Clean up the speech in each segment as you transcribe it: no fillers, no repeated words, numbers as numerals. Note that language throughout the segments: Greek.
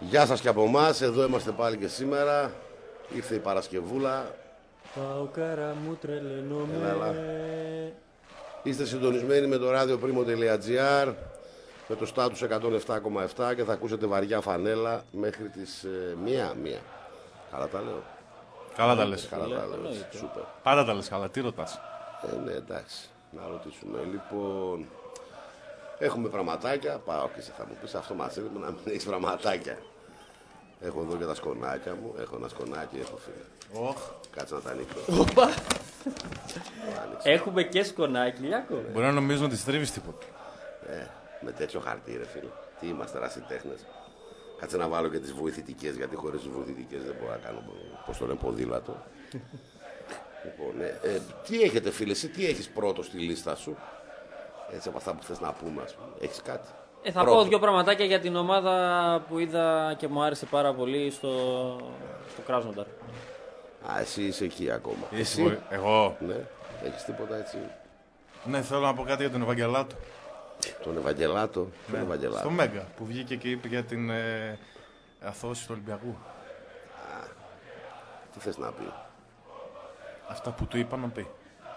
Γεια σας και από εμάς, εδώ είμαστε πάλι και σήμερα. Ήρθε η Παρασκευούλα. Πάω καρά μου τρελαίνομαι. Είστε συντονισμένοι με το radioprimo.gr, με το status 107,7 και θα ακούσετε βαριά φανέλα μέχρι τις 1. Καλά τα λέω. Καλά τα λες. Καλά τα λέω. Σούπερ. Πάντα τα λες καλά, τι ρωτάς. Ναι, εντάξει. Να ρωτήσουμε. Λοιπόν, έχουμε πραγματάκια. Πάω και εσύ θα μου πεις, αυτό μας έρχεται να μην έχεις πραγματάκια. Έχω εδώ και τα σκονάκια μου. Έχω ένα σκονάκι, έχω φίλε. Κάτσε να τα ανοίξω. Έχουμε και σκονάκι, Λιάκο. Μπορεί να νομίζουν ότι στρίβεις τίποτα. Με τέτοιο χαρτί, ρε φίλε. Τι είμαστε, ρασιτέχνες. Κάτσε να βάλω και τις βοηθητικές, γιατί χωρίς τις βοηθητικές δεν μπορώ να κάνω. Πώς το λένε, ποδήλατο. Λοιπόν, τι έχετε, φίλε, εσύ τι έχεις πρώτο στη λίστα σου? Έτσι από αυτά που θες να πούμε, ας πούμε. Έχεις κάτι? Θα πω δύο πραγματάκια για την ομάδα που είδα και μου άρεσε πάρα πολύ στο Κράσνονταρ. Α, εσύ είσαι εκεί ακόμα. Εσύ. Εγώ. Ναι, έχεις τίποτα έτσι? Ναι, θέλω να πω κάτι για τον Ευαγγελάτο. Τον Ευαγγελάτο. Ναι. Τον Ευαγγελάτο. Στο Μέγκα που βγήκε και είπε για την αθώωση του Ολυμπιακού. Τι θες να πει? Αυτά που του είπα να πει.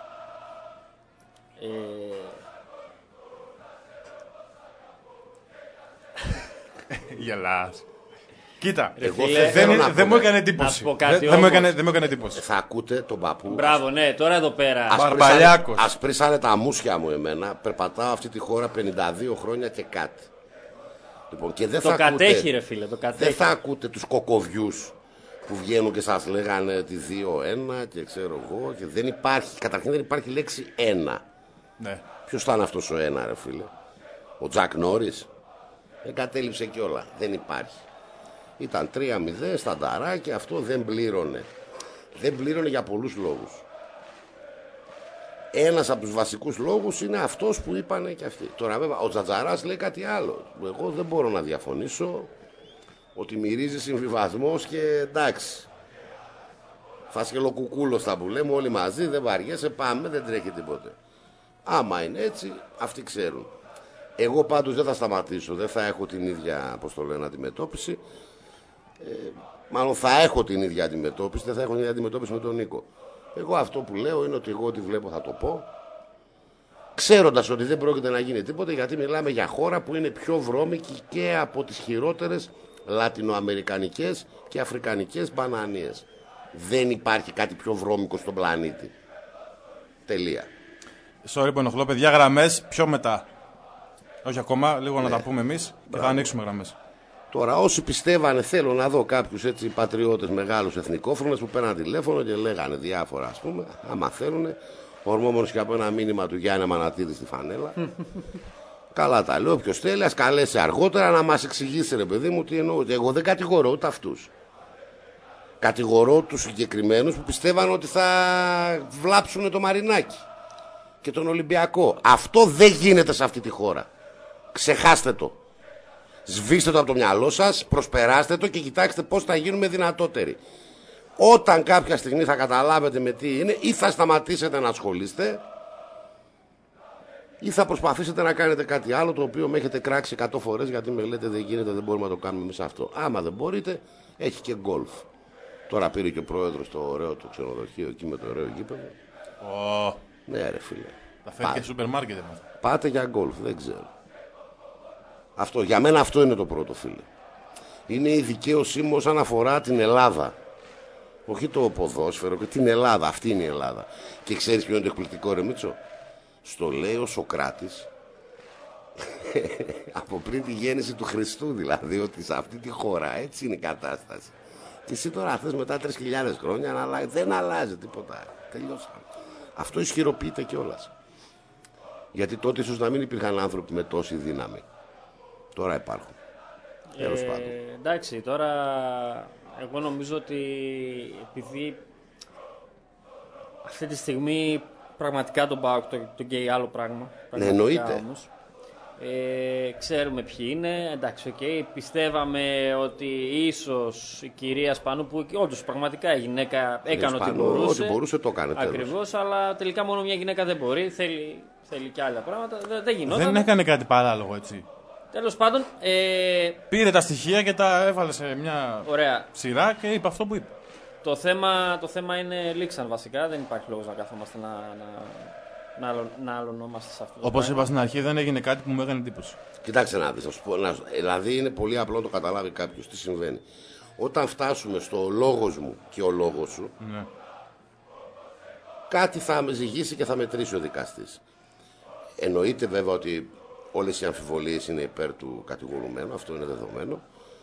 Γελάς. Κοίτα, δεν μου έκανε εντύπωση. Δεν μου έκανε εντύπωση. Θα ακούτε τον παππού. Μπράβο, ναι, τώρα εδώ πέρα. Μπαρμπαλιάκος. Ας πρίσανε τα μουσια μου εμένα. Περπατάω αυτή τη χώρα 52 χρόνια και κάτι. Λοιπόν, και δεν Το θα κατέχει, ακούτε, ρε φίλε, το δεν κατέχει. θα ακούτε τους κοκοβιούς που βγαίνουν και σας λέγανε τη 2-1 και ξέρω εγώ. Και δεν υπάρχει, καταρχήν δεν υπάρχει λέξη 1. Ναι. Ποιος θα είναι αυτός ο 1, ρε φίλε? Ο Τζακ Νόρις? Εγκατέλειψε κιόλα. Δεν υπάρχει. Ήταν 3-0 στανταράκι, αυτό δεν πλήρωνε. Δεν πλήρωνε για πολλούς λόγους. Ένας από τους βασικούς λόγους είναι αυτός που είπανε και αυτοί. Τώρα βέβαια ο Τζατζαράς λέει κάτι άλλο. Εγώ δεν μπορώ να διαφωνήσω, ότι μυρίζει συμβιβασμός και εντάξει. Φασκελοκουκούλος θα που λέμε όλοι μαζί, δεν βαριέσαι, πάμε, δεν τρέχει τίποτε. Άμα είναι έτσι, αυτοί ξέρουν. Εγώ πάντως δεν θα σταματήσω, δεν θα έχω την ίδια, πώς το λένε, αντιμετώπιση. Μάλλον θα έχω την ίδια αντιμετώπιση, δεν θα έχω την ίδια αντιμετώπιση με τον Νίκο. Εγώ αυτό που λέω είναι ότι εγώ ό,τι βλέπω θα το πω, ξέροντας ότι δεν πρόκειται να γίνει τίποτα, γιατί μιλάμε για χώρα που είναι πιο βρώμικη και από τις χειρότερες λατινοαμερικανικές και αφρικανικές μπανανίες. Δεν υπάρχει κάτι πιο βρώμικο στον πλανήτη. Τελεία. Sorry που ενοχλώ, παιδιά, γραμμές πιο μετά. Όχι ακόμα, λίγο να τα πούμε εμείς και θα ανοίξουμε γραμμές. Τώρα, όσοι πιστεύανε, θέλω να δω κάποιους έτσι πατριώτες μεγάλους εθνικόφρονες που πέραν τηλέφωνο και λέγανε διάφορα, ας πούμε, άμα θέλουνε, ορμόμενος και από ένα μήνυμα του Γιάννη Μανατίδη στη φανέλα. Καλά τα λέω, ποιος θέλει, ας καλέσει αργότερα να μας εξηγήσει, ρε παιδί μου, τι εννοώ. Εγώ δεν κατηγορώ ούτε αυτούς. Κατηγορώ τους συγκεκριμένους που πιστεύαν ότι θα βλάψουν το Μαρινάκι και τον Ολυμπιακό. Αυτό δεν γίνεται σε αυτή τη χώρα. Ξεχάστε το. Σβήστε το από το μυαλό σας, προσπεράστε το και κοιτάξτε πώς θα γίνουμε δυνατότεροι. Όταν κάποια στιγμή θα καταλάβετε με τι είναι, ή θα σταματήσετε να ασχολείστε, ή θα προσπαθήσετε να κάνετε κάτι άλλο, το οποίο με έχετε κράξει 100 φορές, γιατί με λέτε δεν γίνεται, δεν μπορούμε να το κάνουμε εμείς αυτό. Άμα δεν μπορείτε, έχει και γκολφ. Τώρα πήρε και ο πρόεδρος το ωραίο του ξενοδοχείο εκεί με το ωραίο γήπεδο. Ναι, ρε φίλε. Θα φέρει και σούπερ μάρκετ. Πάτε για γκολφ, δεν ξέρω. Αυτό, για μένα αυτό είναι το πρώτο, φίλε. Είναι η δικαίωσή μου όσον αφορά την Ελλάδα. Όχι το ποδόσφαιρο, και την Ελλάδα. Αυτή είναι η Ελλάδα. Και ξέρεις ποιο είναι το εκπληκτικό, ρε Μίτσο? Στο λέει ο Σωκράτης από πριν τη γέννηση του Χριστού, δηλαδή, ότι σε αυτή τη χώρα έτσι είναι η κατάσταση. Και εσύ τώρα θες μετά 3.000 χρόνια να αλλάζει. Δεν αλλάζει τίποτα. Τελειώσαμε. Αυτό ισχυροποιείται κιόλας. Γιατί τότε ίσως να μην υπήρχαν άνθρωποι με τόση δύναμη. Τώρα υπάρχουν. Τέλος πάντων. Εντάξει, τώρα εγώ νομίζω ότι επειδή αυτή τη στιγμή πραγματικά τον ΠΑΟΚ τον καίει άλλο πράγμα. Ναι, εννοείται. Όμως, ξέρουμε ποιοι είναι. Εντάξει, πιστεύαμε ότι ίσως η κυρία Σπανού, που όντως πραγματικά η γυναίκα έκανε ό,τι μπορούσε. Ό,τι μπορούσε το έκανε. Ακριβώς, αλλά τελικά μόνο μια γυναίκα δεν μπορεί. Θέλει και άλλα πράγματα. Δεν γινόταν. Δεν έκανε κάτι παράλογο, έτσι. Τέλος πάντων. Πήρε τα στοιχεία και τα έβαλε σε μια Ωραία. σειρά και είπε αυτό που είπε. Το θέμα είναι λήξαν βασικά. Δεν υπάρχει λόγος να καθόμαστε να αλωνόμαστε σε αυτό. Όπως είπα στην αρχή, δεν έγινε κάτι που μου έκανε εντύπωση. Κοιτάξτε να δεις, δηλαδή είναι πολύ απλό να το καταλάβει κάποιος τι συμβαίνει. Όταν φτάσουμε στο λόγος μου και ο λόγος σου, Ναι. κάτι θα ζυγίσει και θα μετρήσει ο δικαστής. Εννοείται βέβαια ότι όλες οι αμφιβολίες είναι υπέρ του κατηγορουμένου, αυτό είναι δεδομένο.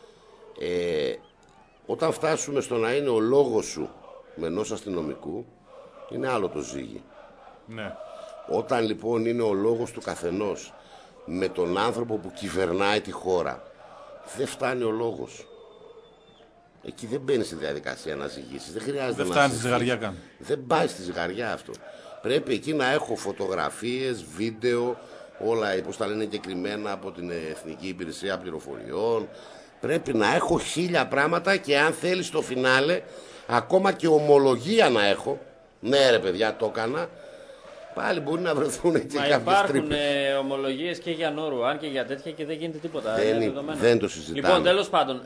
Όταν φτάσουμε στο να είναι ο λόγος σου με ενός αστυνομικού, είναι άλλο το ζύγι. Ναι. Όταν λοιπόν είναι ο λόγος του καθενός με τον άνθρωπο που κυβερνάει τη χώρα, δεν φτάνει ο λόγος. Εκεί δεν μπαίνει στη διαδικασία να ζυγίσεις. Δεν χρειάζεται Δεν να φτάνει στη ζυγίσεις. ζυγαριά καν. Δεν πάει στη ζυγαριά αυτό. Πρέπει εκεί να έχω φωτογραφίες, βίντεο, όλα όπως τα λένε εγκεκριμένα από την Εθνική Υπηρεσία Πληροφοριών. Πρέπει να έχω 1000 πράγματα και αν θέλει στο φινάλε ακόμα και ομολογία να έχω. Ναι ρε παιδιά, το έκανα. Πάλι μπορεί να βρεθούν και κάποιες Υπάρχουν τρύπες. ομολογίες και για Νόρουαν και για τέτοια και δεν γίνεται τίποτα. Δεν το συζητάμε. Λοιπόν, τέλος πάντων,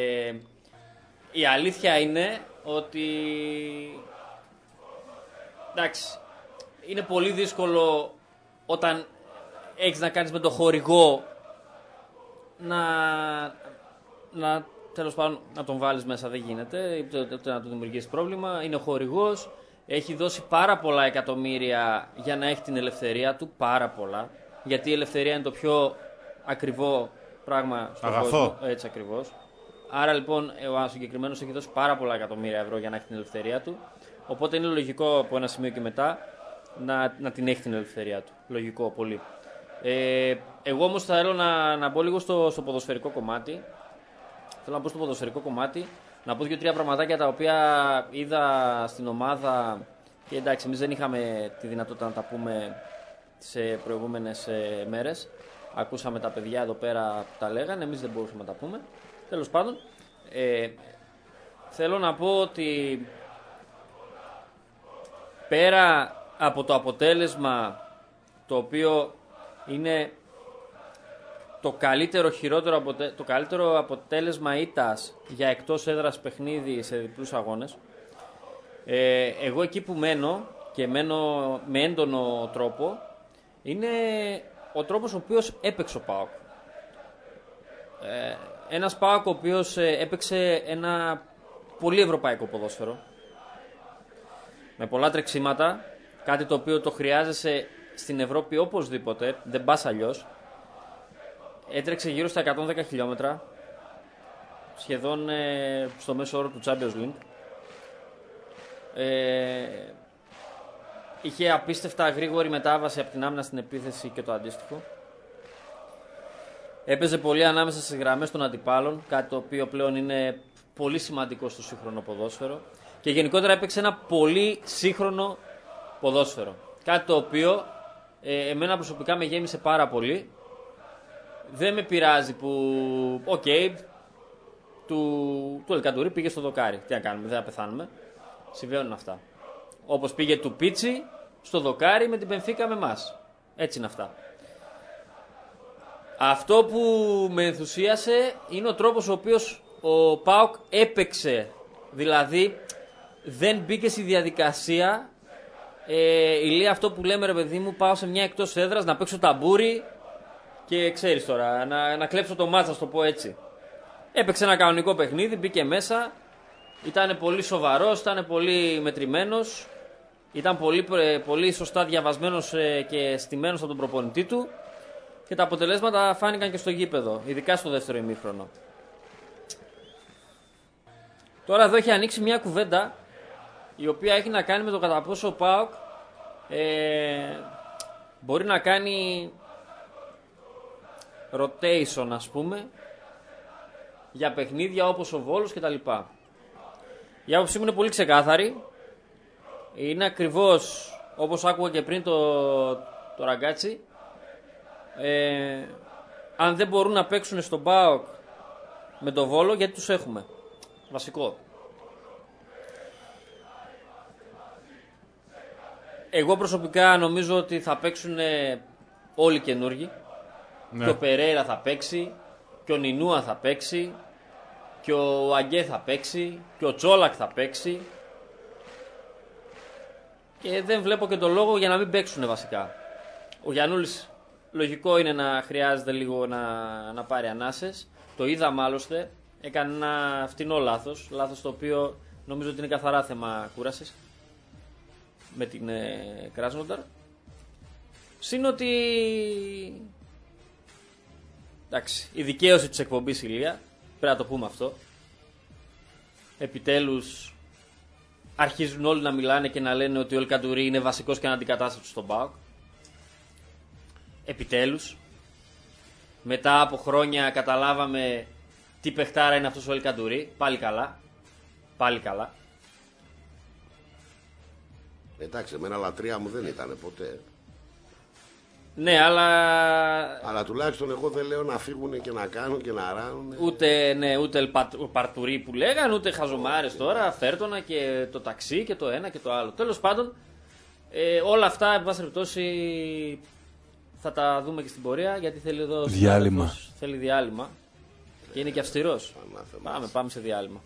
η αλήθεια είναι ότι εντάξει, είναι πολύ δύσκολο όταν έχεις να κάνεις με το χορηγό τέλος πάντων να τον βάλεις μέσα, δεν γίνεται, ούτε να του δημιουργήσει πρόβλημα. Είναι ο χορηγός, έχει δώσει πάρα πολλά εκατομμύρια για να έχει την ελευθερία του, πάρα πολλά, γιατί η ελευθερία είναι το πιο ακριβό πράγμα στον κόσμο, έτσι ακριβώς. Άρα λοιπόν ο συγκεκριμένος έχει δώσει πάρα πολλά εκατομμύρια ευρώ για να έχει την ελευθερία του, οπότε είναι λογικό από ένα σημείο και μετά να την έχει την ελευθερία του, λογικό πολύ. Εγώ όμως θέλω να μπω λίγο στο ποδοσφαιρικό κομμάτι. Θέλω να μπω στο ποδοσφαιρικό κομμάτι, να πω 2-3 πραγματάκια τα οποία είδα στην ομάδα και εντάξει, εμείς δεν είχαμε τη δυνατότητα να τα πούμε σε προηγούμενες μέρες. Ακούσαμε τα παιδιά εδώ πέρα που τα λέγανε, εμείς δεν μπορούσαμε να τα πούμε. Τέλος πάντων, θέλω να πω ότι πέρα από το αποτέλεσμα το οποίο είναι το καλύτερο αποτέλεσμα ήττας για εκτός έδρας παιχνίδι σε διπλούς αγώνες, εγώ εκεί που μένω και μένω με έντονο τρόπο είναι ο τρόπος ο οποίος έπαιξε ο ΠΑΟΚ. Ένας ΠΑΟΚ ο οποίος έπαιξε ένα πολύ ευρωπαϊκό ποδόσφαιρο με πολλά τρεξίματα, κάτι το οποίο το χρειάζεσαι στην Ευρώπη οπωσδήποτε, δεν πας αλλιώς. Έτρεξε γύρω στα 110 χιλιόμετρα, σχεδόν στο μέσο όρο του Champions League. Είχε απίστευτα γρήγορη μετάβαση από την άμυνα στην επίθεση και το αντίστοιχο. Έπαιζε πολύ ανάμεσα στις γραμμές των αντιπάλων, κάτι το οποίο πλέον είναι πολύ σημαντικό στο σύγχρονο ποδόσφαιρο. Και γενικότερα έπαιξε ένα πολύ σύγχρονο ποδόσφαιρο. Κάτι το οποίο εμένα προσωπικά με γέμισε πάρα πολύ. Δεν με πειράζει που, του Ελκαντουρί πήγε στο δοκάρι. Τι να κάνουμε, δεν θα πεθάνουμε. Συμβαίνουν αυτά. Όπως πήγε του Πίτσι στο δοκάρι με την Μπενφίκα με εμάς. Έτσι είναι αυτά. Αυτό που με ενθουσίασε είναι ο τρόπος ο οποίος ο ΠΑΟΚ έπαιξε. Δηλαδή δεν μπήκε στη διαδικασία ηλία αυτό που λέμε ρε παιδί μου, πάω σε μια εκτός έδρας να παίξω ταμπούρι και ξέρεις τώρα, να κλέψω το μάτσα, να το πω έτσι. Έπαιξε ένα κανονικό παιχνίδι, μπήκε μέσα, ήταν πολύ σοβαρός, ήταν πολύ μετρημένος, ήταν πολύ σωστά διαβασμένος και στημένος από τον προπονητή του και τα αποτελέσματα φάνηκαν και στο γήπεδο, ειδικά στο δεύτερο ημίχρονο. Τώρα εδώ έχει ανοίξει μια κουβέντα η οποία έχει να κάνει με το κατά πόσο ο ΠΑΟΚ μπορεί να κάνει rotation, ας πούμε, για παιχνίδια όπως ο Βόλος κτλ. Η άποψή μου είναι πολύ ξεκάθαρη. Είναι ακριβώς όπως άκουγα και πριν το ραγκάτσι. Αν δεν μπορούν να παίξουν στον ΠΑΟΚ με τον Βόλο, γιατί τους έχουμε. Βασικό. Εγώ προσωπικά νομίζω ότι θα παίξουν όλοι καινούργοι. Ναι. Και ο Περέιρα θα παίξει, και ο Νινούα θα παίξει, και ο Αγκέ θα παίξει, και ο Τσόλακ θα παίξει. Και δεν βλέπω και τον λόγο για να μην παίξουν βασικά. Ο Γιαννούλης λογικό είναι να χρειάζεται λίγο να πάρει ανάσες. Το είδαμε άλλωστε. Έκανε ένα φτηνό λάθος. Λάθος το οποίο νομίζω ότι είναι καθαρά θέμα κούρασης. Με την Κράσνονταρ. Συν ότι... εντάξει, η δικαίωση της εκπομπής Ηλία. Πρέπει να το πούμε αυτό. Επιτέλους αρχίζουν όλοι να μιλάνε και να λένε ότι ο Ελκαντουρί είναι βασικός και αναντικατάστατος στον ΠΑΟΚ. Επιτέλους. Μετά από χρόνια καταλάβαμε τι παιχτάρα είναι αυτός ο Ελκαντουρί. Πάλι καλά. Πάλι καλά. Εντάξει, εμένα λατρεία μου δεν ήταν ποτέ. Ναι, αλλά... Αλλά τουλάχιστον εγώ δεν λέω να φύγουν και να κάνουν και να ράνουν. Ούτε Παρτουρί που λέγαν, ούτε χαζομάρες τώρα, φέρτονα και το ταξί και το ένα και το άλλο. Τέλος πάντων, όλα αυτά, εν πάση περιπτώσει, θα τα δούμε και στην πορεία, γιατί θέλει εδώ... Διάλειμμα. Θέλει διάλειμμα και είναι και αυστηρός. Πάμε σε διάλειμμα.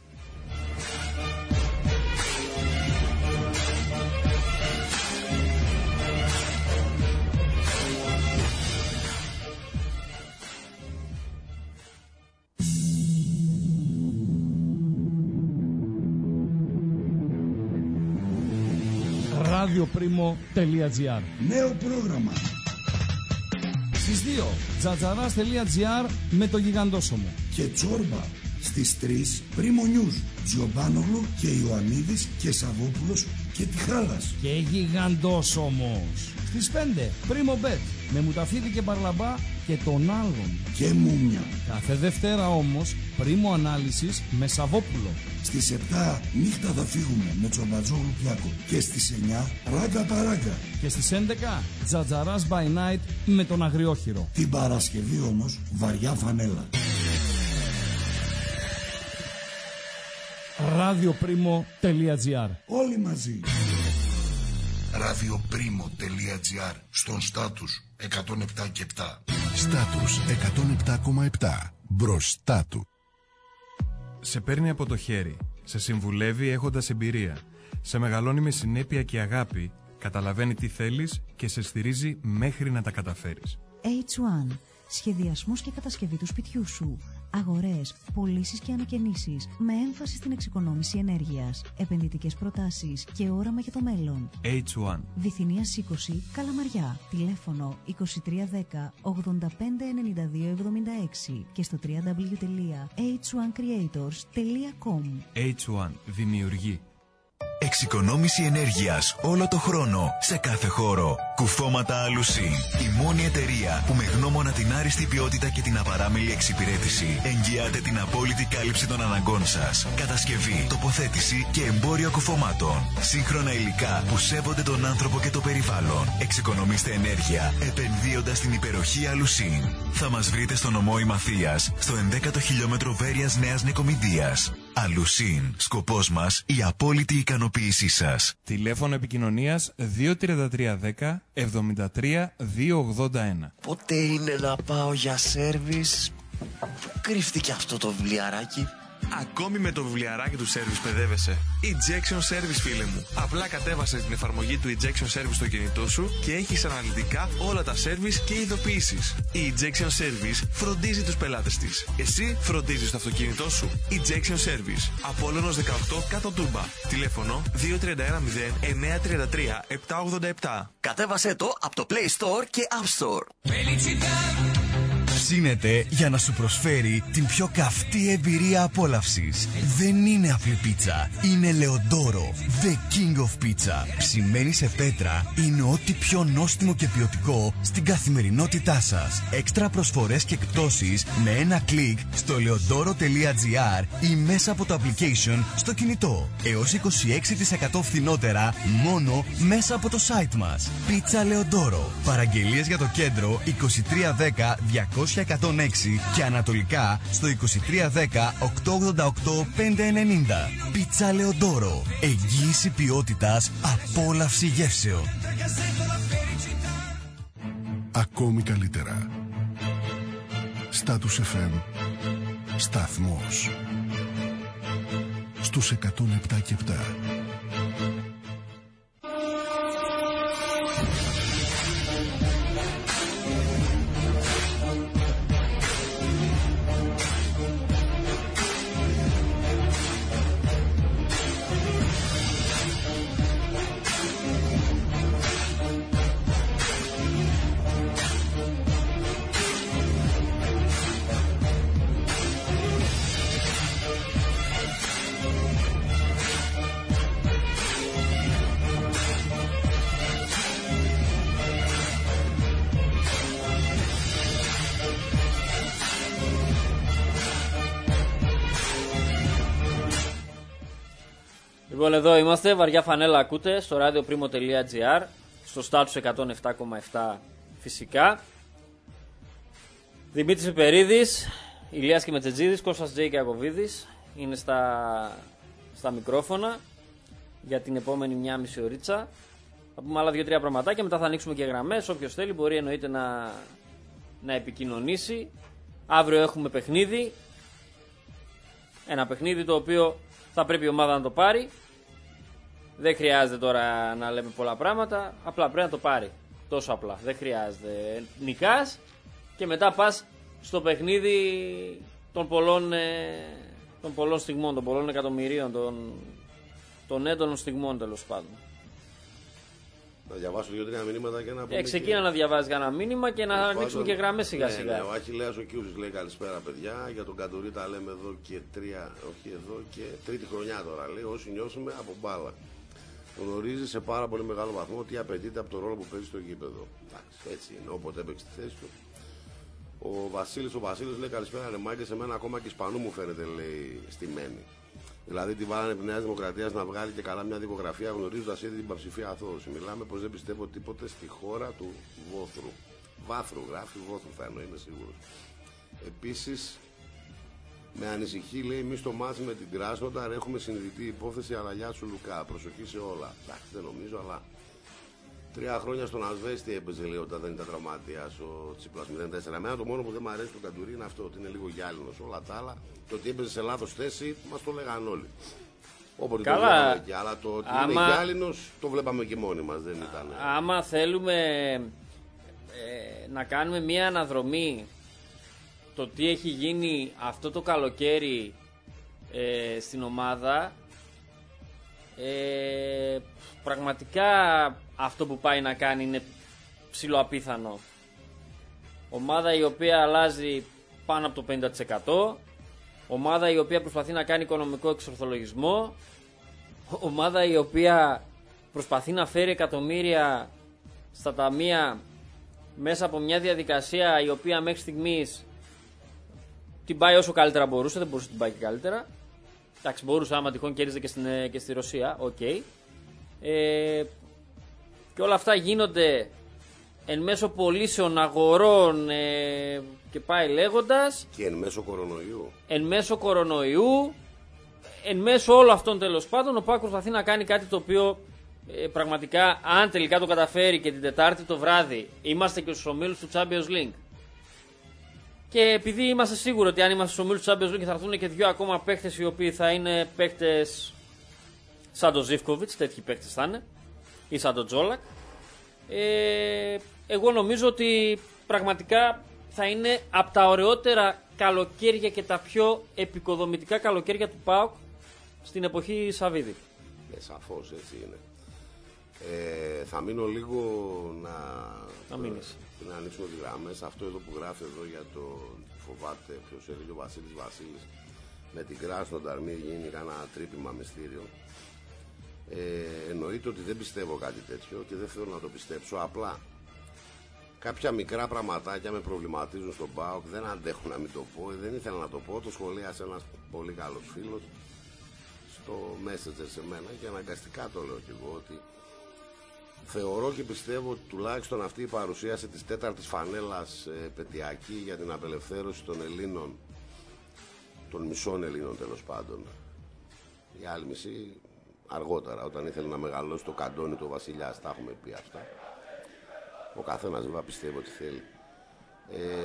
radioprimo.gr. Νέο πρόγραμμα. Στις 2 τζατζαράς.gr με το γιγαντόσωμο. Και Τσόρμπα. Στις 3 Πρίμο News. Τζιομπάνογλου και Ιωαννίδης και Σαββόπουλος και Τιχάλας. Και γιγαντόσωμος. Στις 5 Πρίμο Bet με Μουταφίδη και Παρλαμπά και τον άλλον. Και Μούμια. Κάθε Δευτέρα όμως Πρίμο Ανάλυσης με Σαββόπουλο. Στις 7 Νύχτα θα φύγουμε με Τσομπατζόγλου Πλάκο. Και στις 9 Ράγκα Παράγκα. Και στις 11 Τζατζαράς by Night με τον Αγριόχειρο. Την Παρασκευή όμως βαριά φανέλα. radioprimo.gr. Όλοι μαζί. radioprimo.gr. Στον Στάτους 107 και 7. Στάτους 107,7. Μπροστά του. Σε παίρνει από το χέρι. Σε συμβουλεύει έχοντας εμπειρία. Σε μεγαλώνει με συνέπεια και αγάπη. Καταλαβαίνει τι θέλεις και σε στηρίζει μέχρι να τα καταφέρεις. H1. Σχεδιασμός και κατασκευή του σπιτιού σου. Αγορές, πωλήσεις και ανακαινήσεις με έμφαση στην εξοικονόμηση ενέργειας. Επενδυτικές προτάσεις και όραμα για το μέλλον. H1. Βυθινίας 20, Καλαμαριά. Τηλέφωνο 2310 859276 και στο www.h1creators.com. H1. Δημιουργεί. Εξοικονόμηση ενέργειας όλο το χρόνο, σε κάθε χώρο. Κουφώματα Αλουσίν. Η μόνη εταιρεία που με γνώμονα την άριστη ποιότητα και την απαράμιλη εξυπηρέτηση εγγυάται την απόλυτη κάλυψη των αναγκών σας. Κατασκευή, τοποθέτηση και εμπόριο κουφωμάτων. Σύγχρονα υλικά που σέβονται τον άνθρωπο και το περιβάλλον. Εξοικονομήστε ενέργεια επενδύοντας στην υπεροχή Αλουσίν. Θα μας βρείτε στο νομό Ημαθίας, στο 11ο χιλιόμετρο Βέρειας Νέας Νικομιδίας. Αλουσίν. Σκοπός μας η απόλυτη ικανοποίησή σας. Τηλέφωνο επικοινωνίας 23310 73 281. Πότε είναι να πάω για σέρβις? Κρύφτηκε αυτό το βιβλιαράκι. Ακόμη με το βιβλιαράκι του Service παιδεύεσαι. Ejection Service, φίλε μου. Απλά κατέβασες την εφαρμογή του Ejection Service στο κινητό σου και έχεις αναλυτικά όλα τα service και ειδοποιήσεις. Η Ejection Service φροντίζει τους πελάτες της. Εσύ φροντίζεις το αυτοκίνητό σου. Ejection Service. Απόλλωνος 18 κάτω Τούμπα. Τηλέφωνο 2310 933 787. Κατέβασέ το από το Play Store και App Store. Ψήνεται για να σου προσφέρει την πιο καυτή εμπειρία απόλαυσης. Δεν είναι απλή πίτσα, είναι Λεοντόρο, the king of pizza. Ψημένη σε πέτρα, είναι ό,τι πιο νόστιμο και ποιοτικό στην καθημερινότητά σας. Έξτρα προσφορές και εκπτώσεις με ένα κλικ στο leodoro.gr ή μέσα από το application στο κινητό. Έως 26% φθηνότερα μόνο μέσα από το site μας. Πίτσα Λεοντόρο. Παραγγελίες για το κέντρο 2310 200 106 και ανατολικά στο 2310 888 590. Πίτσα Λεοντόρο. Εγγύηση ποιότητας, απόλαυση γεύσεων. Ακόμη καλύτερα. Status FM. Σταθμός. Στους 107 και 7. Λοιπόν, εδώ είμαστε, βαριά φανέλα ακούτε, στο radioprimo.gr, στο Status 107,7 φυσικά. Δημήτρης Πιπερίδης, Ηλίας Κιμετζετζίδης, Κώστας Τζέι Κακοβίδης είναι στα μικρόφωνα για την επόμενη 1,5 ωρίτσα. Θα πούμε άλλα 2-3 πραγματάκια, μετά θα ανοίξουμε και γραμμές. Όποιος θέλει μπορεί εννοείται να επικοινωνήσει. Αύριο έχουμε παιχνίδι. Ένα παιχνίδι το οποίο θα πρέπει η ομάδα να το πάρει. Δεν χρειάζεται τώρα να λέμε πολλά πράγματα. Απλά πρέπει να το πάρει. Τόσο απλά. Δεν χρειάζεται. Νικάς και μετά πας στο παιχνίδι των πολλών στιγμών, των πολλών εκατομμυρίων, των έντονων στιγμών τέλος πάντων. Να διαβάσω 2-3 μηνύματα και να πούμε. Ξεκίνα να διαβάζει κανένα μήνυμα και να ανοίξουμε και γραμμές σιγά σιγά. Ναι, ο Αχιλλέας ο Κιούσης λέει καλησπέρα παιδιά. Για τον Καντουρί τα λέμε εδώ και τρίτη χρονιά τώρα. Λέει όσοι νιώσουμε από μπάλα. Γνωρίζει σε πάρα πολύ μεγάλο βαθμό τι απαιτείται από το ρόλο που παίζει στο γήπεδο. Εντάξει, έτσι είναι. Όποτε έπαιξε τη θέση του. Ο Βασίλης λέει καλησπέρα ρε μάγκες, εμένα ακόμα και Ισπανού μου φαίνεται λέει στημένη. Δηλαδή τη βάλανε τη Νέα Δημοκρατία να βγάλει και καλά μια δικογραφία γνωρίζοντας ήδη την παψηφία αθώωση. Μιλάμε πως δεν πιστεύω τίποτε στη χώρα του Βόθρου. Βάθρου γράφει, Βόθρου θα εννοεί, είμαι σίγουρος. Επίσης, με ανησυχεί λέει εμείς στο μάτι με την Κράσνονταρ έχουμε συνειδητή υπόθεση αλλαγιά του Λουκά. Προσοχή σε όλα. Εντάξει, δεν νομίζω, αλλά 3 χρόνια στον Ασβέστη έπαιζε λέει όταν δεν ήταν τραυματίας ο Τσίπρας 0-4. Εμένα το μόνο που δεν μου αρέσει του Καντουρί είναι αυτό, ότι είναι λίγο γυάλινος. Όλα τα άλλα, το ότι έπαιζε σε λάθος θέση μας το λέγαν όλοι. Όποτε το βλέπαμε εκεί, αλλά το ότι είναι γυάλινος το βλέπαμε και μόνοι μας, δεν ήταν. Άμα θέλουμε να κάνουμε μια αναδρομή το τι έχει γίνει αυτό το καλοκαίρι στην ομάδα, πραγματικά αυτό που πάει να κάνει είναι ψιλοαπίθανο. Ομάδα η οποία αλλάζει πάνω από το 50%, ομάδα η οποία προσπαθεί να κάνει οικονομικό εξορθολογισμό, ομάδα η οποία προσπαθεί να φέρει εκατομμύρια στα ταμεία μέσα από μια διαδικασία η οποία μέχρι στιγμής την πάει όσο καλύτερα μπορούσε, δεν μπορούσε να την πάει και καλύτερα. Εντάξει, μπορούσε άμα τυχόν κέρδιζε και στη Ρωσία, οκ. Και όλα αυτά γίνονται εν μέσω πωλήσεων, αγορών και πάει λέγοντας. Και εν μέσω κορονοϊού. Εν μέσω κορονοϊού, εν μέσω όλων αυτών τέλος πάντων, ο ΠΑΟΚ προσπαθεί να κάνει κάτι το οποίο πραγματικά, αν τελικά το καταφέρει και την Τετάρτη το βράδυ, είμαστε και στους ομίλους του Champions League. Και επειδή είμαστε σίγουροι ότι αν είμαστε στους ομίλους του Champions League θα έρθουν και 2 ακόμα παίχτες οι οποίοι θα είναι παίχτες σαν τον Ζίβκοβιτς, τέτοιοι παίχτες θα είναι, ή σαν τον Τζόλακ. Εγώ νομίζω ότι πραγματικά θα είναι από τα ωραιότερα καλοκαίρια και τα πιο επικοδομητικά καλοκαίρια του ΠΑΟΚ στην εποχή Σαββίδη. Σαφώς έτσι είναι. Θα μείνω λίγο να ανοίξουμε τις γραμμές. Αυτό εδώ που γράφει εδώ για το φοβάται ποιος έλεγε ο Βασίλης με την Κράσνονταρ μη γίνει κανένα τρύπημα μυστήριο. Εννοείται ότι δεν πιστεύω κάτι τέτοιο και δεν θέλω να το πιστέψω. Απλά κάποια μικρά πραγματάκια με προβληματίζουν στον ΠΑΟΚ. Δεν αντέχω να μην το πω, δεν ήθελα να το πω. Το σχολίασε ένας πολύ καλός φίλος στο Messenger σε μένα και αναγκαστικά το λέω κι εγώ, ότι θεωρώ και πιστεύω ότι τουλάχιστον αυτή η παρουσίαση της 4ης φανέλας επετειακή για την απελευθέρωση των Ελλήνων, των μισών Ελλήνων τέλος πάντων, η άλλη μισή αργότερα, όταν ήθελε να μεγαλώσει το καντόνι του Βασιλιάς, τα έχουμε πει αυτά. Ο καθένας βέβαια πιστεύει ότι θέλει.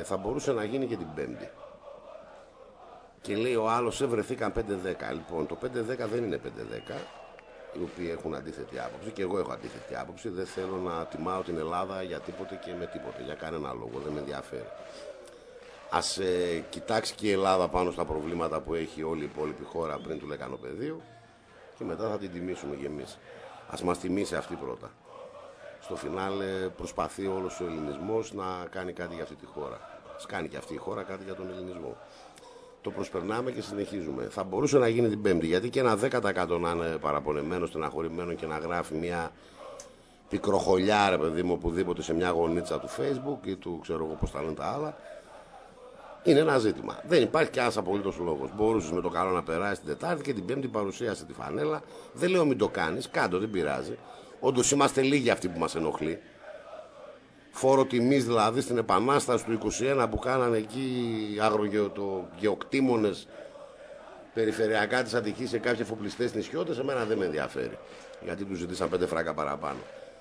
θα μπορούσε να γίνει και την Πέμπτη. Και λέει ο άλλος, βρεθήκαν 5-10. Λοιπόν, το 5-10 δεν είναι 5-10. Οι οποίοι έχουν αντίθετη άποψη και εγώ έχω αντίθετη άποψη. Δεν θέλω να τιμάω την Ελλάδα για τίποτε και με τίποτε, για κανένα λόγο, δεν με ενδιαφέρει. Ας κοιτάξει και η Ελλάδα πάνω στα προβλήματα που έχει όλη η υπόλοιπη χώρα πριν του λεκανοπεδίου και μετά θα την τιμήσουμε κι εμείς. Ας μας τιμήσει αυτή πρώτα. Στο φινάλε προσπαθεί όλος ο ελληνισμός να κάνει κάτι για αυτή τη χώρα. Ας κάνει και αυτή η χώρα κάτι για τον ελληνισμό. Το προσπερνάμε και συνεχίζουμε. Θα μπορούσε να γίνει την Πέμπτη, γιατί και ένα 10% να είναι παραπονεμένο, στεναχωρημένο και να γράφει μια πικροχολιά, ρε παιδί μου, οπουδήποτε σε μια γωνίτσα του Facebook ή του ξέρω εγώ πώς τα λένε τα άλλα. Είναι ένα ζήτημα. Δεν υπάρχει κι ένας απολύτως λόγος. Μπορούσες με το καλό να περάσει την Τετάρτη και την Πέμπτη παρουσίασε τη φανέλα. Δεν λέω μην το κάνεις, κάντο, δεν πειράζει. Όντως είμαστε λίγοι αυτοί που μας ενοχλεί. Φόρο τιμής δηλαδή στην Επανάσταση του 21 που κάνανε εκεί αγρογεωκτήμονες περιφερειακά της Αττικής σε κάποιοι εφοπλιστές νησιώτες, εμένα δεν με ενδιαφέρει. Γιατί τους ζητήσαν 5 φράγκα παραπάνω.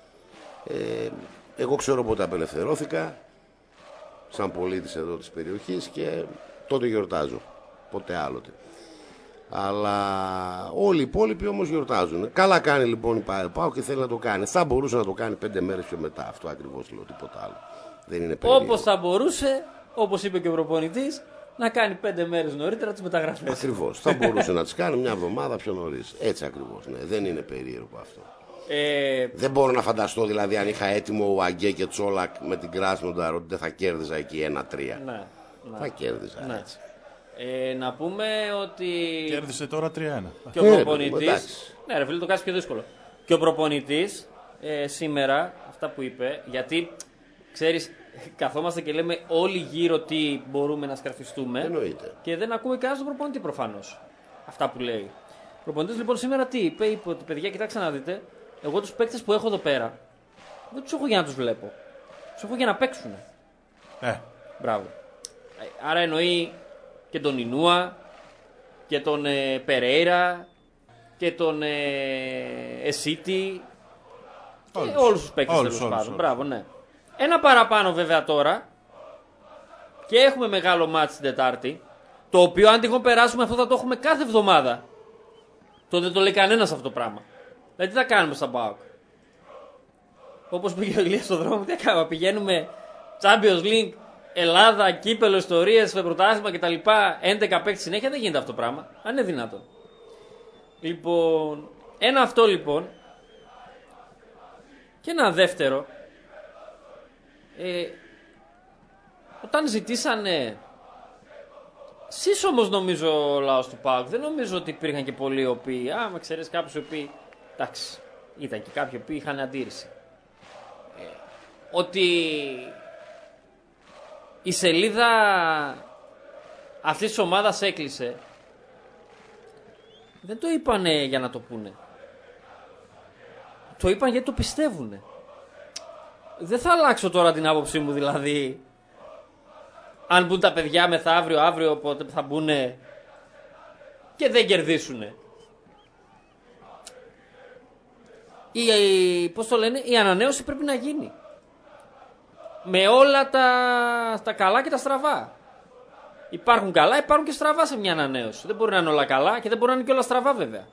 Εγώ ξέρω πότε απελευθερώθηκα, σαν πολίτης εδώ της περιοχής και τότε γιορτάζω. Ποτέ άλλοτε. Αλλά όλοι οι υπόλοιποι όμως γιορτάζουν. Καλά κάνει λοιπόν η ΠΑΟΚ και θέλει να το κάνει. Θα μπορούσε να το κάνει 5 μέρες πιο μετά. Αυτό ακριβώς λέω, τίποτα άλλο. Δεν είναι περίεργο. Όπως θα μπορούσε, όπως είπε και ο προπονητής, να κάνει 5 μέρες νωρίτερα τις μεταγραφές. Ακριβώς. Θα μπορούσε να τις κάνει μια εβδομάδα πιο νωρίς. Έτσι ακριβώς. Ναι. Δεν είναι περίεργο αυτό. Δεν μπορώ να φανταστώ δηλαδή αν είχα έτοιμο ο Αγκέ και Τσόλακ με την Κράσνονταρ ότι δεν θα κέρδιζα εκεί 1-3. Ναι. Θα κέρδιζα έτσι. Να πούμε ότι. Κέρδισε τώρα 3-1. Και ο προπονητής. Ναι, ρε φίλε, το κάνεις πιο δύσκολο. Και ο προπονητής σήμερα, αυτά που είπε, γιατί ξέρεις, καθόμαστε και λέμε όλοι γύρω τι μπορούμε να σκαρφιστούμε. Εννοείται. Και δεν ακούμε κανένα τον προπονητή προφανώς. Αυτά που λέει. Ο προπονητής λοιπόν σήμερα τι είπε, είπε ότι παιδιά, κοιτάξτε να δείτε, εγώ τους παίκτες που έχω εδώ πέρα δεν τους έχω για να τους βλέπω. Τους έχω για να παίξουν. Μπράβο. Άρα εννοεί και τον Ινούα και τον Περέιρα και τον Εσίτη και όλους τους παίκτες τέλος πάντων. Μπράβο, ναι. Ένα παραπάνω βέβαια τώρα και έχουμε μεγάλο μάτς την Τετάρτη, το οποίο αν τυχόν περάσουμε αυτό θα το έχουμε κάθε εβδομάδα. Το δεν το λέει κανένας αυτό το πράγμα. Δηλαδή τι θα κάνουμε στα ΠΑΟΚ? Όπως πήγε ο Ηλίας στον δρόμο, τι θα κάνουμε? Πηγαίνουμε Champions League, Ελλάδα, κύπελο, ιστορίες, πρωτάθλημα κτλ. 11 παίκτες συνέχεια, δεν γίνεται αυτό το πράγμα. Αν είναι δυνατόν. Λοιπόν, ένα αυτό λοιπόν. Και ένα δεύτερο. Όταν ζητήσανε. Εσείς όμως νομίζω ο λαός του ΠΑΟΚ, δεν νομίζω ότι υπήρχαν και πολλοί οι οποίοι. Με ξέρεις κάποιους οι οποίοι. Εντάξει, ήταν και κάποιοι οι οποίοι είχαν αντίρρηση. Ότι. Η σελίδα αυτής της ομάδας έκλεισε. Δεν το είπανε για να το πούνε. Το είπαν γιατί το πιστεύουνε. Δεν θα αλλάξω τώρα την άποψή μου, δηλαδή. Αν μπουν τα παιδιά μεθαύριο, αύριο, πότε θα μπουνε και δεν κερδίσουνε. Πώς το λένε, η ανανέωση πρέπει να γίνει. Με όλα τα καλά και τα στραβά. Υπάρχουν καλά, υπάρχουν και στραβά σε μια ανανέωση. Δεν μπορεί να είναι όλα καλά και δεν μπορεί να είναι και όλα στραβά βέβαια.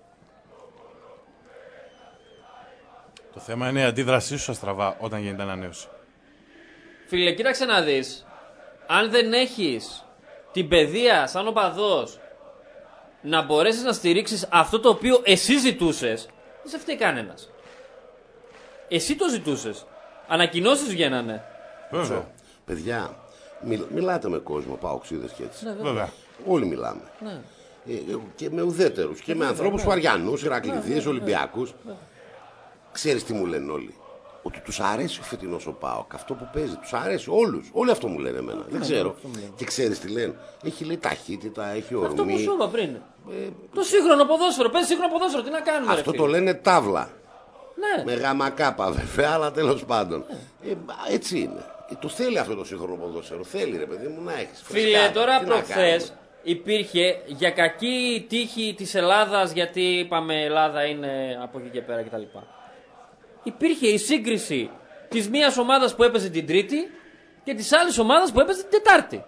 Το θέμα είναι η αντίδρασή σου στα στραβά όταν γίνεται ανανέωση. Φίλε, κοίταξε να δεις. Αν δεν έχεις την παιδεία σαν οπαδός να μπορέσεις να στηρίξεις αυτό το οποίο εσύ ζητούσες, δεν σε φταίει κανένας. Εσύ το ζητούσες. Ανακοινώσεις βγαίνανε. Βέβαια. Παιδιά, μιλάτε με κόσμο, παοξίδες και έτσι. Ναι, βέβαια. Όλοι μιλάμε. Ναι. Και με ουδέτερους και με ανθρώπους που Αριανούς, Ηρακλειδίες, Ολυμπιακούς. Ξέρεις τι μου λένε όλοι? Ότι τους αρέσει ο φετινός ο ΠΑΟΚ. Αυτό που παίζει, τους αρέσει όλους. Όλοι αυτό μου λένε εμένα. Δεν ξέρω. Και ξέρεις τι λένε? Έχει λέει ταχύτητα, έχει ορμή. Αυτό που σου είπα πριν. Το σύγχρονο ποδόσφαιρο. Παίζει σύγχρονο ποδόσφαιρο. Τι να κάνουμε? Αυτό το λένε τάβλα. Ναι. Με γαμακάπα βέβαια, αλλά τέλος πάντων. Έτσι είναι. Το θέλει αυτό το σύγχρονο ποδόσφαιρο. Θέλει ρε παιδί μου να έχεις. Φίλε, τώρα προχθές υπήρχε για κακή τύχη της Ελλάδας, γιατί είπαμε Ελλάδα είναι από εκεί και πέρα κτλ. Υπήρχε η σύγκριση της μίας ομάδας που έπαιζε την Τρίτη και της άλλης ομάδας που έπαιζε την Τετάρτη.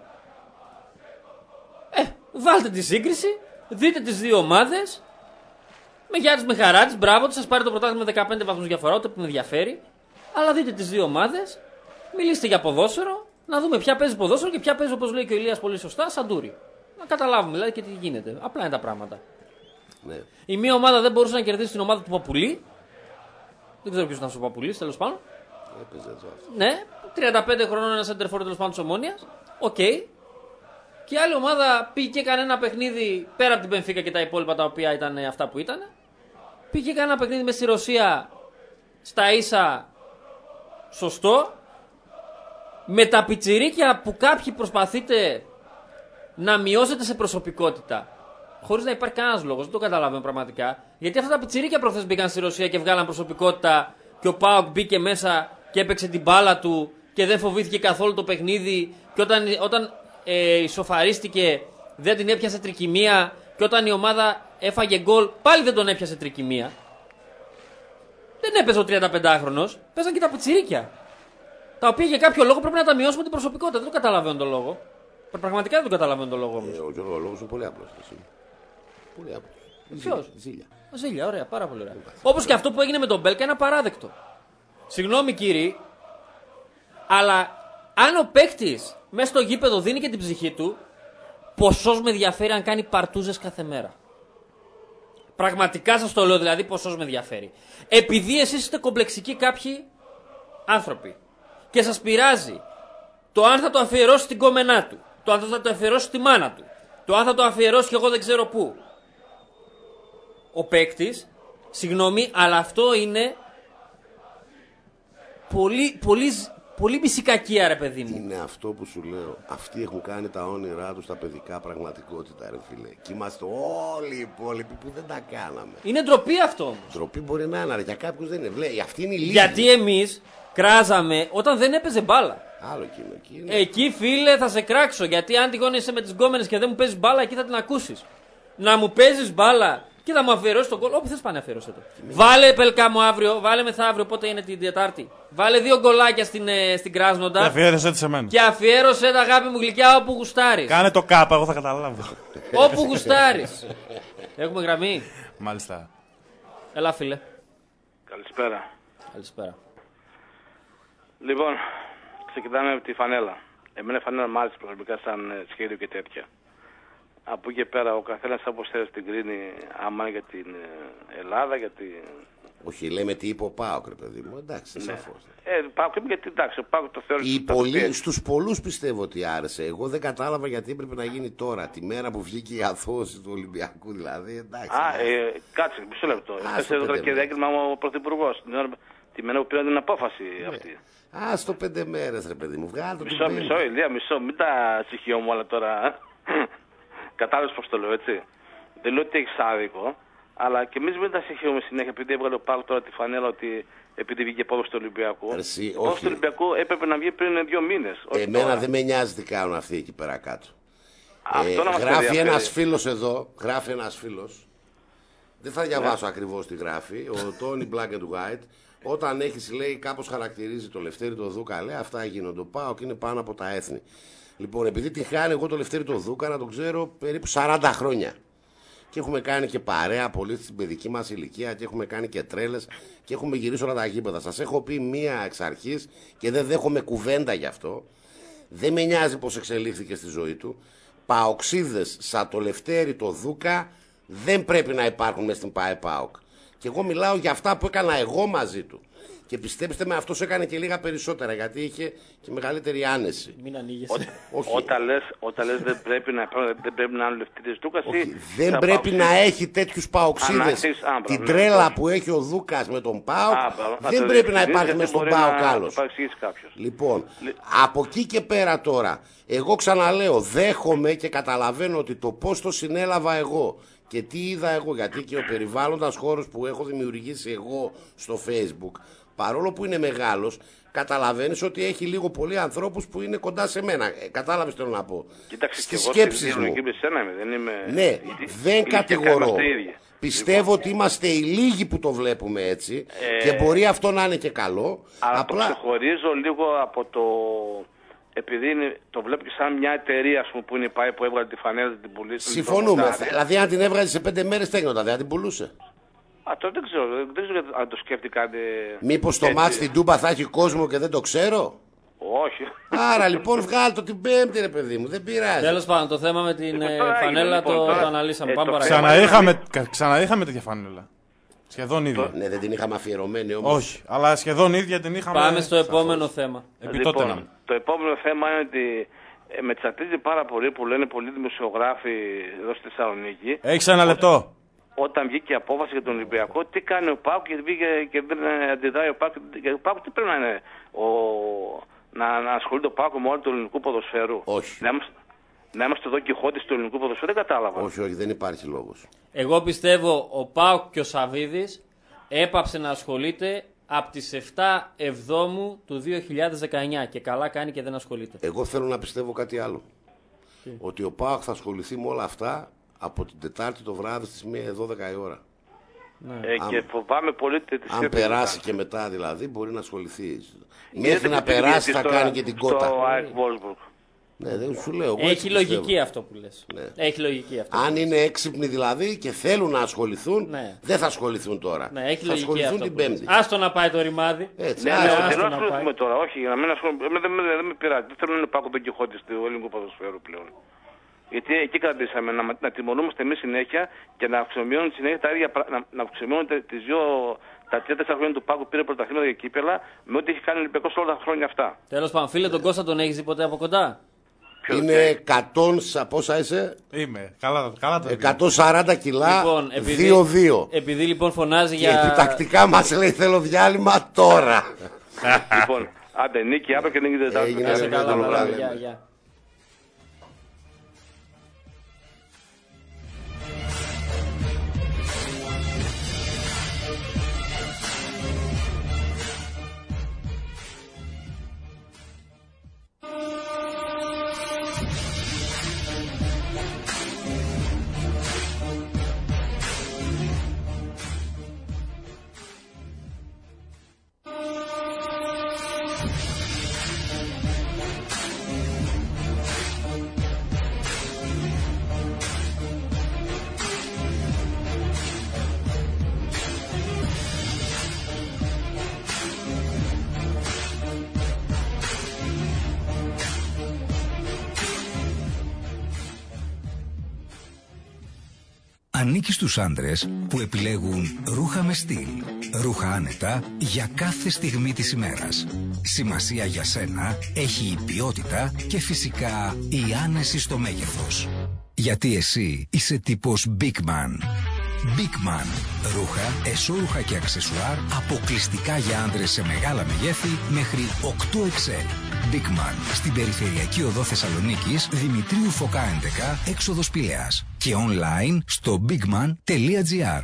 Βάλτε τη σύγκριση, δείτε τις δύο ομάδες. Με γεια της, με χαρά της, μπράβο της, σας πάρει το πρωτάθλημα με 15 βαθμούς διαφορά, ούτε που με ενδιαφέρει. Αλλά δείτε τις δύο ομάδες, μιλήστε για ποδόσφαιρο, να δούμε ποια παίζει ποδόσφαιρο και ποια παίζει, όπως λέει και ο Ηλίας πολύ σωστά, σαντούρι. Να καταλάβουμε δηλαδή και τι γίνεται. Απλά είναι τα πράγματα. Ναι. Η μία ομάδα δεν μπορούσε να κερδίσει την ομάδα του Παπουλή. Δεν ξέρω ποιος ήταν ο Παπουλής, τέλος πάντων. Ναι, 35 χρονών ένα σέντερφορ τέλος πάντων της Ομόνοιας. Οκ. Και η άλλη ομάδα πήγε κανένα παιχνίδι πέρα από την Μπενφίκα και τα υπόλοιπα τα οποία ήταν αυτά που ήταν. Πήγε κανένα παιχνίδι με στη Ρωσία στα ίσα σωστό. Με τα πιτσιρίκια που κάποιοι προσπαθείτε να μειώσετε σε προσωπικότητα. Χωρίς να υπάρχει κανένας λόγος, δεν το καταλαβαίνω πραγματικά. Γιατί αυτά τα πιτσιρίκια προχθές μπήκαν στη Ρωσία και βγάλαν προσωπικότητα και ο ΠΑΟΚ μπήκε μέσα και έπαιξε την μπάλα του και δεν φοβήθηκε καθόλου το παιχνίδι. Και όταν ισοφαρίστηκε δεν την έπιασε τρικυμία και όταν η ομάδα έφαγε γκολ πάλι δεν τον έπιασε τρικυμία. Δεν έπαιζε ο 35χρονος, παίζαν και τα πιτσιρίκια. Τα οποία για κάποιο λόγο πρέπει να τα μειώσουμε την προσωπικότητα. Δεν το καταλαβαίνω τον λόγο. Πραγματικά δεν το καταλαβαίνω τον λόγο όμως. Ο λόγος είναι πολύ απλός. Πολύ απλός. Ποιος? Ζήλια, ωραία, πάρα πολύ ωραία. Όπως και αυτό που έγινε με τον Μπέλκα είναι απαράδεκτο. Συγγνώμη κύριοι, αλλά αν ο παίκτης μέσα στο γήπεδο δίνει και την ψυχή του, ποσός με ενδιαφέρει αν κάνει παρτούζες κάθε μέρα. Πραγματικά σας το λέω, δηλαδή ποσός με ενδιαφέρει. Επειδή εσείς είστε κομπλεξικοί κάποιοι άνθρωποι και σας πειράζει το αν θα το αφιερώσει στην κόμενά του, το αν θα το αφιερώσει στη μάνα του, το αν θα το αφιερώσει και εγώ δεν ξέρω πού. Ο παίκτης, συγγνώμη, αλλά αυτό είναι πολύ μισικακία, ρε παιδί μου. Είναι αυτό που σου λέω. Αυτοί έχουν κάνει τα όνειρά τους, τα παιδικά πραγματικότητα, ρε φίλε. Και είμαστε όλοι οι υπόλοιποι που δεν τα κάναμε. Είναι ντροπή αυτό όμως. Ντροπή μπορεί να είναι, για κάποιους δεν είναι. Βλέπει, αυτή είναι η λίγη. Γιατί εμείς κράζαμε όταν δεν έπαιζε μπάλα. Άλλο εκείνο. Εκεί, φίλε, θα σε κράξω. Γιατί αν τυχόν είσαι με τις γκόμενες και δεν μου παίζεις μπάλα, εκεί θα την ακούσεις. Να μου παίζεις μπάλα και θα μου αφιερώσει τον γκολ. Όπου θες πάνε, αφιερώσέ το. Βάλε Πελκά μου αύριο, βάλε μεθαύριο, πότε είναι την Τετάρτη. Βάλε 2 γκολάκια στην Κράσνοντα. Και αφιέρωσέ τη σε μένα. Και αφιέρωσέ τα, αγάπη μου γλυκιά, όπου γουστάρεις. Κάνε το κάπα, εγώ θα καταλάβω. Όπου γουστάρεις. Έχουμε γραμμή. Μάλιστα. Έλα, φίλε. Καλησπέρα. Καλησπέρα. Λοιπόν, ξεκινάμε από τη φανέλα. Εμένα η φανέλα μ' άρεσε προσωπικά σαν σχέδιο και τέτοια. Από εκεί και πέρα ο καθένας όπως θέλει την κρίνει, άμα είναι για την Ελλάδα, για την... Όχι, λέμε τι είπε ο ΠΑΟΚ, ρε παιδί μου, εντάξει, σαφώς. ΠΑΟΚ γιατί εντάξει, ο ΠΑΟΚ το θεώρησε... Στους πολλούς πιστεύω ότι άρεσε. Εγώ δεν κατάλαβα γιατί έπρεπε να γίνει τώρα, τη μέρα που βγήκε η αθώωση του Ολυμπιακού, δηλαδή, εντάξει. Κάτσε, μισό λεπτό. Έπεσε εδώ και διάγγελμα ο Πρωθυπουργός, τη μέρα που πήραν την απόφαση αυτή. Στο 5 μέρες, ρε παιδί μου, βγάλε το. Μισό, Ηλία, μην τα συγχυώμαι όλα τώρα. Κατάλαβες πώς το λέω, έτσι. Δεν λέω ότι έχεις άδικο, αλλά και εμείς μην τα συγχύουμε συνέχεια επειδή έβγαλε ο ΠΑΟΚ τώρα τη φανέλα ότι επειδή βγήκε πόδος του Ολυμπιακού. Ο πόδος του Ολυμπιακού έπρεπε να βγει πριν 2 μήνες. Εμένα δεν με νοιάζει τι κάνουν αυτοί εκεί πέρα κάτω. Γράφει ένας φίλος εδώ, δεν θα διαβάσω ακριβώς τι γράφει, ο Τόνι Black and White. Όταν έχεις, λέει, κάπως χαρακτηρίζει το Λευτέρη το Δούκα, λέει αυτά γίνονται. Ο ΠΑΟΚ είναι πάνω από τα έθνη. Λοιπόν, επειδή τη χάνει εγώ το Λευτέρη το Δούκα να τον ξέρω περίπου 40 χρόνια. Και έχουμε κάνει και παρέα πολύ στην παιδική μας ηλικία και έχουμε κάνει και τρέλες και έχουμε γυρίσει όλα τα γήπεδα. Σας έχω πει μία εξ αρχής και δεν δέχομαι κουβέντα γι' αυτό. Δεν με νοιάζει πώς εξελίχθηκε στη ζωή του. Παοξίδες σαν το Λευτέρη το Δούκα δεν πρέπει να υπάρχουν μέσα στην ΠΑΕ-ΠΑΟΚ. Και εγώ μιλάω για αυτά που έκανα εγώ μαζί του. Και πιστέψτε με, αυτός έκανε και λίγα περισσότερα γιατί είχε και μεγαλύτερη άνεση. Μην ανοίγεσαι. Όταν λες δεν πρέπει να είναι ο Λευτέρης Δούκας. Δεν πρέπει να έχει τέτοιους παοξίδες. Την τρέλα που έχει ο Δούκας με τον ΠΑΟΚ δεν πρέπει να υπάρχει μέσα στον ΠΑΟΚ άλλος. Λοιπόν, από εκεί και πέρα τώρα, εγώ ξαναλέω, δέχομαι και καταλαβαίνω ότι το πώς το συνέλαβα εγώ και τι είδα εγώ, γιατί και ο περιβάλλοντας χώρος που έχω δημιουργήσει εγώ στο Facebook, παρόλο που είναι μεγάλος, καταλαβαίνεις ότι έχει λίγο πολύ ανθρώπους που είναι κοντά σε μένα. Κατάλαβες τι θέλω να πω. Κοίταξε, στις σκέψεις μου. Ναι, δεν κατηγορώ. Πιστεύω ότι είμαστε οι λίγοι που το βλέπουμε έτσι και μπορεί αυτό να είναι και καλό. Αλλά το ξεχωρίζω λίγο από το επειδή το βλέπω και σαν μια εταιρεία, ας πούμε, που είναι η ΠΑΕ που έβγαλε τη φανέλα, την πουλήσει. Συμφωνούμε. Δηλαδή, αν την έβγαζε σε 5 μέρες, τι έγινονταν, δεν την πουλούσε. Τώρα δεν ξέρω αν το σκέφτηκατε. Μήπως το μάτς στην Τούμπα θα έχει κόσμο και δεν το ξέρω. Όχι. Άρα λοιπόν βγάλ' το την Πέμπτη, ρε παιδί μου, δεν πειράζει. Τέλος πάντων, το θέμα με την φανέλα το αναλύσαμε. Πάμε Ξαναείχαμε τέτοια φανέλα. Σχεδόν ίδια. Ναι, δεν την είχαμε αφιερωμένη όμως. Όχι, αλλά σχεδόν ίδια την είχαμε. Πάμε στο επόμενο θέμα. Λοιπόν, το επόμενο θέμα είναι ότι με τσατίζει πάρα πολύ που λένε πολλοί δημοσιογράφοι εδώ στη Θεσσαλονίκη. Έχεις ένα λεπτό. Όταν βγήκε η απόφαση για τον Ολυμπιακό, τι κάνει ο ΠΑΟΚ και δεν αντιδράει ο ΠΑΟΚ. Ο ΠΑΟΚ τι πρέπει να είναι, να ασχολείται ο ΠΑΟΚ με όλο του ελληνικού ποδοσφαίρου. Όχι. Να είμαστε εδώ Κιχώτης του ελληνικού ποδοσφαίρου, δεν κατάλαβα. Όχι, δεν υπάρχει λόγος. Εγώ πιστεύω ο ΠΑΟΚ και ο Σαββίδης έπαψε να ασχολείται από τις 7 Εβδόμου του 2019 και καλά κάνει και δεν ασχολείται. Εγώ θέλω να πιστεύω κάτι άλλο. Ότι ο ΠΑΟΚ θα ασχοληθεί με όλα αυτά από την Τετάρτη το βράδυ στις 12 η ώρα. Ναι. Και φοβάμαι πολύ αν περάσει και μετά δηλαδή μπορεί να ασχοληθεί. Μέχρι να περάσει θα κάνει και την κότα. Ναι, δεν σου λέω. Έχει λογική αυτό που λες. Ναι. Έχει λογική αυτό. Αν είναι έξυπνοι δηλαδή και θέλουν να ασχοληθούν, ναι. δεν θα ασχοληθούν τώρα. Ναι, έχει θα ασχοληθούν την Πέμπτη. Άστο να πάει το ρημάδι. Έτσι. Ναι, δεν να ασχοληθούμε τώρα. Όχι, για να μην ασχοληθούμε. Δεν με πειράζει. Δεν θέλω να υπάρχω τον Κιχώτη του ελληνικού ποδοσφαίρου πλέον. Γιατί εκεί κρατήσαμε να τιμωρούμαστε εμείς συνέχεια και να αυξομειώνουν συνέχεια τα ίδια. Να αυξομειώνουν τα 3-4 χρόνια του Πάκου πήρε πρωταθλήματα και κύπελα με ό,τι έχει κάνει ο Ολυμπιακός όλα τα χρόνια αυτά. Τέλος πάντων, φίλε, τον Κώστα τον έχεις δει ποτέ από κοντά? Είναι 100, πόσα είσαι? Είμαι, καλά το 140 κιλά, λοιπόν, 2-2. Επειδή λοιπόν φωνάζει για... Και επιτακτικά μας λέει θέλω διάλειμμα τώρα. Λοιπόν, άντε νίκη, αύριο και νίκη Τετάρτη. Έγινε καλά, γεια. Ανήκει στους άντρες που επιλέγουν ρούχα με στυλ, ρούχα άνετα για κάθε στιγμή της ημέρας. Σημασία για σένα έχει η ποιότητα και φυσικά η άνεση στο μέγεθος. Γιατί εσύ είσαι τύπος Big Man. Big Man. Ρούχα, εσώρουχα και αξεσουάρ αποκλειστικά για άντρες σε μεγάλα μεγέθη μέχρι 8XL. Big Man. Στην περιφερειακή οδό Θεσσαλονίκης, Δημητρίου Φωκά 11, έξοδος Πηλαίας. Και online στο bigman.gr.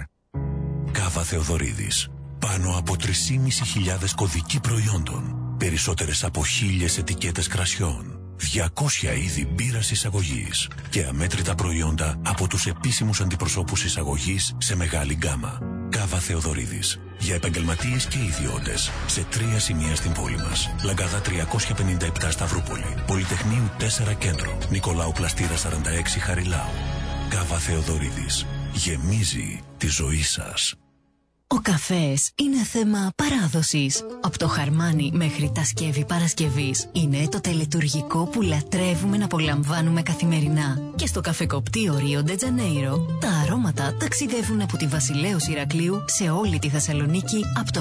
Κάβα Θεοδωρίδης. Πάνω από 3.500 κωδικοί προϊόντων. Περισσότερες από 1.000 ετικέτες κρασιών. 200 είδη μπύρας εισαγωγής και αμέτρητα προϊόντα από τους επίσημους αντιπροσώπους εισαγωγής σε μεγάλη γκάμα. Κάβα Θεοδωρίδης. Για επαγγελματίες και ιδιώτες. Σε 3 σημεία στην πόλη μας. Λαγκάδα 357 Σταυρούπολη. Πολυτεχνείου 4 Κέντρο. Νικολάου Πλαστήρα 46 Χαριλάου. Κάβα Θεοδωρίδης. Γεμίζει τη ζωή σας. Ο καφές είναι θέμα παράδοσης. Από το χαρμάνι μέχρι τα σκεύη Παρασκευής είναι το τελετουργικό που λατρεύουμε να απολαμβάνουμε καθημερινά. Και στο καφεκοπτείο Ρίο ντε Τζανέιρο τα αρώματα ταξιδεύουν από τη Βασιλέως Ηρακλείου σε όλη τη Θεσσαλονίκη από το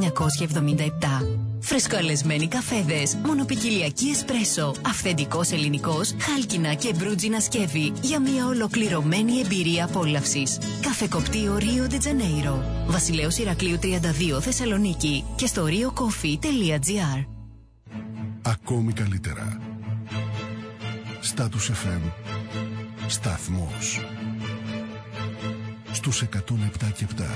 1977. Φρεσκοαλεσμένοι καφέδες, μονοπικιλιακή εσπρέσο, αυθεντικός ελληνικός, χάλκινα και μπρούτζινα σκεύη για μια ολοκληρωμένη εμπειρία απόλαυσης. Καφεκοπτείο Ρίο ντε Τζανέιρο, Βασιλέως Ηρακλείου 32 Θεσσαλονίκη και στο riocoffee.gr. Ακόμη καλύτερα. Status FM. Σταθμός. Στους 107 και 7.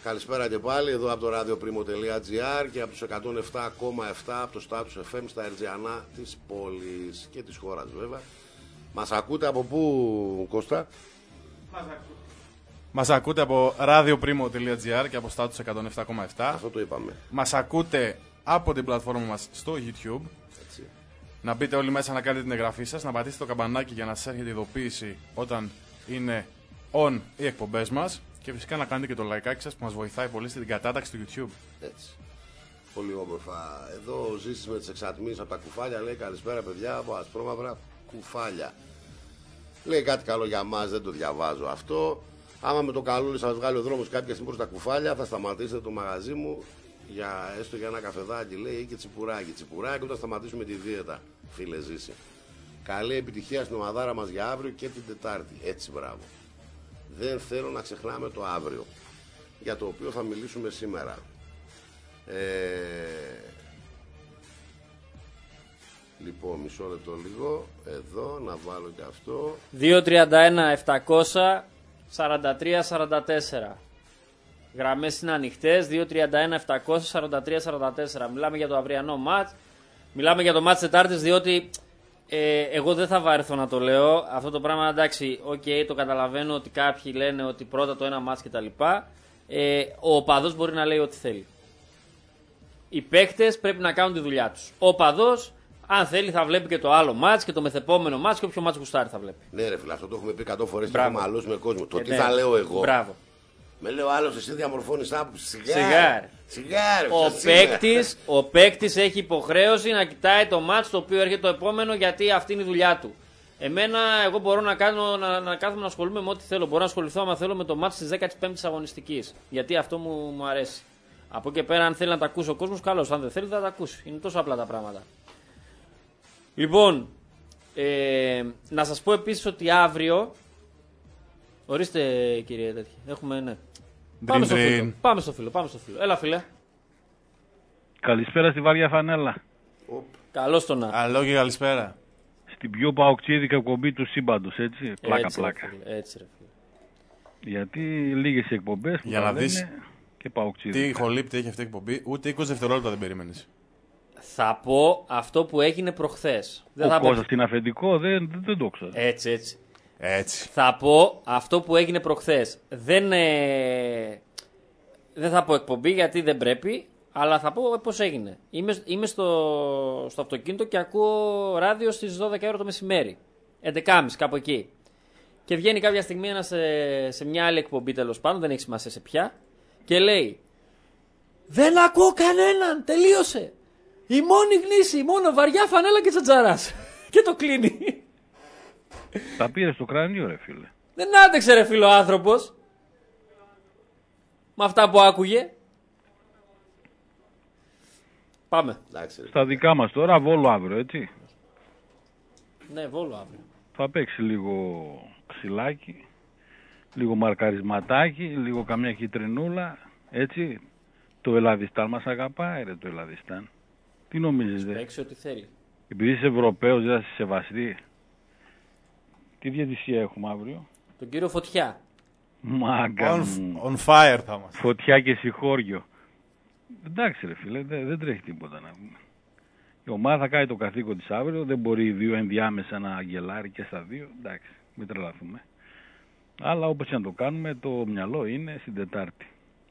Καλησπέρα και πάλι εδώ από το radioprimo.gr και από τους 107,7 από το Status FM στα Ερτζιανά της πόλης και της χώρας βέβαια. Μας ακούτε από πού, Κώστα? Μας ακούτε από radioprimo.gr και από Status 107,7. Αυτό το είπαμε. Μας ακούτε από την πλατφόρμα μας στο YouTube. Έτσι. Να μπείτε όλοι μέσα να κάνετε την εγγραφή σας, να πατήσετε το καμπανάκι για να σας έρχεται ειδοποίηση όταν είναι on οι εκπομπές μας. Και φυσικά να κάνετε και το λαϊκάκι σας που μας βοηθάει πολύ στην κατάταξη του YouTube. Έτσι. Πολύ όμορφα. Εδώ ζήσεις με τις εξατμίσεις από τα κουφάλια. Λέει καλησπέρα παιδιά από ασπρόμαυρα κουφάλια. Λέει κάτι καλό για μας, δεν το διαβάζω αυτό. Άμα με το καλούλι σας βγάλει ο δρόμος κάποια στιγμή προς τα κουφάλια, θα σταματήσετε το μαγαζί μου έστω για ένα καφεδάκι. Λέει ή και τσιπουράκι. Τσιπουράκι όταν σταματήσουμε τη δίαιτα, φίλε Ζήση. Καλή επιτυχία στην ομαδάρα μας για αύριο και την Τετάρτη. Έτσι, μπράβο. Δεν θέλω να ξεχνάμε το αύριο, για το οποίο θα μιλήσουμε σήμερα. Λοιπόν, μισό λεπτό λίγο. Εδώ, να βάλω και αυτό. 231-743-44. Γραμμές είναι ανοιχτές. 231-743-44. Μιλάμε για το αυριανό μάτς. Μιλάμε για το μάτς Τετάρτης, διότι εγώ δεν θα βαρεθώ να το λέω. Αυτό το πράγμα, εντάξει, το καταλαβαίνω ότι κάποιοι λένε ότι πρώτα το ένα μάτς κτλ. Ο οπαδός μπορεί να λέει ό,τι θέλει. Οι παίκτες πρέπει να κάνουν τη δουλειά τους. Ο οπαδός, αν θέλει, θα βλέπει και το άλλο μάτς και το μεθεπόμενο μάτς και όποιο μάτς γουστάρει θα βλέπει. Ναι, ρε φίλε, αυτό το έχουμε πει 100 φορές και έχουμε αλλώσει με κόσμο. Το τι ναι. θα λέω εγώ. Μπράβο. Με λέω άλλος, εσύ διαμορφώνεις άποψη. Σιγάρι. Ο παίκτης έχει υποχρέωση να κοιτάει το μάτς το οποίο έρχεται το επόμενο, γιατί αυτή είναι η δουλειά του. Εγώ μπορώ να κάθομαι να ασχολούμαι με ό,τι θέλω. Μπορώ να ασχοληθώ άμα θέλω με το μάτς της 15ης αγωνιστικής. Γιατί αυτό μου αρέσει. Από εκεί και πέρα, αν θέλει να τα ακούσει ο κόσμος, καλώς. Αν δεν θέλει, θα τα ακούσει. Είναι τόσο απλά τα πράγματα. Λοιπόν, να σας πω επίσης ότι αύριο. Ορίστε, κύριε τέτοια. Έχουμε, ναι. Πάμε στο φίλο. Έλα, φίλε. Καλησπέρα στη βαριά φανέλα. Καλώς τον να. Αλλό και καλησπέρα. Στην πιο παοξίδικα εκπομπή του σύμπαντος, έτσι. Πλάκα. Έτσι, ρε φίλε. Γιατί λίγες εκπομπές που για να δεις και παοξίδικα. Τι ηχολήπτη έχει αυτή η εκπομπή, ούτε 20 δευτερόλεπτα δεν περίμενες. Θα πω αυτό που έγινε προχθές. Ο Κώστας στην αφεντικό δεν το ξέρω. Έτσι. Θα πω αυτό που έγινε προχθές. Δεν θα πω εκπομπή γιατί δεν πρέπει, αλλά θα πω πώς έγινε. Είμαι στο αυτοκίνητο και ακούω ράδιο στις 12 ώρα το μεσημέρι. 11.30 κάπου εκεί. Και βγαίνει κάποια στιγμή ένας σε μια άλλη εκπομπή, τέλος πάντων, δεν έχει σημασία σε ποια, και λέει: δεν ακούω κανέναν, τελείωσε. Η μόνη γνήση, μόνο βαριά φανέλα και Τσατζαράς. Και το κλείνει. Τα πήρε στο κρανίο, ρε φίλε. Δεν άντεξε, ρε φίλο, άνθρωπος. Με αυτά που άκουγε. Πάμε. Στα δικά μας τώρα, Βόλο αύριο, έτσι. Ναι, Βόλο αύριο. Θα παίξει λίγο ξυλάκι, λίγο μαρκαρισματάκι, λίγο καμιά κυτρινούλα, έτσι. Το Ελλαδιστάν μας αγαπάει, ρε, το Ελλαδιστάν. Τι νομίζεις, δε? Παίξει ό,τι θέλει. Επειδή είσαι Ευρωπαίος, δεν θα σε σεβαστεί. Τι διαιτησία έχουμε αύριο? Τον κύριο Φωτιά. Μάγκα on fire θα μας. Φωτιά και συγχώριο. Εντάξει, ρε φίλε, δεν τρέχει τίποτα να πούμε. Η ομάδα θα κάνει το καθήκον της αύριο. Δεν μπορεί οι δύο ενδιάμεσα να αγγελάρει και στα δύο. Εντάξει, μην τρελαθούμε. Αλλά όπως και να το κάνουμε, το μυαλό είναι στην Τετάρτη.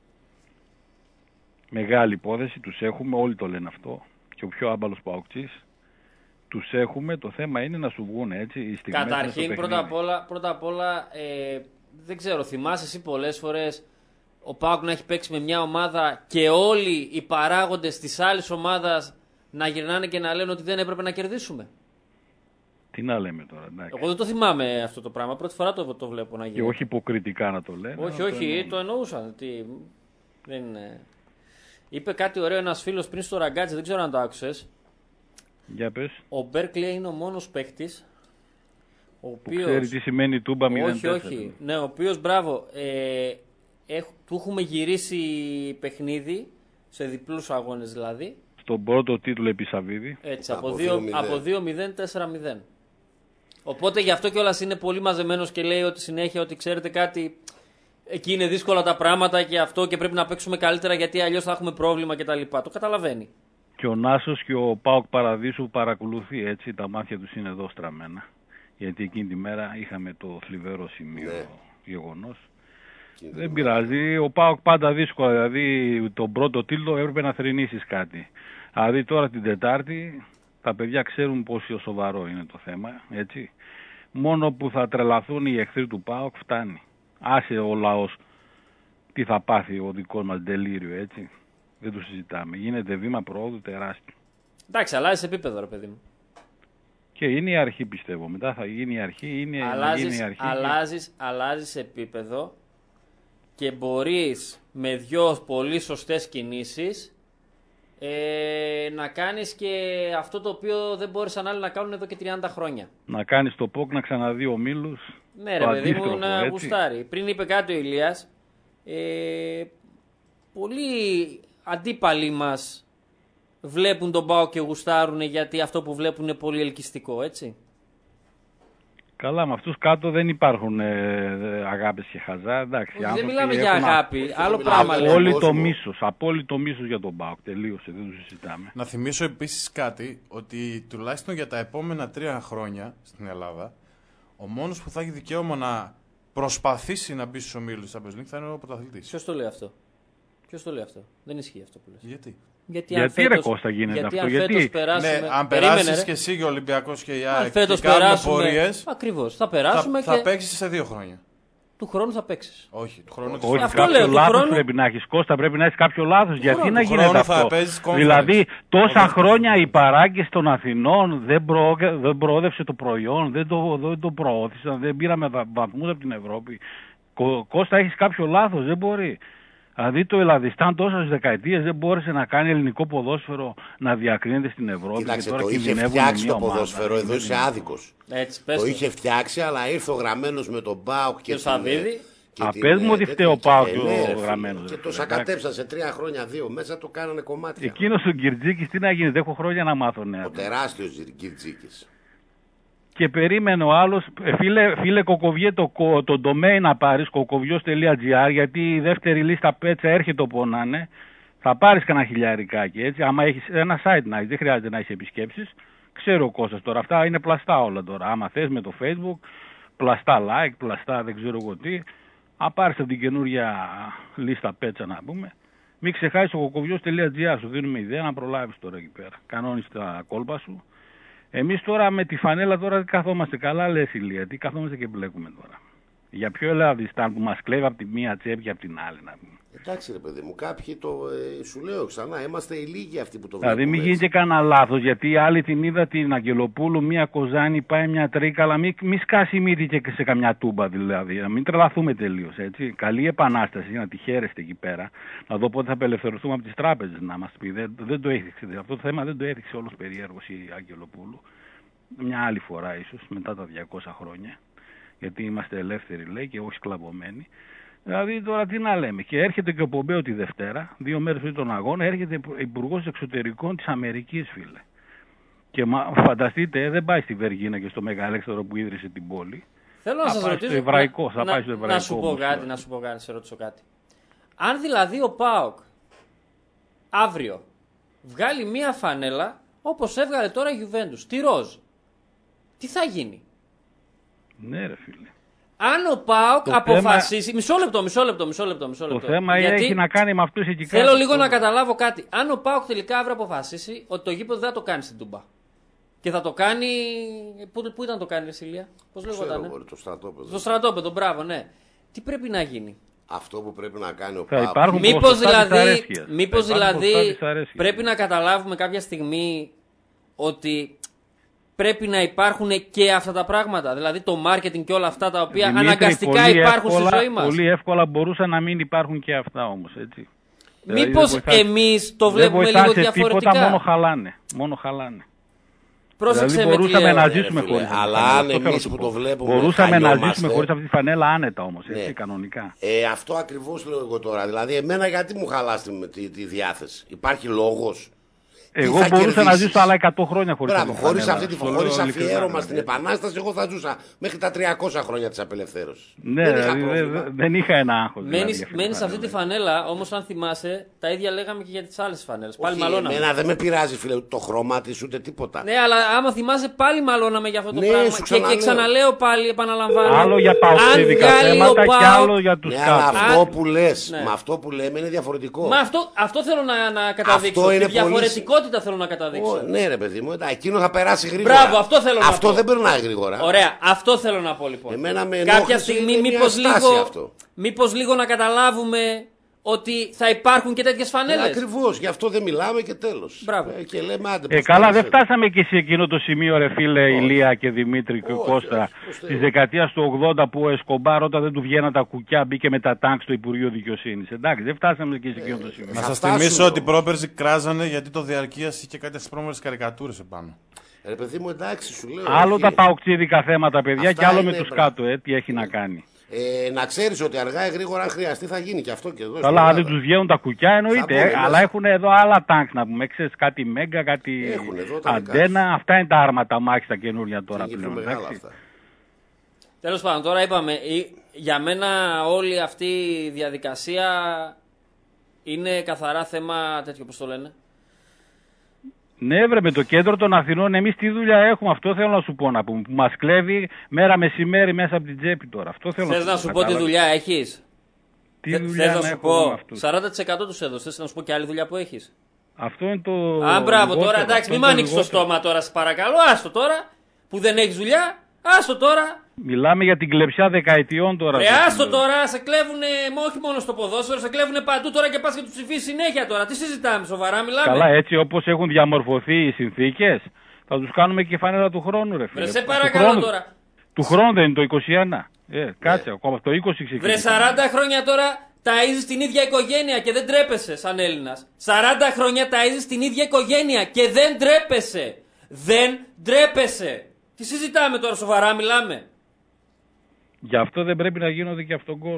Μεγάλη υπόθεση, τους έχουμε, όλοι το λένε αυτό. Και ο πιο άμπαλος παοκτής. Τους έχουμε, το θέμα είναι να σου βγουν, έτσι. Καταρχήν, πρώτα απ' όλα, δεν ξέρω, θυμάσαι εσύ πολλές φορές ο ΠΑΟΚ να έχει παίξει με μια ομάδα και όλοι οι παράγοντες της άλλης ομάδας να γυρνάνε και να λένε ότι δεν έπρεπε να κερδίσουμε? Τι να λέμε τώρα, εντάξει. Εγώ δεν το θυμάμαι αυτό το πράγμα, πρώτη φορά το βλέπω να γίνει. Και όχι υποκριτικά να το λένε. Όχι, το εννοούσαν. Δεν είναι... Είπε κάτι ωραίο ένας φίλος πριν στο ραγκάτσι, δεν ξέρω αν το άκουσες. Για πες. Ο Μπέρκλι είναι ο μόνος παίκτης ο οποίος... ξέρει τι σημαίνει τούμπα 0-4. Όχι. Ναι, ο οποίος, μπράβο, του έχουμε γυρίσει παιχνίδι, σε διπλούς αγώνες δηλαδή. Στον πρώτο τίτλο επί Σαββίδη. Έτσι, από 2-0, 4-0. Οπότε γι' αυτό κιόλας είναι πολύ μαζεμένος και λέει ότι συνέχεια ότι ξέρετε κάτι, εκεί είναι δύσκολα τα πράγματα και αυτό και πρέπει να παίξουμε καλύτερα γιατί αλλιώς θα έχουμε πρόβλημα κτλ. Το καταλαβαίνει. Και ο Νάσος και ο ΠΑΟΚ Παραδείσου παρακολουθεί, έτσι, τα μάτια τους είναι εδώ στραμμένα. Γιατί εκείνη τη μέρα είχαμε το θλιβερό σημείο γεγονός. Δεν πειράζει, ο ΠΑΟΚ πάντα δύσκολα, δηλαδή τον πρώτο τίτλο έπρεπε να θρηνήσεις κάτι. Δηλαδή τώρα την Τετάρτη τα παιδιά ξέρουν πόσο σοβαρό είναι το θέμα, έτσι. Μόνο που θα τρελαθούν οι εχθροί του ΠΑΟΚ φτάνει. Άσε ο λαός τι θα πάθει ο δικός μας τελείριο, έτσι. Δεν το συζητάμε. Γίνεται βήμα προόδου τεράστιο. Εντάξει, αλλάζει επίπεδο, ρε παιδί μου. Και είναι η αρχή, πιστεύω. Μετά θα γίνει η αρχή. Αλλάζεις επίπεδο και μπορείς με 2 πολύ σωστές κινήσεις να κάνεις και αυτό το οποίο δεν μπόρεσαν άλλοι να κάνουν εδώ και 30 χρόνια. Να κάνεις το ΠΟΚ να ξαναδεί ομίλους. Ναι, ρε παιδί μου, να γουστάρει. Πριν είπε κάτι ο Ηλίας, πολλοί αντίπαλοι μας βλέπουν τον ΠΑΟΚ και γουστάρουν γιατί αυτό που βλέπουν είναι πολύ ελκυστικό, έτσι. Καλά, με αυτούς κάτω δεν υπάρχουν αγάπες και χαζά. Εντάξει, δεν μιλάμε για αγάπη, άλλο πράγμα. Απόλυτο μίσος για τον ΠΑΟΚ. Τελείωσε, δεν το συζητάμε. Να θυμίσω επίσης κάτι, ότι τουλάχιστον για τα επόμενα 3 χρόνια στην Ελλάδα, ο μόνος που θα έχει δικαίωμα να προσπαθήσει να μπει στους ομίλους της Champions League θα είναι ο πρωταθλητής. Ποιος το λέει αυτό? Δεν ισχύει αυτό που λες. Γιατί? Γιατί ρε Κώστα γίνεται αυτό? Γιατί αν περάσεις και εσύ και ο Ολυμπιακός και η ΑΕΚ και κάνουν πορείες, ακριβώς, θα περάσουμε θα παίξεις σε 2 χρόνια. Του χρόνου θα παίξεις. Όχι, του χρόνου όχι, κάποιο λάθος πρέπει να έχεις, Κώστα, πρέπει να έχεις κάποιο λάθος. Γιατί να γίνεται αυτό? Δηλαδή τόσα χρόνια οι παράγκες των Αθηνών δεν προόδευσε το προϊόν, δεν το προώθησαν, δεν πήραμε βαθμούς από την Ευρώπη. Κώστα, έχεις κάποιο λάθος, δεν μπορεί. Δηλαδή το Ελλαδιστάν τόσες δεκαετίες δεν μπόρεσε να κάνει ελληνικό ποδόσφαιρο να διακρίνεται στην Ευρώπη. Κοίταξε, το είχε φτιάξει το ποδόσφαιρο, εδώ είσαι άδικος. Το είχε φτιάξει, αλλά ήρθε ο Γραμμένος με τον ΠΑΟΚ και τον Σαββίδη. Πες μου ότι φταίει ο ΠΑΟΚ και ο Γραμμένος. Και το σακατέψαν σε 3 χρόνια 2 μέσα, το κάνανε κομμάτια. Εκείνος ο Γκυρτζίκης τι να γίνει, δεν έχω χρόνια να μάθω νέα. Ο τεράστιος Γκυρτζίκης. Και περίμενε ο άλλος, φίλε Κοκοβιέ, το domain να πάρεις, kokοβιos.gr, γιατί η δεύτερη λίστα πέτσα έρχεται όπου να είναι, θα πάρεις κανένα χιλιαρικάκι, έτσι, άμα έχεις ένα site να έχεις, δεν χρειάζεται να έχεις επισκέψεις, ξέρω ο Κώστας τώρα, αυτά είναι πλαστά όλα τώρα, άμα θες με το Facebook, πλαστά like, πλαστά δεν ξέρω εγώ τι, αν πάρεις από την καινούρια λίστα πέτσα να πούμε, μην ξεχάσεις το kokοβιos.gr, σου δίνουμε ιδέα να προλάβεις τώρα εκεί πέρα, κανόνεις τα κόλπα σου. Εμείς τώρα με τη φανέλα τώρα καθόμαστε καλά, λες Ηλία, τι καθόμαστε και μπλέκουμε τώρα. Για ποιο Ελλαδιστάν που μας κλέβει από τη μία τσέπη και από την άλλη να πούμε. Εντάξει ρε παιδί μου, κάποιοι σου λέω ξανά, είμαστε οι λίγοι αυτοί που το βλέπουμε. Δηλαδή μην γίνει και κανένα λάθος, γιατί η άλλη την είδα την Αγγελοπούλου, μία Κοζάνη, πάει μια τρίκα, αλλά μην σκάσει μύτη και σε καμιά τούμπα δηλαδή, να μην τρελαθούμε τελείως, έτσι. Καλή επανάσταση, να τη χαίρεστε εκεί πέρα, να δω πότε θα απελευθερωθούμε από τις τράπεζες, να μας πει, δεν το έθιξε, αυτό το θέμα δεν το έθιξε όλος περίεργος η Αγγελοπούλου. Μια άλλη φορά ίσως, μετά τα 200 χρόνια, γιατί είμαστε ελεύθεροι λέει και όχι σκλαβωμένοι. Δηλαδή τώρα τι να λέμε. Και έρχεται και ο Πομπέο τη Δευτέρα, 2 μέρες πριν τον αγώνα, έρχεται υπουργός εξωτερικών της Αμερικής, φίλε. Και φανταστείτε, δεν πάει στη Βεργίνα και στο Μεγαλέξανδρο που ίδρυσε την πόλη. Θέλω να σας ρωτήσω, στο εβραϊκό, θα πάει στο εβραϊκό. Να σου πω κάτι, σε ρωτήσω κάτι. Αν δηλαδή ο ΠΑΟΚ αύριο βγάλει μία φανέλα, όπως έβγαλε τώρα η Juventus, τη ροζ, τι θα γίνει? Ναι ρε φίλε. Αν ο ΠΑΟΚ αποφασίσει. Μισό λεπτό. Το θέμα έχει να κάνει με αυτούς εκεί κάτω. Θέλω λίγο να καταλάβω κάτι. Αν ο ΠΑΟΚ τελικά αύριο αποφασίσει ότι το γήπεδο δεν θα το κάνει στην Τούμπα. Και θα το κάνει. Πού ήταν το κάνει, Ρεσίλια? Πώς λέγονταν? Το στρατόπεδο. Στο στρατόπεδο, μπράβο, ναι. Τι πρέπει να γίνει? Αυτό που πρέπει να κάνει ο ΠΑΟΚ. Μήπως δηλαδή πρέπει να καταλάβουμε κάποια στιγμή ότι πρέπει να υπάρχουν και αυτά τα πράγματα. Δηλαδή το marketing και όλα αυτά τα οποία αναγκαστικά υπάρχουν στη ζωή μας. Πολύ εύκολα μπορούσαν να μην υπάρχουν και αυτά όμως, έτσι. Μήπως εμείς το βλέπουμε λίγο διαφορετικά? Τίποτα, μόνο χαλάνε. Πρόσεξε δηλαδή, μπορούσαμε να ζήσουμε χωρίς. Αλλά αν εμείς που το βλέπουμε. Μπορούσαμε να ζήσουμε χωρίς αυτή τη φανέλα άνετα όμως, έτσι, κανονικά. Αυτό ακριβώς λέω εγώ τώρα. Δηλαδή, εμένα γιατί μου χαλάστε με τη διάθεση? Υπάρχει λόγος? Εγώ μπορούσα να ζήσω άλλα 100 χρόνια χωρίς Μπράβο, χωρίς αφιέρωμα στην Επανάσταση, εγώ θα ζούσα μέχρι τα 300 χρόνια της απελευθέρωσης. Ναι, δεν είχα ένα άγχος. Μένεις σε αυτή τη φανέλα, όμως αν θυμάσαι, τα ίδια λέγαμε και για τις άλλες φανέλες. Πάλι μαλώναμε. Εμένα δεν με πειράζει, φίλε, το χρώμα της ούτε τίποτα. Ναι, αλλά άμα θυμάσαι, πάλι μαλώναμε για αυτό το πράγμα. Και ξαναλέω πάλι, επαναλαμβάνω. Άλλο για παοξίδικα θέματα και άλλο για τους κάτω. Αλλά αυτό που λες, με αυτό που λέμε είναι διαφορετικό. Μα αυτό θέλω να καταδείξω. Τη διαφορετικότητα θέλω να καταδείξω. Ναι, ρε παιδί μου, εκείνο θα περάσει γρήγορα. Μπράβο, αυτό θέλω να πω. Αυτό δεν περνάει γρήγορα. Ωραία, αυτό θέλω να πω λοιπόν. Κάποια στιγμή μήπως λίγο να καταλάβουμε ότι θα υπάρχουν και τέτοιες φανέλες. Ακριβώς, γι' αυτό δεν μιλάμε και τέλος. Μπράβο. Και λέμε, άντε, καλά, δεν φτάσαμε και σε εκείνο το σημείο, ρε φίλε, Ηλία και Δημήτρη και Κώστα, της δεκαετίας του 80 που ο Εσκομπάρ όταν δεν του βγαίναν τα κουκιά μπήκε με τα τάγκ στο Υπουργείο Δικαιοσύνης. Εντάξει, δεν φτάσαμε και σε εκείνο το σημείο. Να σας θυμίσω ότι πρόπερζη κράζανε γιατί το Διαρκείας είχε κάτι ασπρόμερες καρικατούρες επάνω. Ρε παιδί μου, εντάξει, σου λέω. Άλλο τα παοξίδικα θέματα, παιδιά, και άλλο με τους κάτω, τι έχει να κάνει. Να ξέρεις ότι αργά ή γρήγορα, αν χρειαστεί, θα γίνει και αυτό και εδώ. Καλά, αν δεν τους βγαίνουν τα κουκιά, εννοείται. Αλλά έχουν εδώ άλλα τάγκ να πούμε. Ξέρεις, κάτι μέγκα, κάτι αντένα. Αυτά είναι τα άρματα μάχης τα καινούργια τώρα πλέον. Τέλος πάντων, τώρα είπαμε, για μένα όλη αυτή η διαδικασία είναι καθαρά θέμα τέτοιο, πώς το λένε. Ναι, βρε, με το κέντρο των Αθηνών, εμείς τι δουλειά έχουμε, αυτό θέλω να σου πω να πούμε. Που μας κλέβει μέρα μεσημέρι μέσα από την τσέπη τώρα. Αυτό θέλω θες να σου πω τι δουλειά έχεις. Τι δουλειά να σου πω. 40% τους έδωσες. Θες να σου πω και άλλη δουλειά που έχεις. Αυτό είναι το. Μπράβο, τώρα εντάξει, μην μ' ανοίξεις το στόμα τώρα, σε παρακαλώ. Άστο τώρα που δεν έχεις δουλειά. Άστο τώρα. Μιλάμε για την κλεψιά δεκαετιών τώρα. Άστο τώρα, σε κλέβουνε όχι μόνο στο ποδόσφαιρο, σε κλέβουνε παντού τώρα και πας και τους ψηφίσεις συνέχεια τώρα. Τι συζητάμε, σοβαρά μιλάμε. Καλά, έτσι όπως έχουν διαμορφωθεί οι συνθήκες, θα τους κάνουμε και φανέλα του χρόνου, ρε φίλε. Σε παρακαλώ τώρα. Του χρόνου δεν είναι το 21. Κάτσε, ακόμα το 20 ξεκινάει. Βρε 40 χρόνια τώρα ταΐζεις την ίδια οικογένεια και δεν τρέπεσαι σαν Έλληνας. 40 χρόνια ταΐζεις την ίδια οικογένεια και δεν τρέπεσαι. Δεν τρέπεσαι. Τι συζητάμε τώρα, σοβαρά μιλάμε. Γι' αυτό δεν πρέπει να γίνονται και αυτό γκολ.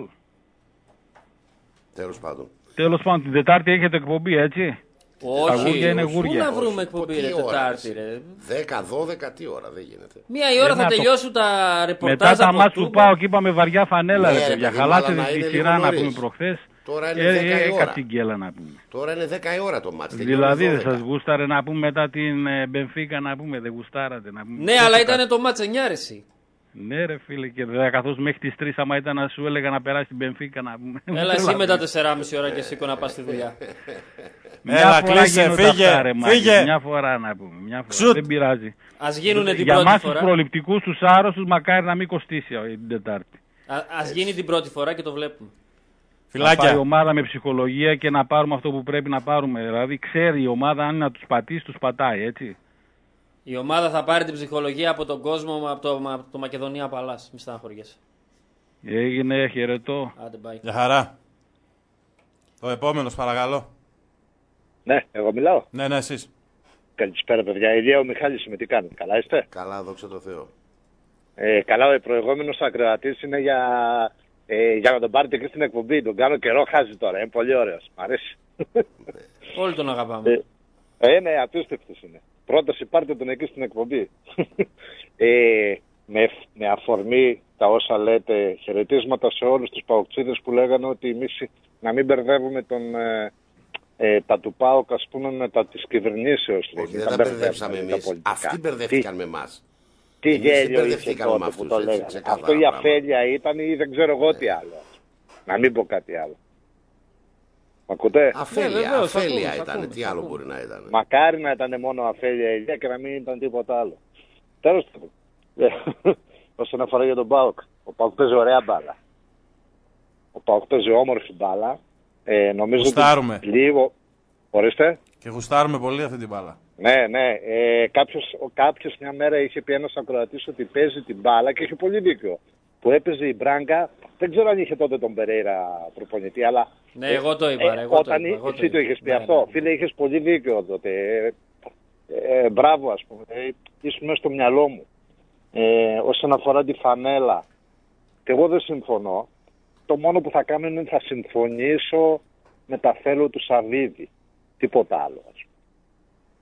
Τέλος πάντων. Τέλος πάντων, την Τετάρτη έχετε εκπομπή, έτσι. Όχι, είναι γούρια. Πού να βρούμε εκπομπή ρε Τετάρτη ρε. 10-12, τι ώρα, δεν γίνεται. Μία η ώρα θα τελειώσουν τα ρεπορτάζ. Μετά τα μάτς του πάω και είπαμε βαριά φανέλα ρε παιδιά. Χαλάτε τη σειρά να πούμε προχθές. Τώρα είναι 10 η ώρα. Να πούμε. Τώρα είναι 10 η ώρα το μάτς. Δηλαδή δεν σας γούσταρε να πούμε μετά την Μπενφίκα να πούμε, δεν γουστάρατε να πούμε. Ναι, αλλά ήταν το μάτς 9. Ναι ρε φίλε, και καθώς μέχρι τις 3 άμα ήταν να σου έλεγα να περάσει την Μπενφίκα να πούμε. Έλα εσύ μετά 4,5 ώρα και σήκω να πας στη δουλειά. Έλα κλείσε, φύγε. Μια φορά να πούμε, μια φορά, δεν πειράζει. Ας γίνουνε την για πρώτη εμάς φορά. τους προληπτικούς, τους άρρωστους, μακάρι να μην κοστίσει την Τετάρτη. Ας γίνει την πρώτη φορά και το βλέπουμε. Φιλάκια. Να πάει η ομάδα με ψυχολογία και να πάρουμε αυτό που πρέπει να πάρουμε. Δηλαδή ξέρει η ομάδα αν να τους πατήσει, τους πατάει, έτσι. Η ομάδα θα πάρει την ψυχολογία από τον κόσμο, από το Μακεδονία Παλάς. Μη στεναχωριέσαι. Έγινε, χαιρετώ. Άντε, bye. Για χαρά. Ο επόμενος παρακαλώ. Ναι, εγώ μιλάω. Ναι, εσείς. Καλησπέρα παιδιά. Ηλία, ο Μιχάλης είμαι, τι κάνετε, καλά είστε? Καλά, δόξα τω Θεώ. Καλά, ο προηγούμενος ακροατής είναι για να τον πάρετε και στην εκπομπή. Τον κάνω καιρό χάζει τώρα, είναι πολύ ωραίος, μ' αρέσει. Όλοι τον αγαπάμε. Ναι, απίστευτος είναι. Πρόταση πάρτε τον εκεί στην εκπομπή. Με αφορμή τα όσα λέτε, χαιρετίσματα σε όλους τους παοξίδες που λέγανε ότι εμείς να μην μπερδεύουμε τα του ΠΑΟΚ, ας πούμε, με τα της κυβερνήσεως. Όχι, δεν τα μπερδεύσαμε εμείς. Αυτοί μπερδεύτηκαν με εμάς. Τι γέλιο είχε τότε που το λέγανε. Αυτό η αφέλεια ήταν ή δεν ξέρω εγώ τι άλλο. Να μην πω κάτι άλλο. Μ' ακούτε? Αφέλεια ήταν. Τι άλλο μπορεί να ήταν? Μακάρι να ήταν μόνο αφέλεια ηλία και να μην ήταν τίποτα άλλο. Τέλος πάντων. Όσον αφορά για τον ΠΑΟΚ. Ο ΠΑΟΚ παίζει ωραία μπάλα. Ο ΠΑΟΚ παίζει όμορφη μπάλα. Νομίζω γουστάρουμε. Ότι λίγο... Ορίστε. Και γουστάρουμε πολύ αυτή την μπάλα. Ναι. Κάποιος μια μέρα είχε πει ένας ακροατής ότι παίζει την μπάλα και είχε πολύ δίκιο. Που έπαιζε η Μπράγκα, δεν ξέρω αν είχε τότε τον Περέιρα προπονητή, αλλά... Ναι, εγώ το είπα. Όταν εσύ το είχες πει αυτό, ναι. Φίλε, είχες πολύ δίκιο τότε. Μπράβο, ας πούμε. Ήσουν μέσα στο μυαλό μου. Όσον αφορά τη φανέλα, και εγώ δεν συμφωνώ. Το μόνο που θα κάνω είναι θα συμφωνήσω με τα θέλω του Σαββίδη. Τίποτα άλλο, ας πούμε.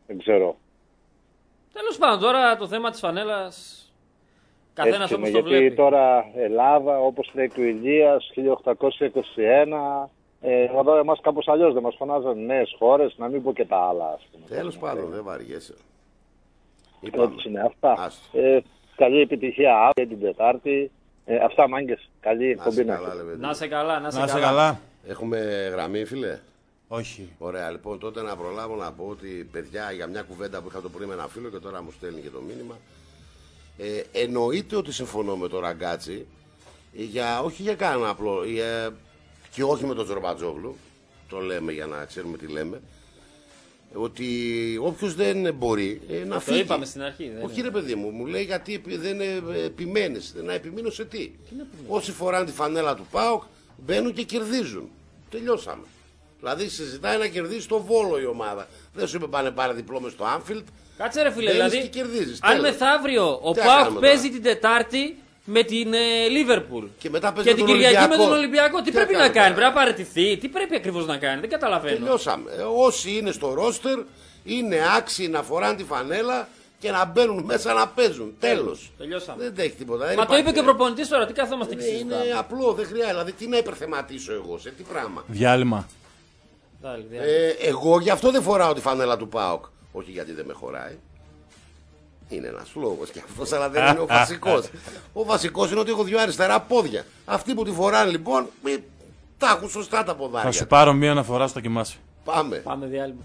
Δεν ξέρω. Τέλος πάντων, τώρα το θέμα της φανέλας, καθένας όπως το βλέπει. Γιατί τώρα Ελλάδα, όπως λέει και ο Ηλίας, 1821, εδώ εμάς κάπως αλλιώς δεν μας φωνάζανε νέες χώρες, να μην πω και τα άλλα, ας πούμε. Τέλος πάντων, δεν βαριέσαι. Έτσι είναι αυτά. Καλή επιτυχία αύριο την Τετάρτη. Αυτά, μάγκες. Καλή εκπομπή. Να σε καλά, να σε καλά. Έχουμε γραμμή, φίλε? Όχι. Ωραία, λοιπόν, τότε να προλάβω να πω ότι, παιδιά, για μια κουβέντα που είχα το πρωί με ένα φίλο και τώρα μου στέλνει και το μήνυμα. Εννοείται ότι συμφωνώ με τον Ραγκάτσι, όχι για κανένα απλό, και όχι με τον Τζορμπατζόγλου, το λέμε για να ξέρουμε τι λέμε, ότι όποιος δεν μπορεί να φύγει. Το είπαμε στην αρχή. Όχι ρε παιδί μου λέει γιατί δεν επιμένεις. Να επιμείνω σε τι? Όσοι φοράνε τη φανέλα του ΠΑΟΚ μπαίνουν και κερδίζουν. Τελειώσαμε. Δηλαδή συζητάει να κερδίσει το Βόλο η ομάδα. Δεν σου είπε πάνε πάρε διπλό μες στο Άνφιλντ. Κάτσε ρε φίλε, δηλαδή αν μεθαύριο ο ΠΑΟΚ παίζει την Τετάρτη με την Λίβερπουλ και την Κυριακή με τον Ολυμπιακό, τι πρέπει να κάνει? Πρέπει να παραιτηθεί? Τι πρέπει ακριβώς να κάνει? Δεν καταλαβαίνω. Τελειώσαμε. Όσοι είναι στο ρόστερ είναι άξιοι να φοράνε τη φανέλα και να μπαίνουν μέσα να παίζουν. Τέλος. Τελειώσαμε. Δεν έχει τίποτα. Μα το είπε και ο προπονητής τώρα, τι καθόμαστε και συζητάμε? Είναι απλό, δεν χρειάζεται. Δηλαδή τι να υπερθεματίσω εγώ, σε τι πράγμα? Διάλειμμα. Εγώ γι' αυτό δεν φοράω τη φανέλα του ΠΑΟΚ. Όχι γιατί δεν με χωράει. Είναι ένας λόγος και αυτός, αλλά δεν είναι ο βασικός. Ο βασικός είναι ότι έχω δύο αριστερά πόδια. Αυτοί που τη φοράνε λοιπόν, τα έχουν σωστά τα ποδάρια. Θα σου πάρω μία να φοράς στο κοιμάσαι. Πάμε. Πάμε διάλειμμα.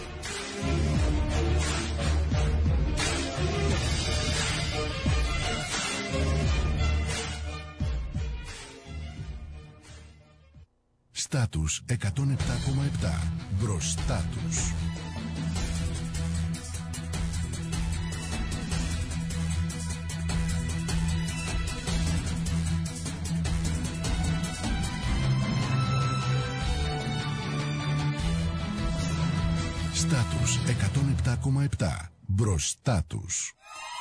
Στάτους 107,7. Μπροστά τους. Στάτους 107,7. Μπροστά τους.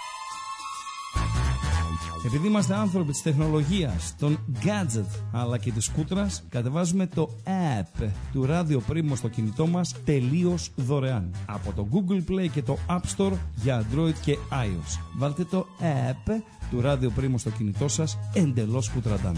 Επειδή είμαστε άνθρωποι της τεχνολογίας, των gadget αλλά και της σκούτρας, κατεβάζουμε το app του Radio Primo στο κινητό μας τελείως δωρεάν από το Google Play και το App Store για Android και iOS. Βάλτε το app του Radio Primo στο κινητό σας εντελώς κουτραντάμε.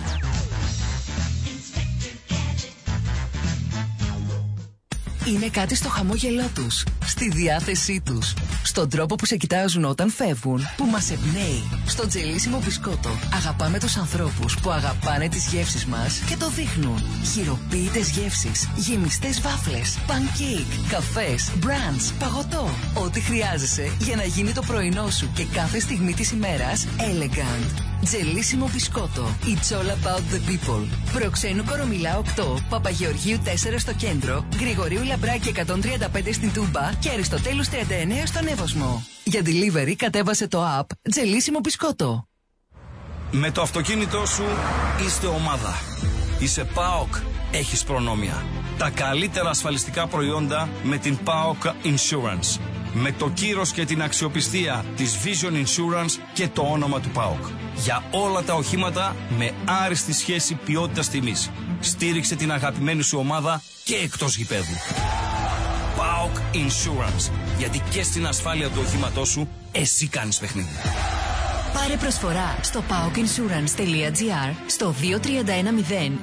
Είναι κάτι στο χαμόγελό τους, στη διάθεσή τους, στον τρόπο που σε κοιτάζουν όταν φεύγουν, που μας εμπνέει. Στο τζελίσιμο μπισκότο αγαπάμε τους ανθρώπους που αγαπάνε τις γεύσεις μας και το δείχνουν. Χειροποίητες γεύσεις, γεμιστές βάφλες, pancake, καφές, brunch, παγωτό. Ό,τι χρειάζεσαι για να γίνει το πρωινό σου και κάθε στιγμή της ημέρας elegant. Τζελίσιμο μπισκότο. It's all about the people. Προξένου Κορομιλά 8, Παπαγεωργίου 4 στο κέντρο, Γρηγορίου Λαμπράκη 135 στην Τούμπα και Αριστοτέλους 39 στον Εύωσμο. Για delivery κατέβασε το app Τζελίσιμο μπισκότο. Με το αυτοκίνητό σου είστε ομάδα. Είσαι ΠΑΟΚ. Έχεις προνόμια. Τα καλύτερα ασφαλιστικά προϊόντα με την ΠΑΟΚ Insurance. Με το κύρος και την αξιοπιστία της Vision Insurance και το όνομα του ΠΑΟΚ. Για όλα τα οχήματα με άριστη σχέση ποιότητας τιμής. Στήριξε την αγαπημένη σου ομάδα και εκτός γηπέδου. ΠΑΟΚ Insurance. Γιατί και στην ασφάλεια του οχήματός σου εσύ κάνεις παιχνίδι. Πάρε προσφορά στο paokinsurance.gr, στο 2310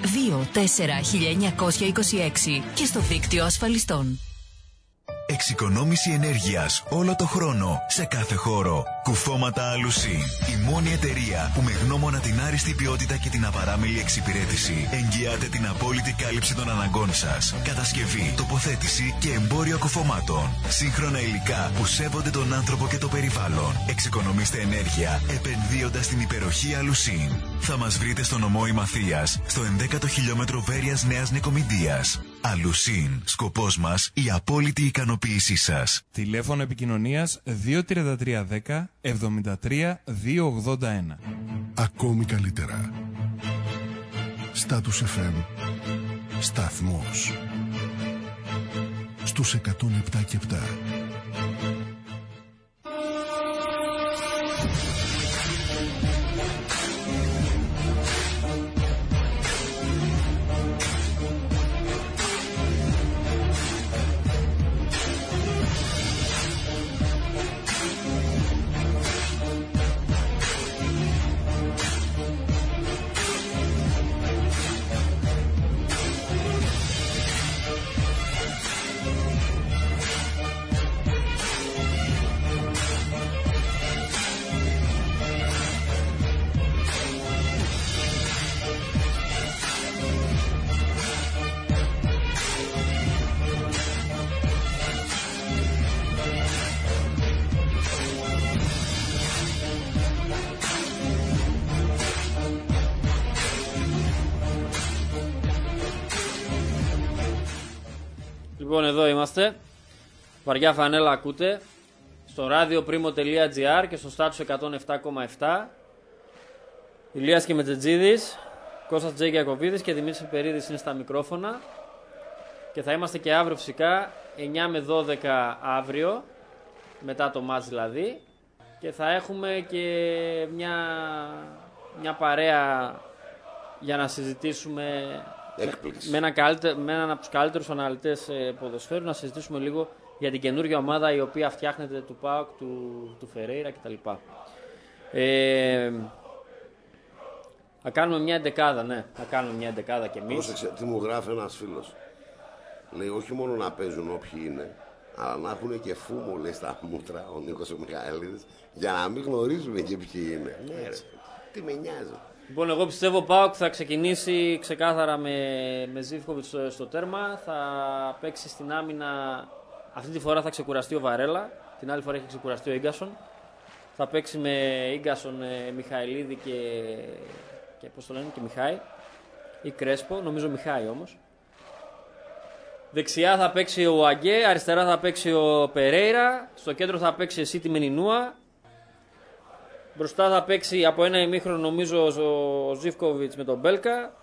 24 1926 και στο δίκτυο ασφαλιστών. Εξοικονόμηση ενέργειας όλο το χρόνο, σε κάθε χώρο. Κουφώματα Alusin. Η μόνη εταιρεία που με γνώμονα την άριστη ποιότητα και την απαράμιλη εξυπηρέτηση εγγυάται την απόλυτη κάλυψη των αναγκών σας. Κατασκευή, τοποθέτηση και εμπόριο κουφωμάτων. Σύγχρονα υλικά που σέβονται τον άνθρωπο και το περιβάλλον. Εξοικονομήστε ενέργεια επενδύοντας στην υπεροχή Alusin. Θα μας βρείτε στο νομό Ημαθίας, στο 11ο χιλιόμετρο Βέρειας Νέας Νικομηντίας. Alusin. Σκοπός μας η απόλυτη ικανοποίησή σας. Τηλέφωνο επικοινωνίας 23310 73 281. Ακόμη καλύτερα. Στάτους FM. Σταθμός. Στους 107 και 7. Λοιπόν, εδώ είμαστε. Βαριά φανέλα ακούτε. Στο radioprimo.gr και στο Status 107,7. Ηλίας και Μετζετζίδης, Κώστας Τζέκιακοβίδης και Δημήτρης Περίδης είναι στα μικρόφωνα. Και θα είμαστε και αύριο φυσικά, 9 με 12 αύριο, μετά το μάτς δηλαδή. Και θα έχουμε και μια παρέα για να συζητήσουμε με έναν από τους καλύτερους αναλυτές ποδοσφαίρου, να συζητήσουμε λίγο για την καινούργια ομάδα η οποία φτιάχνεται του ΠΑΟΚ, του Φερέιρα κτλ. Θα κάνουμε μια εντεκάδα, ναι. Θα κάνουμε μια εντεκάδα κι εμείς. Πρόσεξε, τι μου γράφει ένας φίλος. Λέει όχι μόνο να παίζουν όποιοι είναι, αλλά να έχουν και φούμο, λέει, στα μούτρα ο Νίκος ο Μιχαηλίδης, για να μην γνωρίζουμε και ποιοι είναι. Ναι, ρε, τι με νοιάζει. Λοιπόν, εγώ πιστεύω ο ΠΑΟΚ θα ξεκινήσει ξεκάθαρα με Ζίβκοβιτς στο τέρμα. Θα παίξει στην άμυνα. Αυτή τη φορά θα ξεκουραστεί ο Βαρέλα. Την άλλη φορά έχει ξεκουραστεί ο Ίγκασον. Θα παίξει με Ίγκασον, Μιχαηλίδη και πώς το λένε, και Μιχάη. Ή Κρέσπο, νομίζω Μιχάη όμως. Δεξιά θα παίξει ο Αγκέ, αριστερά θα παίξει ο Περέιρα. Στο κέντρο θα παίξει εσύ τη Μενινούα. Μπροστά θα παίξει από ένα ημίχρονο νομίζω ο Ζίβκοβιτς με τον Μπέλκα.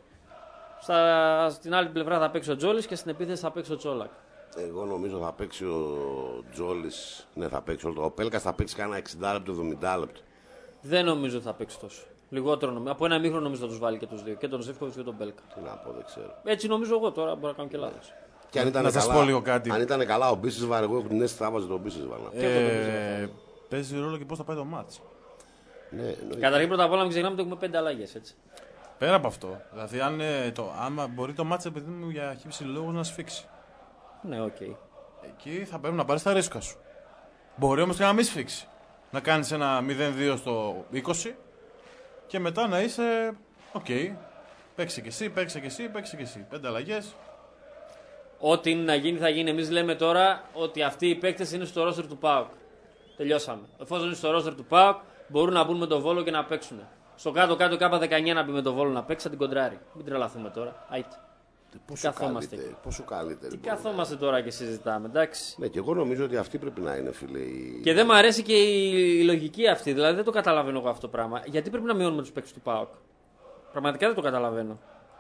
Στην άλλη πλευρά θα παίξει ο Τζόλης και στην επίθεση θα παίξει ο Τσόλακ. Εγώ νομίζω θα παίξει ο Τζόλης. Ναι, θα παίξει όλο το. Ο Πέλκας θα παίξει κάνα 60 λεπτό, 70 λεπτό. Δεν νομίζω θα παίξει τόσο. Λιγότερο νομίζω. Από ένα ημίχρονο νομίζω θα τους βάλει και τους δύο. Και τον Ζίβκοβιτς και τον Μπέλκα. Τι να πω, δεν ξέρω. Έτσι νομίζω εγώ τώρα, μπορώ να κάνω και λάθος. Και αν ήταν, αν ήταν καλά ο Μπίσεσβαρ, εγώ έχω την αίσθηση θα βάζει τον Μπίσεσβαρ. Παίζει ρόλο και πώς θα πάει το μάτς. Ναι, καταρχήν πρώτα απ' όλα μην ξεχνάμε ότι έχουμε 5 αλλαγές, έτσι. Πέρα από αυτό, δηλαδή άμα μπορεί το μάτς επειδή μου για χύψη λόγους να σφίξει. Ναι, οκ. Εκεί θα πρέπει να πάρεις τα ρίσκα σου. Μπορεί όμως και να μην σφίξει. Να κάνεις ένα 0-2 στο 20 και μετά να είσαι οκ. Παίξε και εσύ, παίξε και εσύ, παίξε και εσύ. 5 αλλαγές. Ό,τι είναι να γίνει θα γίνει. Εμείς λέμε τώρα ότι αυτοί οι παίκτες είναι στο ρόστερ του ΠΑΟΚ. Τελειώσαμε. Εφόσον είναι στο ρόστερ του ΠΑΟΚ, μπορούν να μπουν με τον Βόλο και να παίξουν. Στο κάτω-κάτω K19 να μπει με τον Βόλο να παίξει, θα την κοντράρει. Μην τρελαθούμε τώρα. Άιτε. Πόσο καλύτεροι. Τι καθόμαστε τώρα και συζητάμε, εντάξει. Ναι, και εγώ νομίζω ότι αυτή πρέπει να είναι, φίλε. Και δεν μου αρέσει και η λογική αυτή. Δηλαδή δεν το καταλαβαίνω εγώ αυτό το πράγμα. Γιατί πρέπει να μειώνουμε τους παίκτες του ΠΑΟΚ. Πραγματικά δεν το καταλαβαίνω.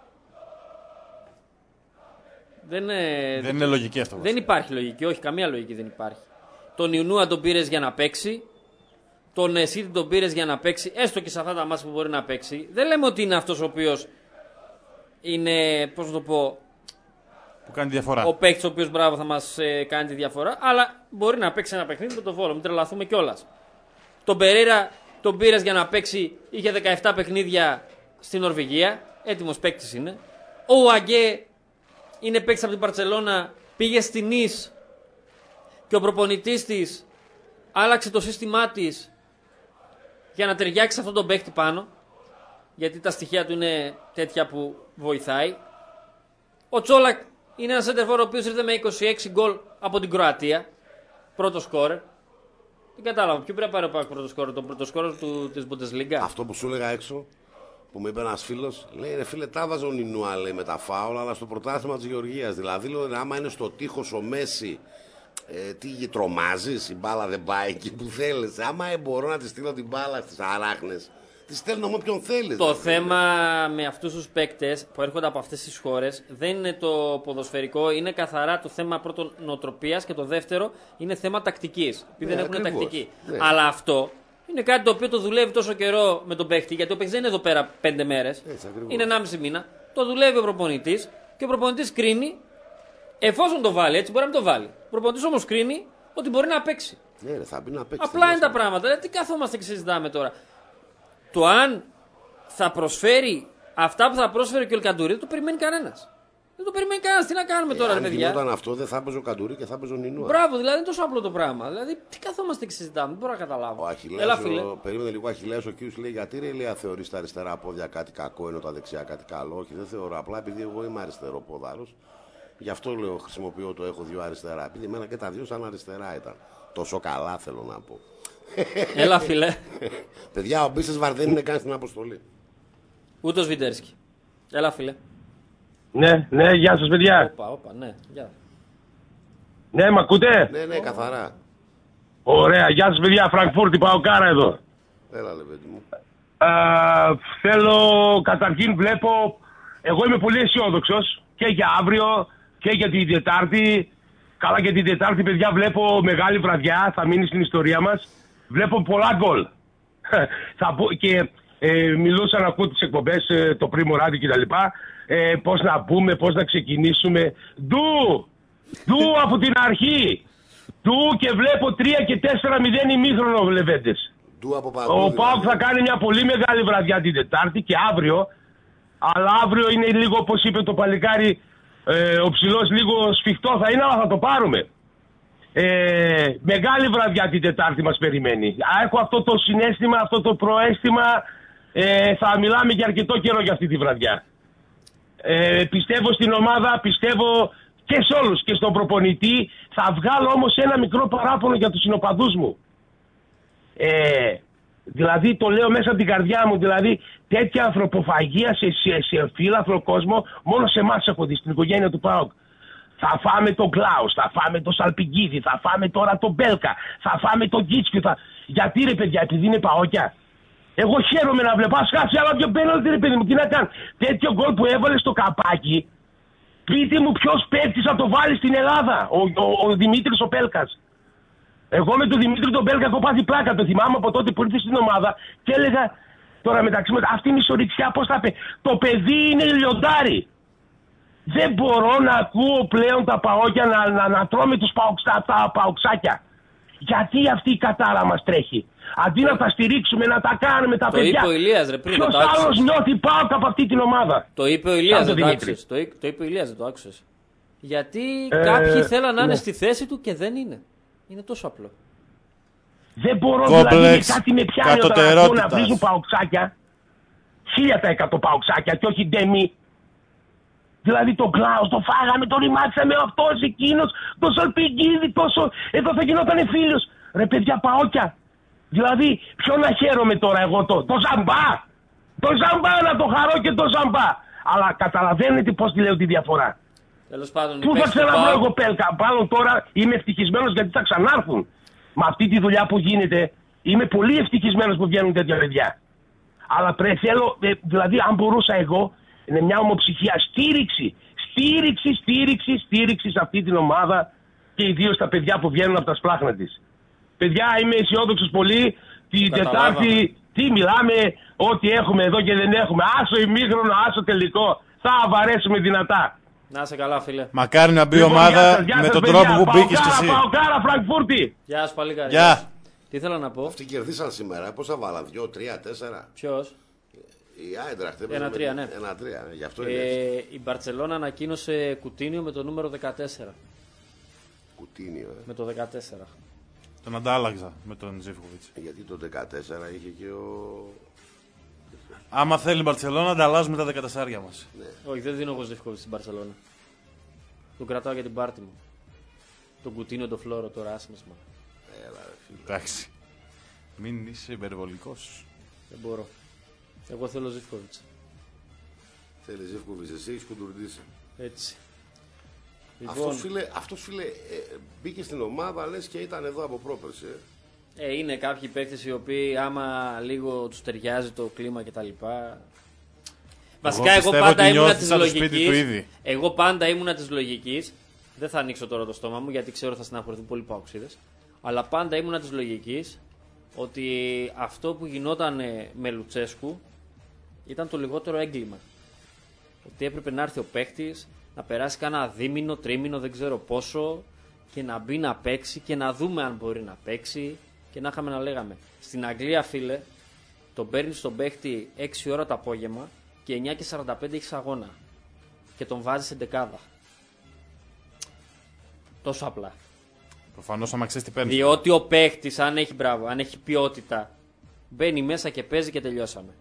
Δεν είναι λογική αυτό. Δεν υπάρχει λογική, όχι, καμία λογική δεν υπάρχει. Τον Ιουνούα τον πήρες για να παίξει. Τον Εσίτη τον πήρες για να παίξει. Έστω και σε αυτά τα μάτια που μπορεί να παίξει. Δεν λέμε ότι είναι αυτός ο οποίος είναι, πώς να το πω, που κάνει διαφορά. Ο παίκτης ο οποίος μπράβο θα μας κάνει τη διαφορά. Αλλά μπορεί να παίξει ένα παιχνίδι με τον Βόλο. Μην τρελαθούμε κιόλας. Τον Περέιρα τον πήρες για να παίξει. Είχε 17 παιχνίδια στην Νορβηγία. Έτοιμος παίκτης είναι. Ο Αγκέ είναι παίκτης από την Μπαρτσελώνα. Πήγε στην Νις. Και ο προπονητής της άλλαξε το σύστημά της για να ταιριάξει αυτόν τον παίκτη πάνω. Γιατί τα στοιχεία του είναι τέτοια που βοηθάει. Ο Τσόλακ είναι ένας σέντερφορ ο οποίος ήρθε με 26 γκολ από την Κροατία. Πρώτο σκόρερ. Δεν κατάλαβα. Ποιο πρέπει να πάρει ο Πάκ πρώτο σκόρερ, τον πρώτο σκόρερ της Bundesliga. Αυτό που σου έλεγα έξω, που μου είπε ένας φίλος, λέει ρε φίλε, τα βάζω Νινούα, λέει, με τα φάουλα, αλλά στο πρωτάθλημα της Γεωργίας. Δηλαδή, λέει, άμα είναι στο τείχος ο Μέση, τι τρομάζεις, η μπάλα δεν πάει εκεί που θέλεις. Άμα μπορώ να τη στείλω την μπάλα στις αράχνες, τη στέλνω με όποιον θέλεις. Το θέμα με αυτούς τους παίκτες που έρχονται από αυτές τις χώρες δεν είναι το ποδοσφαιρικό, είναι καθαρά το θέμα πρώτον νοοτροπίας και το δεύτερο είναι θέμα τακτικής. Επειδή δεν έχουν τακτική. Ναι. Αλλά αυτό είναι κάτι το οποίο το δουλεύει τόσο καιρό με τον παίκτη, γιατί ο παίκτης δεν είναι εδώ πέρα 5 μέρες. Είναι 1,5 μήνα. Το δουλεύει ο προπονητής και ο προπονητής κρίνει. Εφόσον το βάλει, έτσι μπορεί να μην το βάλει. Ο προπονητής όμως κρίνει ότι μπορεί να παίξει. Ναι, ρε, θα μπει να παίξει. Απλά είναι τα πράγματα. Τι καθόμαστε και συζητάμε τώρα. Το αν θα προσφέρει αυτά που θα πρόσφερε και ο Ελκαντουρί δεν το περιμένει κανένας. Δεν το περιμένει κανένας. Τι να κάνουμε τώρα, ρε παιδιά. Αν γινόταν αυτό, δεν θα έπαιζε ο Καντουρί και θα έπαιζε ο Νινούα. Μπράβο, δηλαδή είναι τόσο απλό το πράγμα. Δηλαδή, τι καθόμαστε και συζητάμε, δεν μπορώ να καταλάβω. Ο Αχιλλέας, περίμενε λίγο, ο Αχιλλέας ο κύριος λέει: γιατί ρε, λέει, θεωρείς τα αριστερά πόδια κάτι κακό ενώ τα δεξιά κάτι καλό. Όχι, δεν θεωρώ. Απλά επειδή εγώ είμαι αριστεροπόδαρος. Γι' αυτό λέω χρησιμοποιώ το έχω δύο αριστερά. Επειδή εμένα και τα δύο σαν αριστερά ήταν. Τόσο καλά θέλω να πω. Έλα, φιλέ. Παιδιά, ο Μπίσεσβαρ δεν είναι καν στην αποστολή. Ούτε ο Σβιντέρσκι. Έλα, φιλέ. Ναι, γεια σας, παιδιά. Όπα, ναι, γεια. Ναι, μ' ακούτε? Ναι, καθαρά. Ωραία, γεια σας παιδιά, Φραγκφούρτη, Παοκάρα εδώ. Έλα, λε, παιδί μου. Θέλω, καταρχήν βλέπω, εγώ είμαι πολύ αισιόδοξος και για αύριο και για την Τετάρτη. Καλά, και την Τετάρτη, παιδιά, βλέπω μεγάλη βραδιά, θα μείνει στην ιστορία μας. Βλέπω πολλά γκολ. Και μιλούσα να ακούω τις εκπομπές, το Primo Radio κτλ. Πώς να μπούμε, πώς να ξεκινήσουμε. Ντου από την αρχή. Ντου και βλέπω 3 και 4-0 ημίχρονο, Λεβέντες. Ο ΠΑΟΚ θα κάνει μια πολύ μεγάλη βραδιά την Τετάρτη και αύριο. Αλλά αύριο είναι λίγο, όπως είπε το παλικάρι, ο ψηλός λίγο σφιχτό θα είναι, αλλά θα το πάρουμε. Μεγάλη βραδιά την Τετάρτη μας περιμένει. Έχω αυτό το συναίσθημα, αυτό το προαίσθημα. Θα μιλάμε για αρκετό καιρό για αυτή τη βραδιά. Πιστεύω στην ομάδα, πιστεύω και σε όλους και στον προπονητή. Θα βγάλω όμως ένα μικρό παράπονο για τους συνοπαδούς μου. Δηλαδή το λέω μέσα από την καρδιά μου, δηλαδή τέτοια ανθρωποφαγία σε φύλαθρο κόσμο μόνο σε εμάς έχω δει, στην οικογένεια του ΠΑΟΚ. Θα φάμε τον Κλάους, θα φάμε τον Σαλπιγκίδη, θα φάμε τώρα τον Μπέλκα, θα φάμε τον Κίτσκι. Γιατί ρε παιδιά, επειδή είναι παόκια. Εγώ χαίρομαι να βλέπω, ας χάσει άλλα πιο πέναλτι ρε παιδί μου, τι να κάνω. Τέτοιο γκολ που έβαλε στο καπάκι, πείτε μου ποιος παίκτης θα το βάλει στην Ελλάδα, ο Δημήτρης ο Πέλκας. Εγώ με τον Δημήτρη τον Μπέλκα έχω πάθει πλάκα, το θυμάμαι από τότε που ήρθε στην ομάδα και έλεγα τώρα μεταξύ μας, αυτή η μισορυξιά πώς θα πει. Το παιδί είναι λιοντάρι. Δεν μπορώ να ακούω πλέον τα παόκια να τρώμε τα παοξάκια. Γιατί αυτή η κατάρα μας τρέχει. Αντί να τα στηρίξουμε, να τα κάνουμε τα παιδιά. Το είπε ο Ηλίας, ρε, πριν. Ποιος άλλος νιώθει ΠΑΟΚ από αυτή την ομάδα. Το είπε ο Ηλίας, δεν το άκουσες. Το είπε ο Ηλίας, δεν το άκουσες. Γιατί κάποιοι θέλαν να είναι στη θέση του και δεν είναι. Είναι τόσο απλό. Δεν μπορώ δηλαδή κάτι με πιάνει όταν ακούω να βρίζουν παοξάκια. 1000% παοξάκια και όχι ντεμή. Δηλαδή τον Κλάους, το φάγαμε, τον ρημάξαμε αυτός, εκείνος, τον Σαλπιγκίδη, τόσο. Εδώ θα γινόταν φίλος. Ρε παιδιά παόκια. Δηλαδή ποιο να χαίρομαι τώρα εγώ το Ζαμπά. Το Ζαμπά να το χαρώ και το Ζαμπά. Αλλά καταλαβαίνετε πώς τη λέω τη διαφορά. Τέλος πάντων, πού θα ξαναβρω εγώ Πέλκα. Πάνω τώρα είμαι ευτυχισμένος γιατί θα ξανάρθουν. Με αυτή τη δουλειά που γίνεται είμαι πολύ ευτυχισμένος που βγαίνουν τέτοια παιδιά. Αλλά θέλω, δηλαδή αν μπορούσα εγώ, είναι μια ομοψυχία στήριξη σε αυτή την ομάδα και ιδίως τα παιδιά που βγαίνουν από τα σπλάχνα της. Παιδιά, είμαι αισιόδοξος πολύ. Την Τετάρτη τι μιλάμε, ό,τι έχουμε εδώ και δεν έχουμε. Άσο ημίχρονο, άσο τελικό. Θα βαρέσουμε δυνατά. Να είσαι καλά, φίλε. Μακάρι να μπει η ομάδα με τον τρόπο που μπήκες κι εσύ. Παοκάρα, Φραγκφούρτη. Γεια σου, παλικάρι. Γεια. Τι θέλω να πω. Αυτοί κερδίσαν σήμερα. Πόσα βάλαν, 2, 3, 4. Ποιος? Η Άιντραχτ. 1-3, ναι. 1-3, γι' αυτό είναι. Η Μπαρτσελώνα ανακοίνωσε Κουτίνιο με το νούμερο 14. Κουτίνιο, Με το 14. Τον αντάλλαξα με τον Ζίβκοβιτς. Γιατί το 14 είχε και ο... Άμα θέλει η Μπαρτσελώνα, ανταλλάζουμε τα 14 μας. Ναι. Όχι, δεν δίνω εγώ Ζίβκοβιτς στην Μπαρτσελώνα. Τον κρατάω για την πάρτι μου. Τον Κουτίνιο, τον Φλόρο, το ράσιμασμα. Έλα ρε φίλε. Εντάξει. Μην είσαι υπερβολικός. Δεν μπορώ. Εγώ θέλω Ζίβκοβιτς. Θέλει Ζίβκοβιτς, εσύ έχεις κουντουρδίσει. Έτσι. Λοιπόν... Αυτός φίλε μπήκε στην ομάδα λες και ήταν εδώ από πρόπερση. Είναι κάποιοι παίκτες οι οποίοι άμα λίγο τους ταιριάζει το κλίμα κτλ. Βασικά εγώ πάντα ήμουνα της λογικής. Εγώ πάντα ήμουνα της λογικής. Δεν θα ανοίξω τώρα το στόμα μου γιατί ξέρω θα συναχωρηθούν πολλοί παοξίδες. Αλλά πάντα ήμουνα της λογικής ότι αυτό που γινόταν με Λουτσέσκου ήταν το λιγότερο έγκλημα. Ότι έπρεπε να έρθει ο παίκτης, να περάσει κάνα δίμηνο, τρίμηνο, δεν ξέρω πόσο και να μπει να παίξει και να δούμε αν μπορεί να παίξει και να είχαμε να λέγαμε. Στην Αγγλία, φίλε, τον παίρνει στον παίκτη 6 ώρα το απόγευμα και 9:45 έχεις αγώνα και τον βάζεις σε δεκάδα. Τόσο απλά. Προφανώς άμα ξέρεις τι παίρνεις. Διότι ο παίκτης, αν έχει ποιότητα, μπαίνει μέσα και παίζει και τελειώσαμε.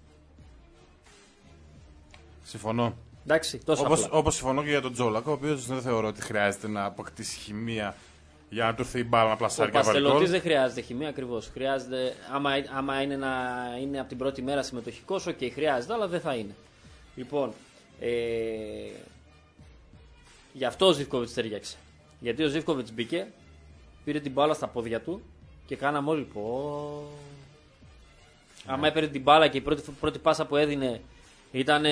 Συμφωνώ. Εντάξει, τόσο απλά. Όπως συμφωνώ και για τον Τζόλακο, ο οποίος δεν θεωρώ ότι χρειάζεται να αποκτήσει χημεία για να του έρθει η μπάλα να πλασάρει και να βάλει γκολ. Ο Παστελωτής δεν χρειάζεται χημεία ακριβώς. Χρειάζεται, άμα είναι να είναι από την πρώτη μέρα συμμετοχικός, ok, χρειάζεται, αλλά δεν θα είναι. Λοιπόν, γι' αυτό ο Ζιβκοβιτς ταιριάξε. Γιατί ο Ζίβκοβιτς μπήκε, πήρε την μπάλα στα πόδια του και κάναμε όλοι Άμα έπαιρνε την μπάλα και η πρώτη πάσα που έδινε ήταν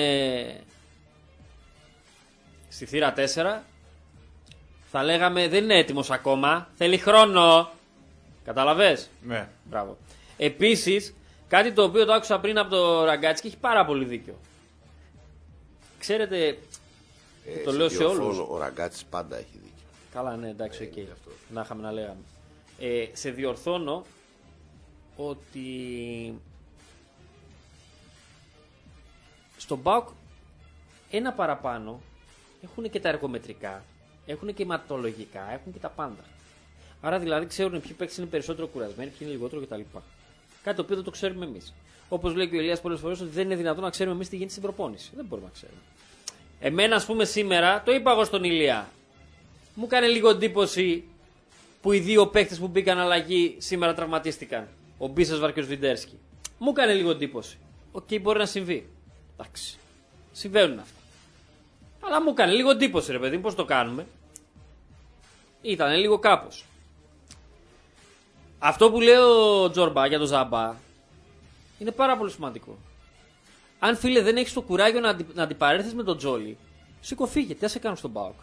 στη θύρα 4, θα λέγαμε δεν είναι έτοιμος ακόμα, θέλει χρόνο. Καταλαβες? Ναι. Μπράβο. Επίσης, κάτι το οποίο το άκουσα πριν από το Ραγκάτσι και έχει πάρα πολύ δίκιο. Ξέρετε, το λέω σε όλους. Ο Ραγκάτσης πάντα έχει δίκιο. Καλά, ναι, εντάξει, οκ. Να είχαμε να λέγαμε. Σε διορθώνω ότι στον ΠΑΟΚ ένα παραπάνω έχουν και τα εργομετρικά, έχουν και αιματολογικά, έχουν και τα πάντα. Άρα δηλαδή ξέρουν ποιοι παίκτες είναι περισσότερο κουρασμένοι, ποιοι είναι λιγότερο κτλ. Κάτι το οποίο δεν το ξέρουμε εμείς. Όπως λέει και ο Ηλίας πολλές φορές, ότι δεν είναι δυνατόν να ξέρουμε εμείς τι γίνεται στην προπόνηση. Δεν μπορούμε να ξέρουμε. Εμένα, ας πούμε, σήμερα, το είπα εγώ στον Ηλία, μου έκανε λίγο εντύπωση που οι δύο παίκτες που μπήκαν αλλαγή σήμερα τραυματίστηκαν. Ο Μπίσεσβαρ και ο Σβιντέρσκι. Μου έκανε λίγο εντύπωση. Οκ, μπορεί να συμβεί. Εντάξει. Συμβαίνουν αυτά. Αλλά μου έκανε λίγο εντύπωση, ρε παιδί μου, πώς το κάνουμε. Ήταν λίγο κάπως. Αυτό που λέει ο Τζορμπά για τον Ζαμπά είναι πάρα πολύ σημαντικό. Αν, φίλε, δεν έχεις το κουράγιο να αντιπαρέλθεις με τον Τζόλι, σήκω φύγε. Τι να σε κάνω στον ΠΑΟΚ?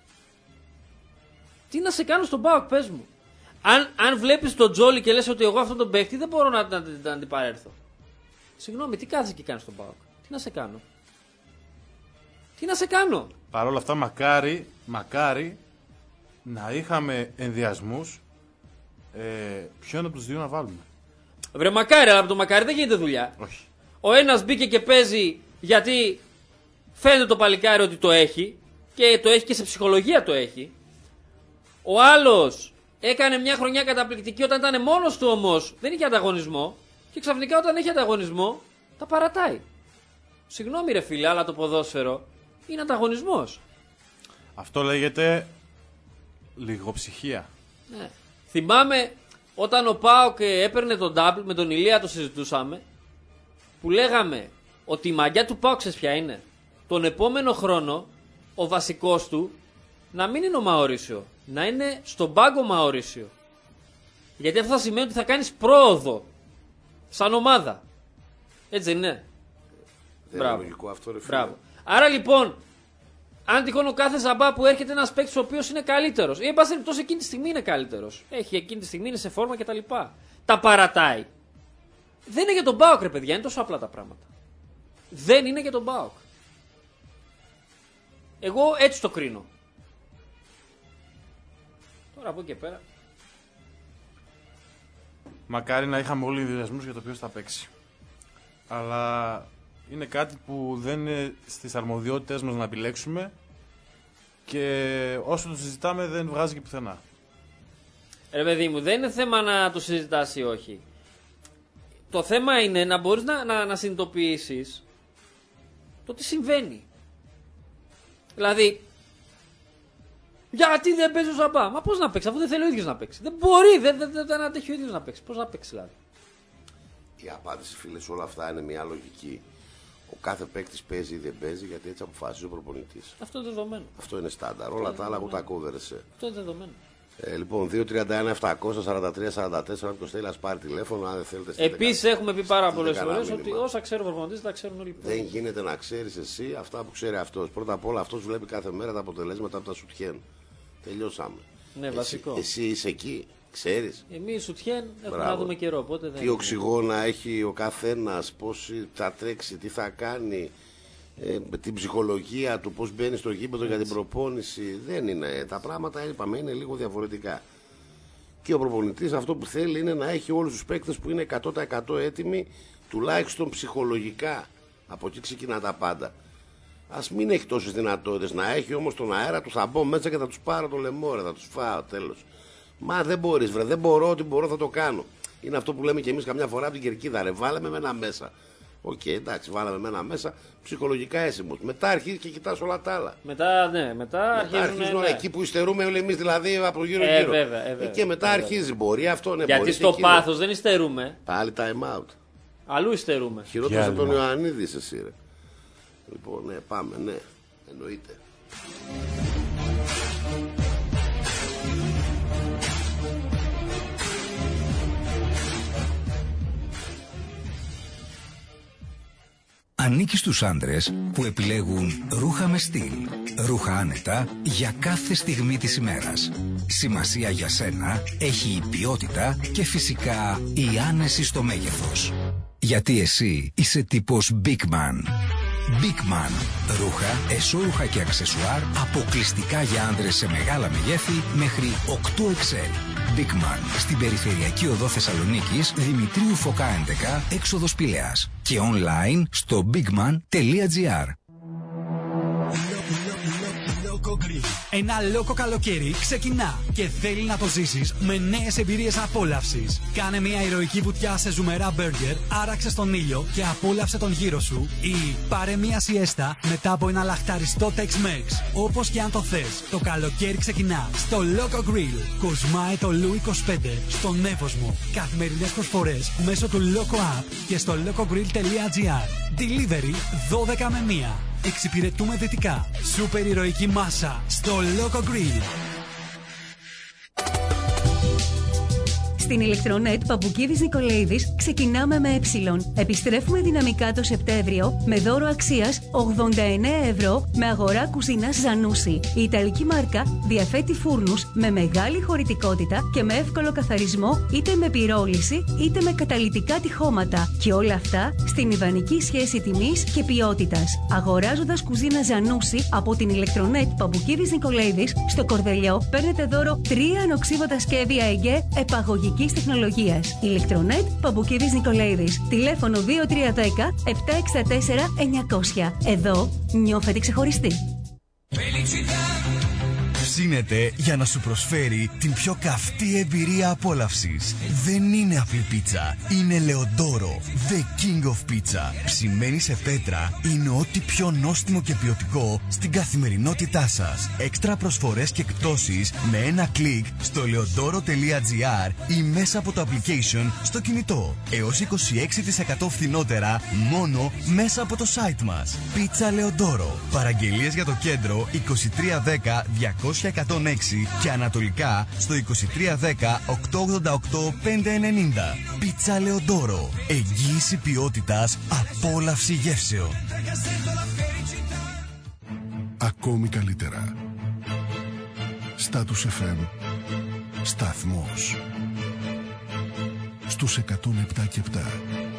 Τι να σε κάνω στον ΠΑΟΚ, πες μου. Αν βλέπεις τον Τζόλι και λες ότι εγώ αυτόν τον παίκτη δεν μπορώ να αντιπαρέλθω. Συγγνώμη, τι κάθεσαι και κάνεις στον ΠΑΟΚ? Τι να σε κάνω? Τι να σε κάνω? Παρ' όλα αυτά, μακάρι να είχαμε ενδιασμούς ποιον από τους δύο να βάλουμε. Βρε μακάρι, αλλά από το μακάρι δεν γίνεται δουλειά. Όχι. Ο ένας μπήκε και παίζει γιατί φαίνεται το παλικάρι ότι το έχει και το έχει και σε ψυχολογία το έχει. Ο άλλος έκανε μια χρονιά καταπληκτική όταν ήταν μόνος του, όμως δεν είχε ανταγωνισμό, και ξαφνικά όταν έχει ανταγωνισμό τα παρατάει. Συγγνώμη ρε φίλε, αλλά το ποδόσφαιρο είναι ανταγωνισμός. Αυτό λέγεται λιγοψυχία. Ναι. Θυμάμαι όταν ο ΠΑΟΚ έπαιρνε τον double, με τον Ηλία το συζητούσαμε, που λέγαμε ότι η μαγιά του ΠΑΟΚ ξέρεις ποια είναι? Τον επόμενο χρόνο ο βασικός του να μην είναι ο Μαωρίσιο, να είναι στον πάγκο Μαωρίσιο. Γιατί αυτό θα σημαίνει ότι θα κάνεις πρόοδο σαν ομάδα. Έτσι δεν είναι? Δεν είναι λογικό αυτό, ρε φίλε. Μπράβο. Άρα λοιπόν, αν τυχόν ο κάθε Ζαμπά που έρχεται ένας παίκτης ο οποίος είναι καλύτερος, ή εν πάση περιπτώσει εκείνη τη στιγμή είναι καλύτερος, έχει εκείνη τη στιγμή, είναι σε φόρμα κτλ. Τα παρατάει. Δεν είναι για τον ΠΑΟΚ, ρε παιδιά, είναι τόσο απλά τα πράγματα. Δεν είναι για τον ΠΑΟΚ. Εγώ έτσι το κρίνω. Τώρα από εκεί και πέρα. Μακάρι να είχαμε όλοι ενδιασμούς για το ποιος θα παίξει. Αλλά είναι κάτι που δεν είναι στις αρμοδιότητες μας να επιλέξουμε και όσο το συζητάμε δεν βγάζει και πουθενά. Ρε παιδί μου, δεν είναι θέμα να το συζητάς ή όχι. Το θέμα είναι να μπορείς να συνειδητοποιήσεις το τι συμβαίνει. Δηλαδή, γιατί δεν παίζει ο Ζαμπά? Μα πώς να παίξει, αφού δεν θέλει ο ίδιος να παίξει? Δεν μπορεί, δεν αντέχει ο ίδιος να παίξει. Πώς να παίξει δηλαδή? Η απάντηση, φίλε, σε όλα αυτά είναι μια λογική. Ο κάθε παίκτης παίζει ή δεν παίζει γιατί έτσι αποφασίζει ο προπονητής. Αυτό είναι δεδομένο. Αυτό είναι στάνταρ. Όλα τα άλλα έχουν τα κόβερεσαι. Αυτό είναι δεδομένο. Λοιπόν, 231-744, όποιος θέλει να πάρει τηλέφωνο, αν δεν θέλετε. Επίσης, έχουμε πει πάρα πολλές φορές ότι όσα ξέρει ο προπονητής τα ξέρουν όλοι. Δεν γίνεται να ξέρεις εσύ αυτά που ξέρει αυτός. Πρώτα απ' όλα, αυτός βλέπει κάθε μέρα τα αποτελέσματα από τα σουτιέν. Τελειώσαμε. Ναι, βασικό. Εσύ είσαι εκεί, ξέρεις. Εμείς σουτιέν έχουμε να δούμε καιρό. Οπότε δεν τι οξυγόνα έχει ο καθένας, πώς θα τρέξει, τι θα κάνει. Την ψυχολογία του, πώς μπαίνει στο γήπεδο για την προπόνηση. Δεν είναι. Τα πράγματα, είπαμε, είναι λίγο διαφορετικά. Και ο προπονητής αυτό που θέλει είναι να έχει όλους τους παίκτες που είναι 100% έτοιμοι, τουλάχιστον ψυχολογικά. Από εκεί ξεκινά τα πάντα. Ας μην έχει τόσες δυνατότητες, να έχει όμως τον αέρα του, θα μπω μέσα και θα τους πάρω το λαιμό, θα τους φάω, τέλος. Μα δεν μπορείς, βρε, δεν μπορώ, ό,τι μπορώ θα το κάνω. Είναι αυτό που λέμε κι εμείς καμιά φορά από την κερκίδα, ρε, βάλε με ένα μέσα. Οκ, εντάξει, βάλαμε μένα μέσα, ψυχολογικά έσημος. Μετά αρχίζει και κοιτάς όλα τα άλλα. Μετά αρχίζουν. Εκεί που υστερούμε όλοι εμείς, δηλαδή από γύρω-γύρω. Βέβαια. Και μετά αρχίζει. Μπορεί αυτό, ναι, γιατί μπορεί στο πάθος δεν υστερούμε. Πάλι time out. Αλλού υστερούμε. Χειρότερο από τον Ιωαννίδη, εσύ, ρε. Λοιπόν, ναι, πάμε, ναι. Εννοείται. ανήκει στους άντρες που επιλέγουν ρούχα με στυλ. Ρούχα άνετα για κάθε στιγμή της ημέρας. Σημασία για σένα έχει η ποιότητα και φυσικά η άνεση στο μέγεθος. Γιατί εσύ είσαι τύπος Big Man. Big Man. Ρούχα, εσώρουχα και αξεσουάρ αποκλειστικά για άντρες σε μεγάλα μεγέθη μέχρι 8XL. Big Man. Στην περιφερειακή οδό Θεσσαλονίκης, Δημητρίου Φωκά 11, έξοδος Πηλαίας. Και online στο bigman.gr. Ένα λόκο καλοκαίρι ξεκινά και θέλει να το ζήσεις με νέες εμπειρίες απόλαυσης. Κάνε μια ηρωική βουτιά σε ζουμερά μπέργκερ, άραξε στον ήλιο και απόλαυσε τον γύρο σου, ή πάρε μια σιέστα μετά από ένα λαχταριστό Tex-Mex. Όπως και αν το θες, το καλοκαίρι ξεκινά στο Loco Grill. Κοσμάε το Λου 25 στον Εύωσμο. Καθημερινές προσφορές μέσω του Loco App και στο locogrill.gr. Delivery 12 με 1. Εξυπηρετούμε δυτικά. Σούπερ ηρωική μάσα στο Loco Grill. Στην Ηλεκτρονέτ Παπουκίδης Νικολαίδης ξεκινάμε με Επιστρέφουμε δυναμικά το Σεπτέμβριο με δώρο αξίας 89 ευρώ με αγορά κουζίνας Ζανούσι. Η ιταλική μάρκα διαθέτει φούρνους με μεγάλη χωρητικότητα και με εύκολο καθαρισμό, είτε με πυρόληση είτε με καταλυτικά τυχώματα. Και όλα αυτά στην ιδανική σχέση τιμής και ποιότητας. Αγοράζοντας κουζίνα Ζανούσι από την Ηλεκτρονέτ Παπουκίδης Νικολαίδης στο Κορδελιό, παίρνετε δώρο 3 ανοξίβατα σκεύη ΑΕΓΕ επαγωγικής τεχνολογίας. Ηλεκτρονέτ Παπουκίδης Νικολαίδης. Τηλέφωνο 2310 764 900. Εδώ νιώθετε ξεχωριστοί. Ψήνεται για να σου προσφέρει την πιο καυτή εμπειρία απόλαυσης. Δεν είναι απλή πίτσα, είναι Λεοντόρο, the king of pizza. Ψημένη σε πέτρα, είναι ό,τι πιο νόστιμο και ποιοτικό στην καθημερινότητά σας. Έξτρα προσφορές και εκπτώσεις με ένα κλικ στο leodoro.gr ή μέσα από το application στο κινητό. Έως 26% φθηνότερα μόνο μέσα από το site μας. Πίτσα Λεοντόρο. Παραγγελίες για το κέντρο 2310 200 106 και ανατολικά στο 2310 888 590. Πίτσα Λεοντόρο. Εγγύηση ποιότητας, απόλαυση γεύσεων. Ακόμη καλύτερα. Status FM. Σταθμός. Στους 107 και 7.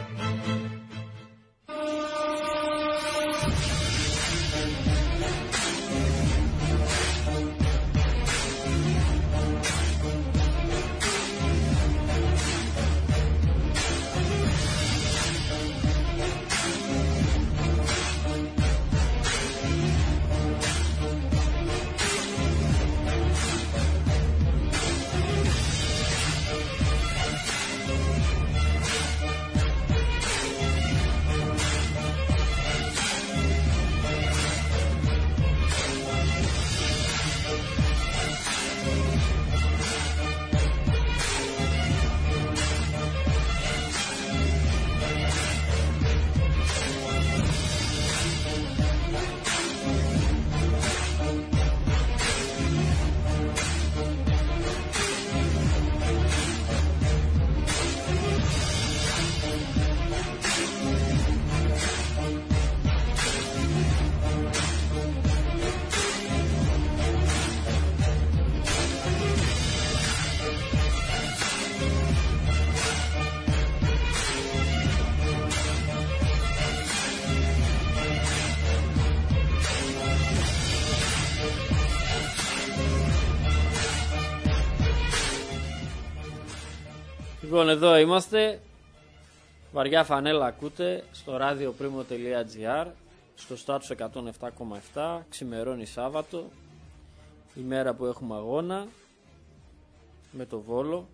Λοιπόν, εδώ είμαστε. Βαριά φανέλα ακούτε στο radioprimo.gr, στο status 107,7. Ξημερώνει Σάββατο, η μέρα που έχουμε αγώνα με το Βόλο.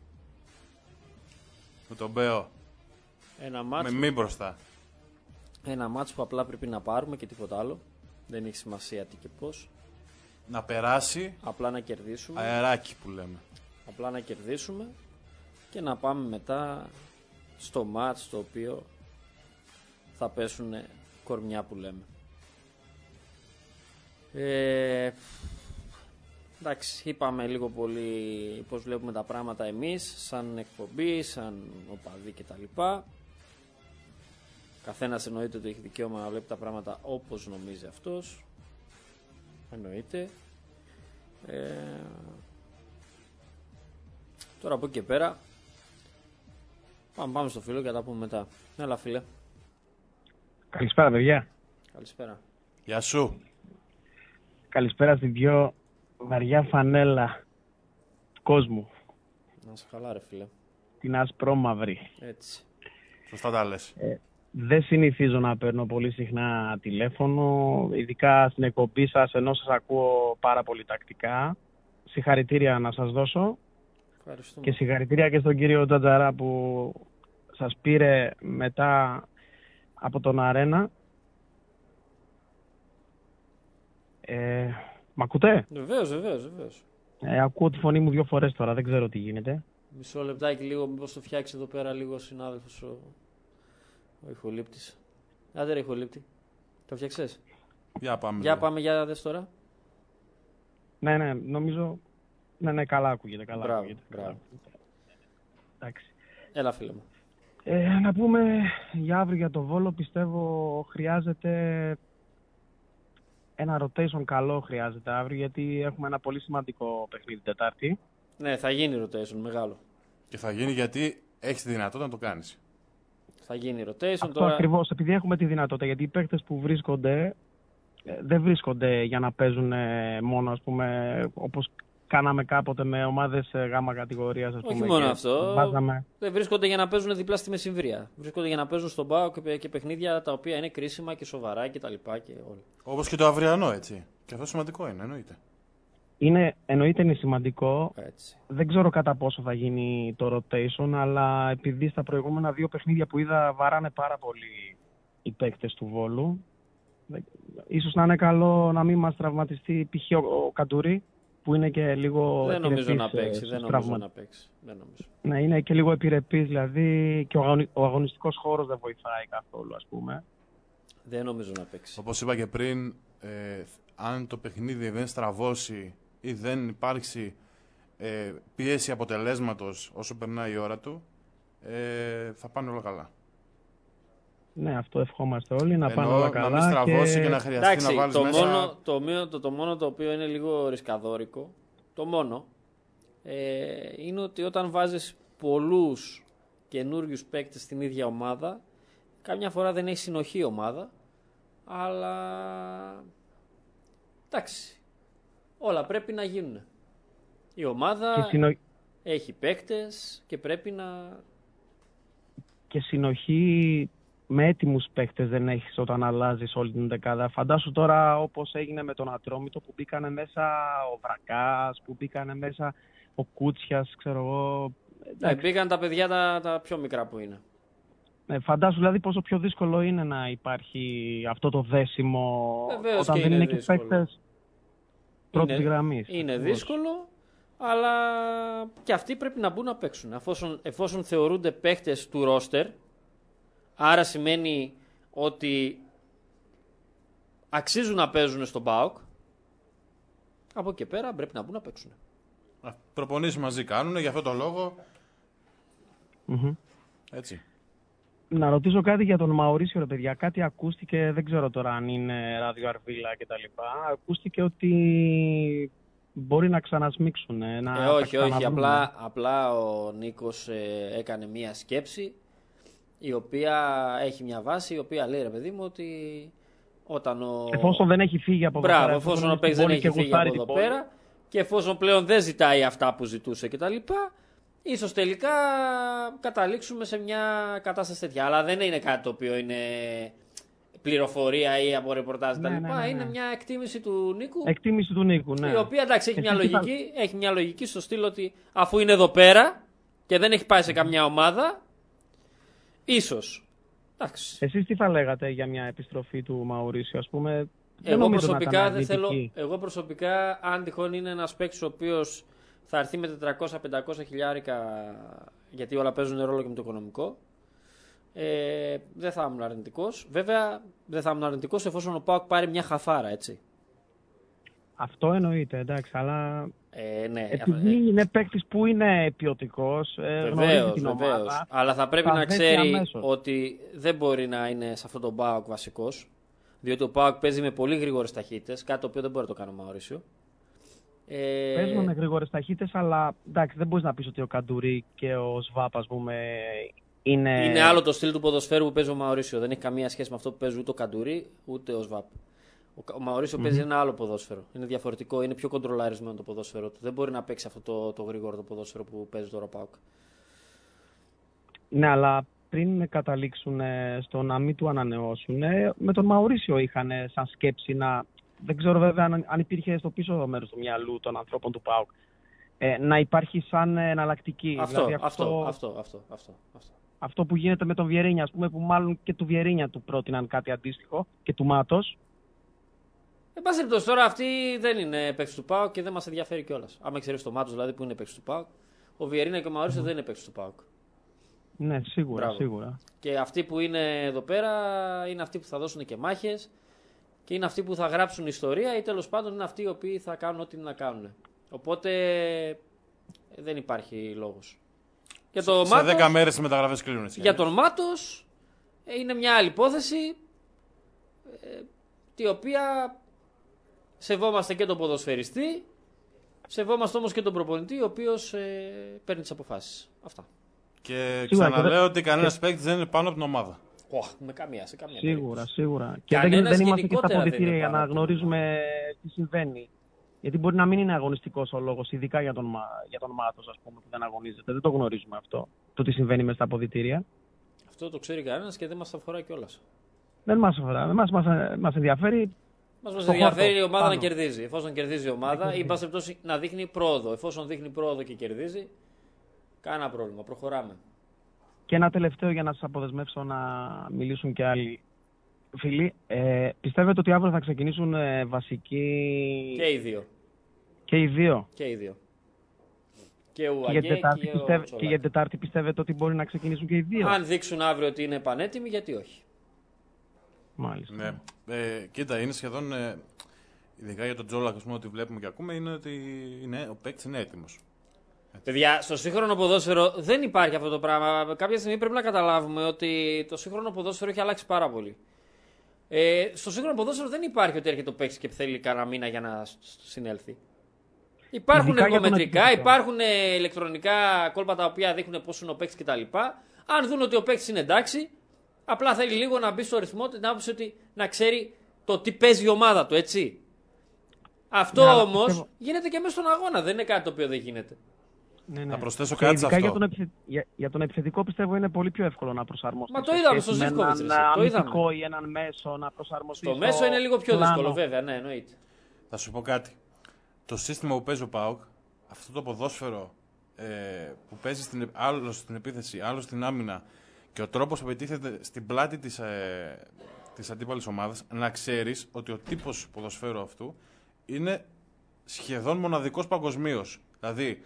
Με τον Μπέο. Ένα μάτς. Με μη μπροστά. Ένα μάτς που απλά πρέπει να πάρουμε και τίποτα άλλο. Δεν έχει σημασία τι και πώς. Να περάσει. Απλά να κερδίσουμε. Αεράκι που λέμε. Απλά να κερδίσουμε και να πάμε μετά στο μάτς το οποίο θα πέσουν κορμιά που λέμε. Εντάξει, είπαμε λίγο πολύ πώς βλέπουμε τα πράγματα εμείς σαν εκπομπή, σαν οπαδοί κτλ. Καθένας εννοείται ότι έχει δικαίωμα να βλέπει τα πράγματα όπως νομίζει αυτός. Εννοείται. Τώρα από εκεί και πέρα πάμε στο φίλο και θα τα πούμε μετά. Έλα φίλε. Καλησπέρα παιδιά. Καλησπέρα. Γεια σου. Καλησπέρα στην πιο βαριά φανέλα του κόσμου. Να σε καλά ρε φίλε. Την ασπρόμαυρη. Έτσι. Σωστά τα λες. Δεν συνηθίζω να παίρνω πολύ συχνά τηλέφωνο, ειδικά στην εκπομπή σας, ενώ σας ακούω πάρα πολύ τακτικά. Συγχαρητήρια να σας δώσω. Ευχαριστούμε. Και συγχαρητήρια και στον κύριο Τζατζαρά που σας πήρε μετά από τον Αρένα. Μ' ακούτε? Βεβαίως. Ακούω τη φωνή μου 2 φορές τώρα, δεν ξέρω τι γίνεται. Μισό λεπτάκι λίγο, μήπως το φτιάξει εδώ πέρα λίγο ο συνάδελφος ο ηχολήπτης. Άντε ρε ηχολήπτη. Το φτιάξες? Για πάμε, για δες τώρα. Ναι, νομίζω... Ναι, καλά ακούγεται. Μπράβο. Εντάξει. Έλα φίλε μου. Να πούμε για αύριο για το Βόλο, πιστεύω χρειάζεται ένα rotation καλό χρειάζεται αύριο, γιατί έχουμε ένα πολύ σημαντικό παιχνίδι Τετάρτη. Ναι, θα γίνει rotation μεγάλο. Και θα γίνει γιατί έχεις τη δυνατότητα να το κάνεις. Θα γίνει rotation Αυτό τώρα. Ακριβώς, επειδή έχουμε τη δυνατότητα, γιατί οι παίκτες που βρίσκονται δεν βρίσκονται για να παίζουν μόνο, ας πούμε, όπως κάναμε κάποτε με ομάδες γάμα κατηγορίας, ας πούμε. Όχι μόνο αυτό. Βάζαμε... Δεν βρίσκονται για να παίζουν διπλά στη μεσημβρία. Βρίσκονται για να παίζουν στον ΠΑΟΚ και παιχνίδια τα οποία είναι κρίσιμα και σοβαρά και τα λοιπά και όλα. Όπως και το αυριανό, έτσι. Και αυτό σημαντικό είναι, εννοείται. Εννοείται είναι σημαντικό. Έτσι. Δεν ξέρω κατά πόσο θα γίνει το rotation, αλλά επειδή στα προηγούμενα 2 παιχνίδια που είδα βαράνε πάρα πολύ οι παίκτες του Βόλου, ίσως να είναι καλό να μην μας τραυματιστεί π.χ. ο Καντουρί, που είναι και λίγο δεν νομίζω να παίξει. Ναι, είναι και λίγο επιρρεπής, δηλαδή, και ο αγωνιστικός χώρος δεν βοηθάει καθόλου, ας πούμε. Δεν νομίζω να παίξει. Όπως είπα και πριν, αν το παιχνίδι δεν στραβώσει ή δεν υπάρξει πίεση αποτελέσματος όσο περνάει η ώρα του, θα πάνε όλα καλά. Ναι, αυτό ευχόμαστε όλοι, να πάνε όλα καλά. Να μην στραβώσει και να χρειαστεί. Εντάξει, να βάλεις μέσα... Το μόνο το οποίο είναι λίγο ρισκαδόρικο, το μόνο, είναι ότι όταν βάζεις πολλούς καινούριους παίκτες στην ίδια ομάδα, καμιά φορά δεν έχει συνοχή η ομάδα, αλλά εντάξει, όλα πρέπει να γίνουν. Η ομάδα έχει παίκτες και πρέπει να... Και συνοχή με έτοιμους παίκτες δεν έχεις όταν αλλάζεις όλη την δεκάδα. Φαντάσου τώρα όπως έγινε με τον Ατρόμητο, που μπήκανε μέσα ο Βρακάς, που μπήκανε μέσα ο Κούτσιας, ξέρω εγώ. Μπήκαν τα παιδιά τα πιο μικρά που είναι. Φαντάσου δηλαδή πόσο πιο δύσκολο είναι να υπάρχει αυτό το δέσιμο. Βεβαίως όταν και δεν είναι είναι και παίκτες πρώτης γραμμής. Είναι δύσκολο, αλλά και αυτοί πρέπει να μπουν να παίξουν. Εφόσον θεωρούνται παίκτες του ρόστερ, άρα σημαίνει ότι αξίζουν να παίζουν στον ΠΑΟΚ, από εκεί και πέρα πρέπει να μπουν να παίξουν. Προπονήσεις μαζί κάνουν, για αυτόν τον λόγο. Έτσι. Να ρωτήσω κάτι για τον Μαουρίσιο, ρε παιδιά. Κάτι ακούστηκε, δεν ξέρω τώρα αν είναι ράδιο Αρβίλα κτλ. Ακούστηκε ότι μπορεί να ξανασμίξουν. Όχι. Απλά ο Νίκος έκανε μία σκέψη, η οποία έχει μια βάση, η οποία λέει, ρε παιδί μου, ότι όταν εφόσον δεν έχει φύγει από εδώ πέρα. Μπράβο, εφόσον ο παίκτης δεν έχει φύγει από εδώ πέρα και εφόσον πλέον δεν ζητάει αυτά που ζητούσε κτλ., ίσως τελικά καταλήξουμε σε μια κατάσταση τέτοια. Αλλά δεν είναι κάτι το οποίο είναι πληροφορία ή από ρεπορτάζ κτλ. Είναι μια εκτίμηση του Νίκου. Εκτίμηση του Νίκου, ναι. Η οποία εντάξει έχει μια λογική στο στυλ ότι αφού είναι εδώ πέρα και δεν έχει πάει σε καμιά ομάδα, ίσως. Εσείς τι θα λέγατε για μια επιστροφή του Μαουρίσιο, ας πούμε? Εγώ προσωπικά, αν τυχόν είναι ένας παίκτης ο οποίος θα έρθει με 400-500 χιλιάρικα, γιατί όλα παίζουν ρόλο και με το οικονομικό, δεν θα ήμουν αρνητικός. Βέβαια, δεν θα ήμουν αρνητικός εφόσον ο ΠΑΟΚ πάρει μια χαφάρα, έτσι. Αυτό εννοείται, εντάξει, αλλά Ναι, επειδή είναι παίκτης που είναι ποιοτικός, γνωρίζει την ομάδα. Αλλά θα πρέπει να ξέρει ότι δεν μπορεί να είναι σε αυτό το ΠΑΟΚ βασικός, διότι ο ΠΑΟΚ παίζει με πολύ γρήγορες ταχύτητες, κάτι το οποίο δεν μπορεί να το κάνει ο Μαουρίσιο. Παίζουμε με γρήγορες ταχύτητες, αλλά εντάξει, δεν μπορείς να πεις ότι ο Καντουρί και ο Σβάπ, ας πούμε, είναι άλλο το στυλ του ποδοσφαίρου που παίζει ο Μαουρίσιο. Δεν έχει καμία σχέση με αυτό που παίζει ούτε ο Καντουρί ούτε ο Σβάπ. Ο Μαουρίσιο παίζει ένα άλλο ποδόσφαιρο. Είναι διαφορετικό, είναι πιο κοντρολαρισμένο το ποδόσφαιρο του. Δεν μπορεί να παίξει αυτό το γρήγορο το ποδόσφαιρο που παίζει τώρα ο ΠΑΟΚ. Ναι, αλλά πριν καταλήξουν στο να μην του ανανεώσουν, με τον Μαουρίσιο είχαν σαν σκέψη να. Δεν ξέρω βέβαια αν υπήρχε στο πίσω μέρος του μυαλού των ανθρώπων του ΠΑΟΚ να υπάρχει σαν εναλλακτική. Αυτό που γίνεται με τον Βιερίνια, ας πούμε, που μάλλον και του Βιερίνια του πρότειναν κάτι αντίστοιχο και του Μάτος. Εν πάση περιπτώσει, τώρα αυτή δεν είναι παίκτης του ΠΑΟΚ και δεν μας ενδιαφέρει κιόλας. Αν εξαιρέσει το Μάτος δηλαδή που είναι παίκτης του ΠΑΟΚ, ο Βιερίνια και ο Μαουρίσιο δεν είναι παίκτης του ΠΑΟΚ. Ναι, σίγουρα. Και αυτοί που είναι εδώ πέρα είναι αυτοί που θα δώσουν και μάχες και είναι αυτοί που θα γράψουν ιστορία ή τέλος πάντων είναι αυτοί οι οποίοι θα κάνουν ό,τι είναι να κάνουν. Οπότε δεν υπάρχει λόγος. Σε 10 μέρες οι μεταγραφές κλείνουν. Για τον Μάτος είναι μια άλλη υπόθεση, τη οποία σεβόμαστε και τον ποδοσφαιριστή, σεβόμαστε όμως και τον προπονητή, ο οποίος παίρνει τις αποφάσεις. Αυτά. Και ξαναλέω ότι κανένας παίκτης δεν είναι πάνω από την ομάδα. Με καμία, σε καμία Σίγουρα. Και δεν είμαστε και στα αποδυτήρια για να γνωρίζουμε τι συμβαίνει. Γιατί μπορεί να μην είναι αγωνιστικός ο λόγος, ειδικά για τον Μάτος, ας πούμε, που δεν αγωνίζεται. Δεν το γνωρίζουμε αυτό, το τι συμβαίνει μέσα στα αποδυτήρια. Αυτό το ξέρει κανένας και δεν μας αφορά κιόλας. Δεν μας αφορά. Μας ενδιαφέρει. Μας ενδιαφέρει η ομάδα να κερδίζει. Εφόσον κερδίζει η ομάδα, ή πάση περιπτώσει να δείχνει πρόοδο. Εφόσον δείχνει πρόοδο και κερδίζει, κανένα πρόβλημα. Προχωράμε. Και ένα τελευταίο για να σας αποδεσμεύσω να μιλήσουν και άλλοι φίλοι. Πιστεύετε ότι αύριο θα ξεκινήσουν βασικοί. Και οι δύο. Και οι δύο. Και ο Αγγέ και για την Τετάρτη πιστεύετε ότι μπορεί να ξεκινήσουν και οι δύο. Αν δείξουν αύριο ότι είναι πανέτοιμοι, γιατί όχι. Μάλιστα. Ναι. Κοίτα, είναι σχεδόν. Ειδικά για τον Τζόλακ, ότι βλέπουμε και ακούμε, είναι ότι ο παίκτης είναι έτοιμος. Παιδιά, στο σύγχρονο ποδόσφαιρο δεν υπάρχει αυτό το πράγμα. Κάποια στιγμή πρέπει να καταλάβουμε ότι το σύγχρονο ποδόσφαιρο έχει αλλάξει πάρα πολύ. Στο σύγχρονο ποδόσφαιρο δεν υπάρχει ότι έρχεται ο παίκτης και θέλει κανένα μήνα για να συνέλθει. Υπάρχουν εργομετρικά, υπάρχουν ηλεκτρονικά κόλπα τα οποία δείχνουν πώς είναι ο παίκτης κτλ. Αν δουν ότι ο παίκτης είναι εντάξει, απλά θέλει λίγο να μπει στο ρυθμό, την άποψη ότι να ξέρει το τι παίζει η ομάδα του, έτσι. Αυτό όμως γίνεται και μέσα στον αγώνα, δεν είναι κάτι το οποίο δεν γίνεται. Ναι. Να προσθέσω κάτι σε αυτό. Για τον επιθετικό πιστεύω είναι πολύ πιο εύκολο να προσαρμοστεί. Μα το είδαμε στο Ζίβκοβιτς. Το είδαμε. Ή έναν μέσο να προσαρμοστεί. Το μέσο είναι λίγο πιο δύσκολο, βέβαια, ναι, εννοείται. Θα σου πω κάτι. Το σύστημα που παίζει ο ΠΑΟΚ, αυτό το ποδόσφαιρο που παίζει άλλο στην επίθεση, άλλο στην άμυνα και ο τρόπος που επιτίθεται στην πλάτη της αντίπαλης ομάδας, να ξέρεις ότι ο τύπος ποδοσφαίρου αυτού είναι σχεδόν μοναδικός παγκοσμίως. Δηλαδή,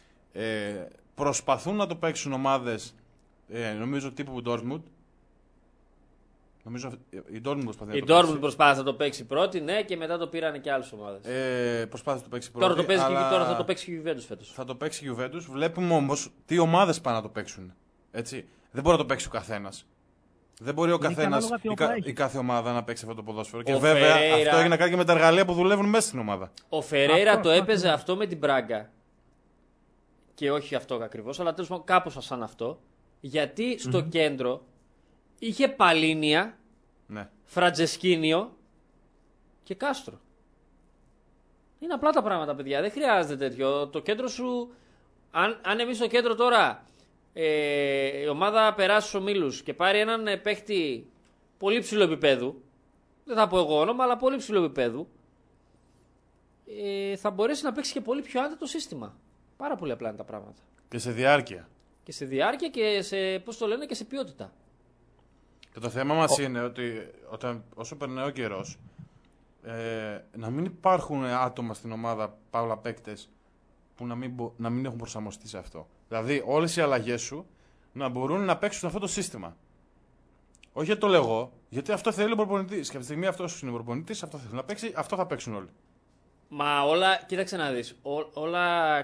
προσπαθούν να το παίξουν ομάδες, νομίζω τύπου Dortmund. Νομίζω η Dortmund προσπάθησε να το παίξει πρώτη, ναι, και μετά το πήραν και άλλες ομάδες. Προσπάθησε να το παίξει πρώτη. Τώρα θα το παίξει και η Juventus φέτος. Θα το παίξει και η Juventus. Βλέπουμε όμως τι ομάδες πάνε να το παίξουν. Έτσι. Δεν μπορεί να το παίξει ο καθένας. Δεν μπορεί ο καθένας, η κάθε ομάδα να παίξει αυτό το ποδόσφαιρο. Και βέβαια αυτό έγινε κάτι και με τα εργαλεία που δουλεύουν μέσα στην ομάδα. Ο Φερέιρα το έπαιζε αυτό με την Μπράγκα. Και όχι αυτό ακριβώς, αλλά τέλος πάντων κάπως σαν αυτό. Γιατί στο κέντρο είχε Παλίνια, Φραντζεσκίνιο και Κάστρο. Είναι απλά τα πράγματα, παιδιά. Δεν χρειάζεται τέτοιο. Το κέντρο σου, αν εμείς στο κέντρο τώρα η ομάδα περάσει στους ομίλους και πάρει έναν παίχτη πολύ ψηλού επίπεδου, δεν θα πω εγώ όνομα, αλλά πολύ ψηλού επίπεδου, θα μπορέσει να παίξει και πολύ πιο άνετα το σύστημα. Πάρα πολύ απλά είναι τα πράγματα. Και σε διάρκεια. Και σε διάρκεια και σε, πώς το λένε, και σε ποιότητα. Και το θέμα μας είναι ότι όσο περνάει ο καιρός, να μην υπάρχουν άτομα στην ομάδα, παύλα παίκτες, που να μην έχουν προσαρμοστεί σε αυτό. Δηλαδή, όλες οι αλλαγές σου να μπορούν να παίξουν αυτό το σύστημα. Όχι γιατί το λέω εγώ, γιατί αυτό θέλει ο προπονητής. Και από τη στιγμή αυτό είναι ο προπονητής, αυτό θέλει να παίξει, αυτό θα παίξουν όλοι. Μα όλα, κοίταξε να δεις, όλα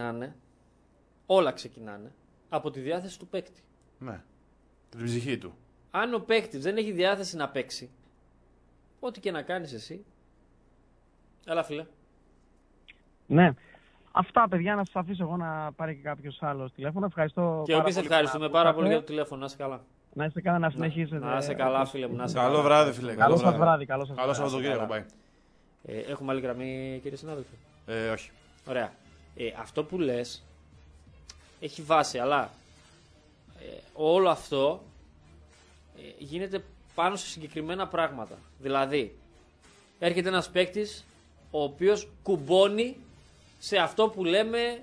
ξεκινάνε από τη διάθεση του παίκτη. Ναι, την ψυχή του. Αν ο παίκτης δεν έχει διάθεση να παίξει, ό,τι και να κάνεις εσύ. Έλα φίλε. Ναι. Αυτά, παιδιά, να σας αφήσω εγώ να πάρει και κάποιος άλλος τηλέφωνο. Ευχαριστώ. Και εμείς ευχαριστούμε πάρα πολύ για το τηλέφωνο. Να είσαι καλά. Να είστε καλά, να συνεχίσετε. Να είσαι καλά, φίλε μου. Καλό βράδυ, φίλε. Καλό σας βράδυ. Καλό Σαββατοκύριακο. Πάει. Έχουμε άλλη γραμμή, κύριε συνάδελφε? Όχι. Ωραία. Αυτό που λες έχει βάση, αλλά όλο αυτό γίνεται πάνω σε συγκεκριμένα πράγματα. Δηλαδή, έρχεται ένας παίκτης ο οποίος κουμπώνει σε αυτό που λέμε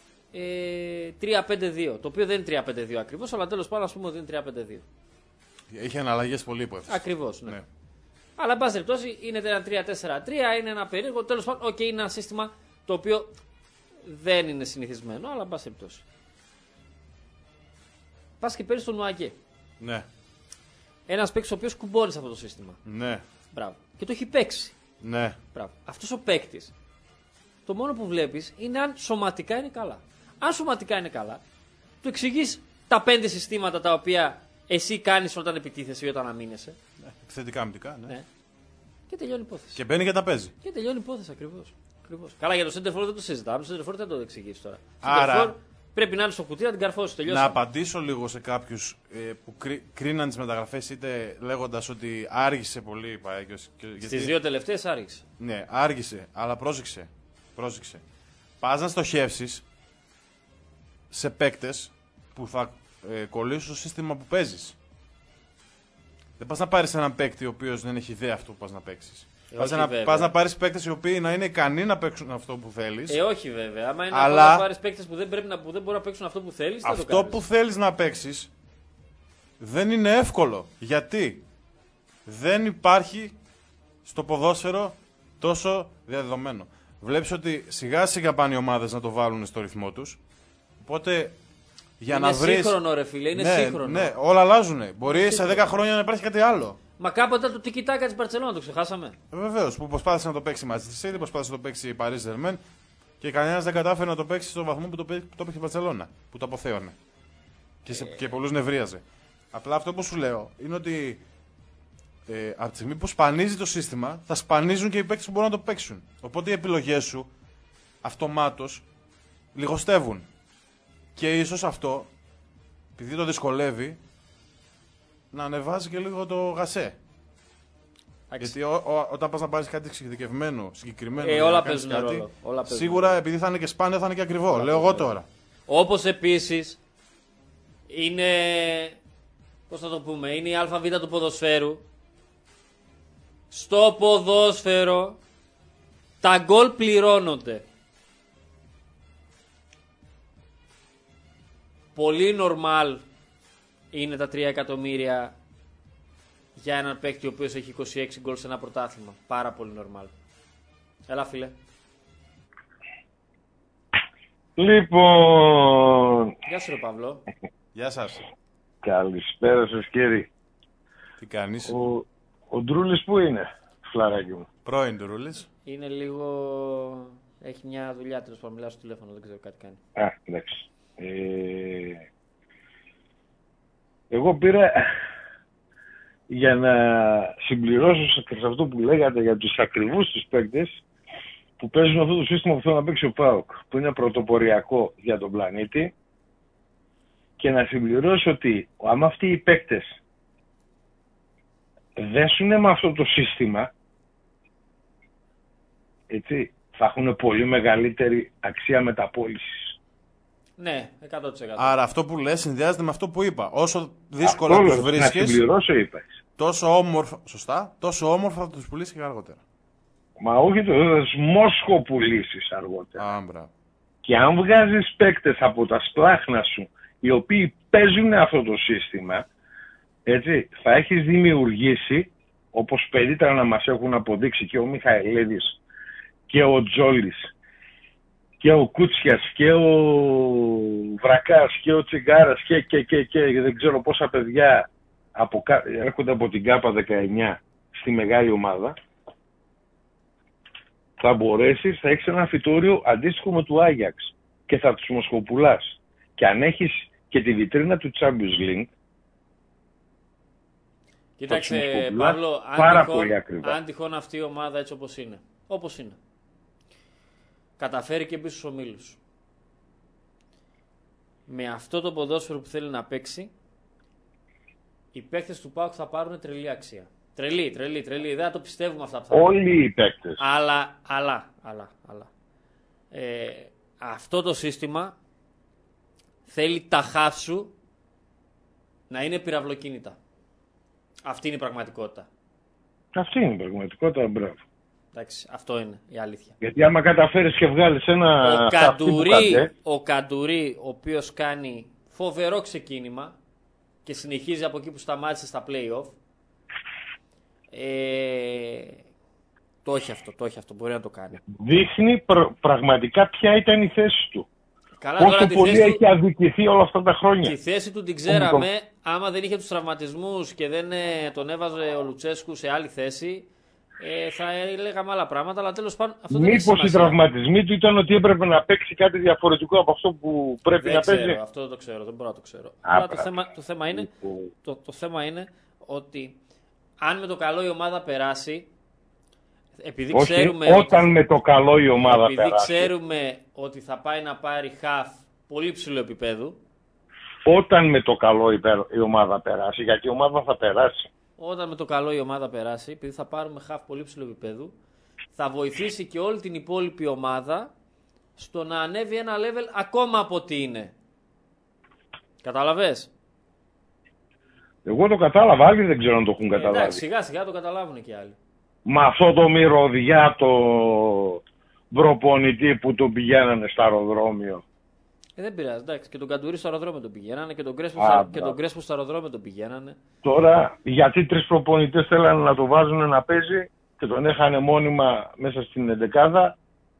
3-5-2. Το οποίο δεν είναι 3-5-2 ακριβώς, αλλά τέλος πάντων ας πούμε ότι είναι 3-5-2. Έχει αναλλαγές πολύ υπόθεση. Ακριβώς, ναι. Αλλά εν πάση περιπτώσει είναι ένα 3-4-3, είναι ένα περίεργο. Τέλος πάντων, είναι ένα σύστημα το οποίο δεν είναι συνηθισμένο, αλλά εν πάση περιπτώσει. Πας και παίρνεις τον Ουαγκέ. Ναι. Ένας παίκτης ο οποίος κουμπώνει σε αυτό το σύστημα. Ναι. Μπράβο. Και το έχει παίξει. Ναι. Μπράβο. Αυτός ο παίκτης, το μόνο που βλέπεις είναι αν σωματικά είναι καλά. Αν σωματικά είναι καλά, του εξηγείς τα 5 συστήματα τα οποία εσύ κάνεις όταν επιτίθεσαι ή όταν αμήνεσαι. Ναι. Επιθετικά, αμυντικά, ναι. Και τελειώνει η υπόθεση. Και μπαίνει και τα παίζει. Και τελειώνει η υπόθεση ακριβώς. Καλά, για το center for δεν το συζητάμε. Το center for δεν το εξηγείς τώρα. Άρα, πρέπει να είναι στο κουτί να την καρφώσει. Τελειώσει. Να απαντήσω λίγο σε κάποιους που κρίναν τις μεταγραφές είτε λέγοντας ότι άργησε πολύ η Παέκιος. Στις 2 τελευταίες άργησε. Ναι, άργησε, αλλά πρόσεξε. Πας να στοχεύσεις σε παίκτες που θα κολλήσουν στο σύστημα που παίζεις. Δεν πας να πάρεις έναν παίκτη ο οποίος δεν έχει ιδέα αυτό που πας να παίξεις. Πας να πάρεις παίκτες οι οποίοι να είναι ικανοί να παίξουν αυτό που θέλεις. Όχι βέβαια. Άμα είναι να πάρεις παίκτες που δεν μπορούν να παίξουν αυτό που θέλεις, αυτό που θέλεις να παίξεις δεν είναι εύκολο. Γιατί δεν υπάρχει στο ποδόσφαιρο τόσο διαδεδομένο. Βλέπεις ότι σιγά σιγά πάνε οι ομάδες να το βάλουν στο ρυθμό τους. Οπότε για είναι να βρεις. Είναι σύγχρονο, ρε φίλε, είναι σύγχρονο. Ναι, όλα αλλάζουν. Μπορεί σε 10 χρόνια να υπάρχει κάτι άλλο. Μα κάποτε το τικιτάκα της Μπαρτσελόνα το ξεχάσαμε. Βεβαίως, που προσπάθησε να το παίξει η Manchester City, προσπάθησε να το παίξει η Paris Saint-Germain και κανένας δεν κατάφερε να το παίξει στον βαθμό που το παίξει η Μπαρτσελόνα. Που το αποθέωνε. Και πολλούς νευρίαζε. Απλά αυτό που σου λέω είναι ότι από τη στιγμή που σπανίζει το σύστημα, θα σπανίζουν και οι παίκτες που μπορούν να το παίξουν. Οπότε οι επιλογές σου αυτομάτως λιγοστεύουν. Και ίσως αυτό, επειδή το δυσκολεύει, να ανεβάζει και λίγο το γασέ. Γιατί όταν πας να πάρεις κάτι εξειδικευμένο, συγκεκριμένο, όλα παίζουν κάτι, ρόλο. Σίγουρα επειδή θα είναι και σπάνιο θα είναι και ακριβό. Λέω εγώ τώρα. Όπως επίσης είναι, πώς να το πούμε, είναι η ΑΒ του ποδοσφαίρου. Στο ποδόσφαιρο τα γκολ πληρώνονται. Πολύ normal είναι τα 3 εκατομμύρια για έναν παίκτη ο οποίος έχει 26 γκολ σε ένα πρωτάθλημα. Πάρα πολύ normal. Έλα φίλε. Λοιπόν... Γεια σου ρε Παύλο. Γεια σας. Καλησπέρα σας κύριε. Τι κάνεις? Ο Ντρούλης που είναι, φλαράκι μου? Πρώην Ντρούλης. Είναι λίγο... Έχει μια δουλειά τέλος πάντων, μιλάω στο τηλέφωνο, δεν ξέρω κάτι κάνει. Α, εντάξει. Εγώ πήρα για να συμπληρώσω σε αυτό που λέγατε για τους ακριβούς τους παίκτες που παίζουν αυτό το σύστημα που θέλει να παίξει ο ΠΑΟΚ, που είναι πρωτοποριακό για τον πλανήτη, και να συμπληρώσω ότι άμα αυτοί οι παίκτες δέσουνε με αυτό το σύστημα, έτσι, θα έχουν πολύ μεγαλύτερη αξία μεταπώλησης. Ναι, 100%. Άρα αυτό που λες συνδυάζεται με αυτό που είπα. Όσο δύσκολα τους βρίσκεις, να συμπληρώσω είπες, τόσο όμορφα, σωστά, τόσο όμορφα θα τους πουλήσεις και αργότερα. Μα όχι, το μόσχο πουλήσεις αργότερα. Άμπρα. Και αν βγάζεις παίκτες από τα σπλάχνα σου, οι οποίοι παίζουν αυτό το σύστημα, έτσι, θα έχεις δημιουργήσει, όπως περίτερα να μας έχουν αποδείξει και ο Μιχαηλίδης και ο Τζόλης και ο Κούτσιας και ο Βρακάς και ο Τσιγκάρας και δεν ξέρω πόσα παιδιά έρχονται από την ΚΑΠΑ 19 στη μεγάλη ομάδα. θα μπορέσεις, θα έχεις ένα φυτόριο αντίστοιχο με του Άγιαξ και θα τους μοσχοπουλάς. Και αν έχεις και τη βιτρίνα του Champions League, κοίταξε Παύλο, αν τυχόν αυτή η ομάδα έτσι όπως είναι, καταφέρει και μπει στους ομίλους, με αυτό το ποδόσφαιρο που θέλει να παίξει, οι παίκτες του ΠΑΟΚ θα πάρουν τρελή αξία. Τρελή. Δεν θα το πιστεύουμε αυτά που θα όλοι οι παίκτες. Αλλά. Αυτό το σύστημα θέλει τα χαφ σου να είναι πυραυλοκίνητα. Αυτή είναι η πραγματικότητα. Αυτή είναι η πραγματικότητα, μπράβο. Εντάξει, αυτό είναι η αλήθεια. Γιατί άμα καταφέρεις και βγάλεις ένα... Ο Καντουρί, ο οποίος κάνει φοβερό ξεκίνημα και συνεχίζει από εκεί που σταμάτησε στα play-off, το έχει αυτό, μπορεί να το κάνει. Δείχνει πραγματικά ποια ήταν η θέση του. Καλά, πόσο πολύ έχει αδικηθεί όλα αυτά τα χρόνια. Τη θέση του την ξέραμε, άμα δεν είχε τους τραυματισμούς και δεν τον έβαζε ο Λουτσέσκου σε άλλη θέση, θα έλεγαμε άλλα πράγματα, αλλά τέλος πάντων αυτό δεν έχει σημασία. Μήπως οι τραυματισμοί του ήταν ότι έπρεπε να παίξει κάτι διαφορετικό από αυτό που πρέπει να παίζει. Αυτό δεν το ξέρω, δεν μπορώ να το ξέρω. Αλλά το θέμα είναι ότι αν με το καλό η ομάδα περάσει, επειδή όταν με το καλό η ομάδα περάσει. Επειδή ξέρουμε ότι θα πάει να πάρει χαφ πολύ ψηλό επίπεδου. Όταν με το καλό η ομάδα περάσει, γιατί η ομάδα θα περάσει. Όταν με το καλό η ομάδα περάσει, επειδή θα πάρουμε χαφ πολύ ψηλό επίπεδου, θα βοηθήσει και όλη την υπόλοιπη ομάδα στο να ανέβει ένα level ακόμα από ό,τι είναι. Κατάλαβες? Εγώ το κατάλαβα, άλλοι δεν ξέρω αν το έχουν καταλάβει. Εντάξει, σιγά σιγά το καταλάβουν και άλλοι. Με αυτό το μυρωδιά το προπονητή που τον πηγαίνανε στο αεροδρόμιο. Δεν πειράζει, εντάξει. Και τον Καντουρί στο αεροδρόμιο τον πηγαίνανε και τον Κρέσπο στο αεροδρόμιο τον πηγαίνανε. Τώρα, γιατί 3 προπονητές θέλανε να το βάζουν να παίζει και τον έχανε μόνιμα μέσα στην εντεκάδα.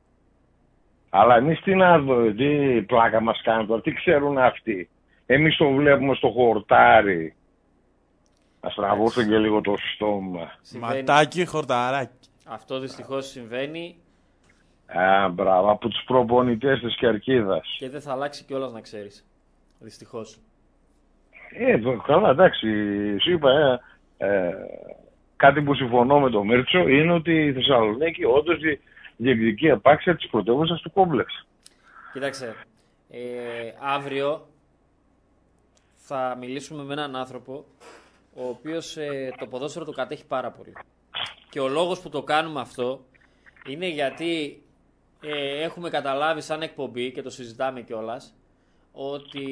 Αλλά εμείς τι πλάκα μας κάνουν τώρα, τι ξέρουν αυτοί. Εμείς το βλέπουμε στο χορτάρι. Να στραβώσω και λίγο το στόμα. Ματάκι, χορταράκι. Αυτό δυστυχώς συμβαίνει. Μπράβο, από τους προπονητές της Κερκίδας. Και δεν θα αλλάξει κιόλας, να ξέρεις. Δυστυχώς. Καλά, εντάξει. Σου είπα, κάτι που συμφωνώ με τον Μίρτσο είναι ότι η Θεσσαλονίκη όντως διεκδικεί επάξια της πρωτεύουσας του κόμπλεξ. Κοίταξε, αύριο θα μιλήσουμε με έναν άνθρωπο ο οποίος το ποδόσφαιρο το κατέχει πάρα πολύ. Και ο λόγος που το κάνουμε αυτό είναι γιατί έχουμε καταλάβει σαν εκπομπή και το συζητάμε κιόλας ότι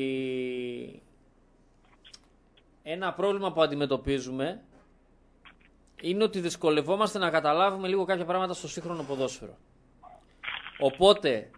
ένα πρόβλημα που αντιμετωπίζουμε είναι ότι δυσκολευόμαστε να καταλάβουμε λίγο κάποια πράγματα στο σύγχρονο ποδόσφαιρο. Οπότε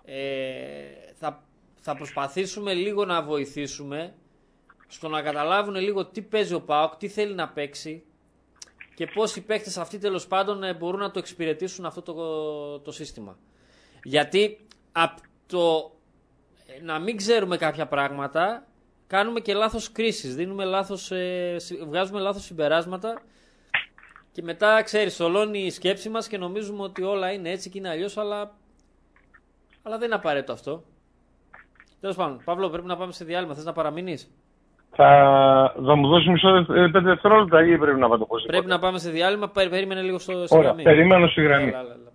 θα προσπαθήσουμε λίγο να βοηθήσουμε στο να καταλάβουν λίγο τι παίζει ο ΠΑΟΚ, τι θέλει να παίξει και πώς οι παίκτες αυτοί τέλος πάντων μπορούν να το εξυπηρετήσουν αυτό το σύστημα. Γιατί από το να μην ξέρουμε κάποια πράγματα κάνουμε και λάθος κρίσεις, βγάζουμε λάθος συμπεράσματα και μετά ξέρεις ολώνει η σκέψη μας και νομίζουμε ότι όλα είναι έτσι και είναι αλλιώς, αλλά δεν είναι απαραίτητο αυτό. Τέλος πάντων, Παύλο, πρέπει να πάμε σε διάλειμμα, θες να παραμείνεις? Θα μου δώσει 5 δευτερόλεπτα ή πρέπει να πάω? Πρέπει να πάμε σε διάλειμμα, περίμενε λίγο στη γραμμή. Ωραία, περιμένω στη γραμμή.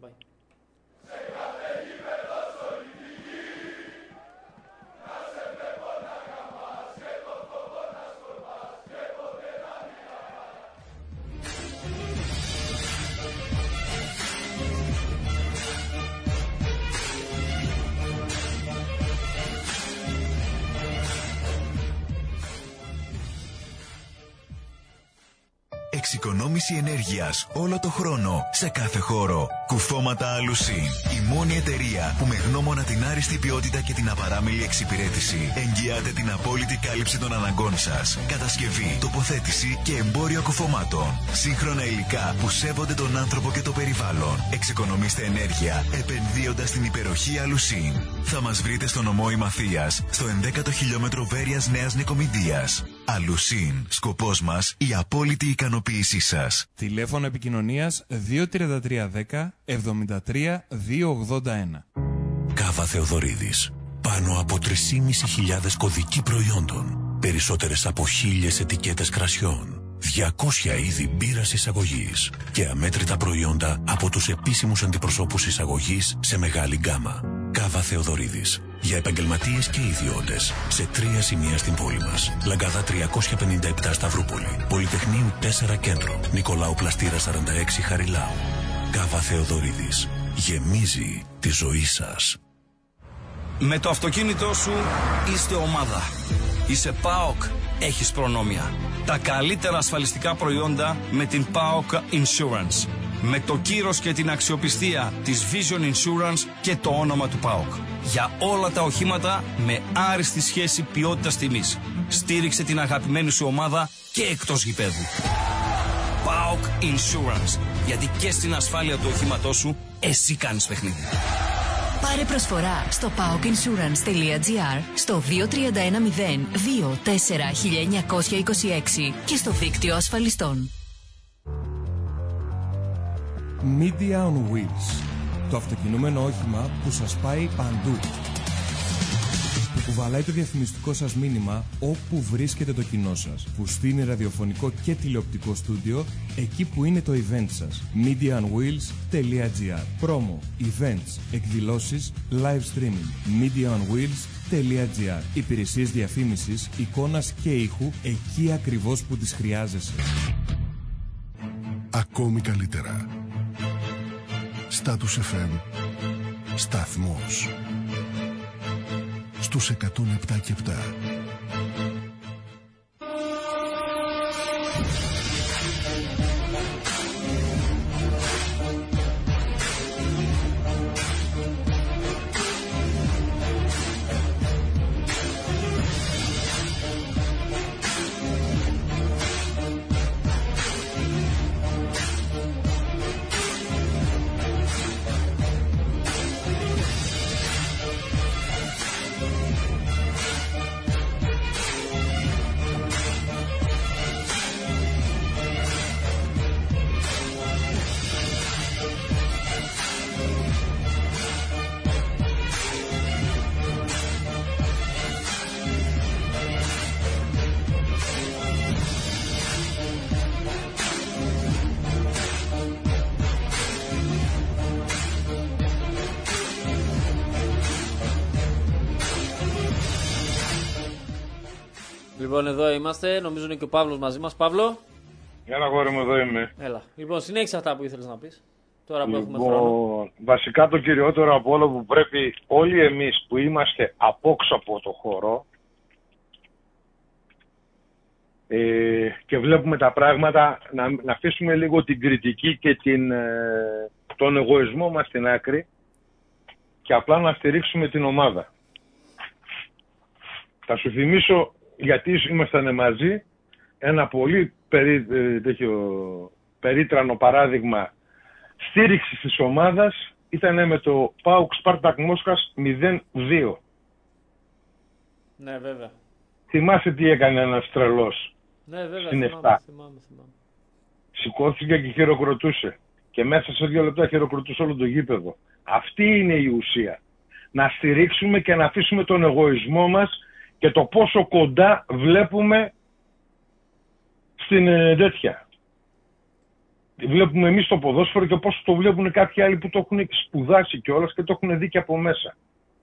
Εξοικονόμηση ενέργειας όλο το χρόνο, σε κάθε χώρο. Κουφώματα Alusin. Η μόνη εταιρεία που με γνώμονα την άριστη ποιότητα και την απαράμιλη εξυπηρέτηση εγγυάται την απόλυτη κάλυψη των αναγκών σας. Κατασκευή, τοποθέτηση και εμπόριο κουφωμάτων. Σύγχρονα υλικά που σέβονται τον άνθρωπο και το περιβάλλον. Εξοικονομήστε ενέργεια επενδύοντας στην υπεροχή Alusin. Θα μας βρείτε στο νομό Ημαθίας, στο 11ο χιλιόμετρο Βέρειας Νέας Νικομιδίας. Αλλουσίν. Σκοπός μας η απόλυτη ικανοποίησή σας. Τηλέφωνο επικοινωνίας 23310 73 281. Κάβα Θεοδωρίδης. Πάνω από 3.500 κωδικοί προϊόντων. Περισσότερες από 1.000 ετικέτες κρασιών. 200 είδη μπύρας εισαγωγής. Και αμέτρητα προϊόντα από τους επίσημους αντιπροσώπους εισαγωγής σε μεγάλη γκάμα. Κάβα Θεοδωρίδης. Για επαγγελματίες και ιδιώτες. Σε 3 σημεία στην πόλη μας. Λαγκάδα 357 Σταυρούπολη. Πολυτεχνείου 4 Κέντρο. Νικολάου Πλαστήρα 46 Χαριλάου. Κάβα Θεοδωρίδης. Γεμίζει τη ζωή σας. Με το αυτοκίνητό σου είστε ομάδα. Είσαι ΠΑΟΚ, έχεις προνόμια. Τα καλύτερα ασφαλιστικά προϊόντα με την ΠΑΟΚ Insurance. Με το κύρος και την αξιοπιστία της Vision Insurance και το όνομα του ΠΑΟΚ. Για όλα τα οχήματα με άριστη σχέση ποιότητας τιμής. Στήριξε την αγαπημένη σου ομάδα και εκτός γηπέδου. ΠΑΟΚ Insurance. Γιατί και στην ασφάλεια του οχήματός σου εσύ κάνεις παιχνίδι. Πάρε προσφορά στο paokinsurance.gr, στο 2310 24 1926 και στο δίκτυο ασφαλιστών. Media on Wheels. Το αυτοκινούμενο όχημα που σας πάει παντού. Που κουβαλάει το διαφημιστικό σας μήνυμα όπου βρίσκεται το κοινό σας. Που στείνει ραδιοφωνικό και τηλεοπτικό στούντιο εκεί που είναι το event σας. mediaonwheels.gr. Promo, events, εκδηλώσεις, live streaming. mediaonwheels.gr. Υπηρεσίες διαφήμισης, εικόνας και ήχου εκεί ακριβώς που τις χρειάζεσαι. Ακόμη καλύτερα. Status FM. Σταθμός. Στους 107 και 7. Λοιπόν, εδώ είμαστε. Νομίζω είναι και ο Παύλος μαζί μας. Παύλο. Έλα, αγόρι μου, εδώ είμαι. Έλα. Λοιπόν, συνέχισε αυτά που ήθελες να πεις. Τώρα που έχουμε χρόνο. Βασικά το κυριότερο από όλο που πρέπει όλοι εμείς που είμαστε απόξω από το χώρο και βλέπουμε τα πράγματα, να αφήσουμε λίγο την κριτική και τον εγωισμό μας στην άκρη και απλά να στηρίξουμε την ομάδα. Θα σου θυμίσω, γιατί ήμασταν μαζί, ένα πολύ περίτρανο παράδειγμα στήριξης της ομάδας ήταν με το ΠΑΟΚ Σπάρτακ Μόσχας 0-2. Ναι, βέβαια. Θυμάσαι τι έκανε ένας τρελός? Ναι, βέβαια, στην 7. Θυμάμαι. Σηκώθηκε και χειροκροτούσε. Και μέσα σε 2 λεπτά χειροκροτούσε όλο το γήπεδο. Αυτή είναι η ουσία. Να στηρίξουμε και να αφήσουμε τον εγωισμό μας και το πόσο κοντά βλέπουμε στην τέτοια. Βλέπουμε εμείς το ποδόσφαιρο και πόσο το βλέπουν κάποιοι άλλοι που το έχουν σπουδάσει κιόλας και το έχουν δει και από μέσα.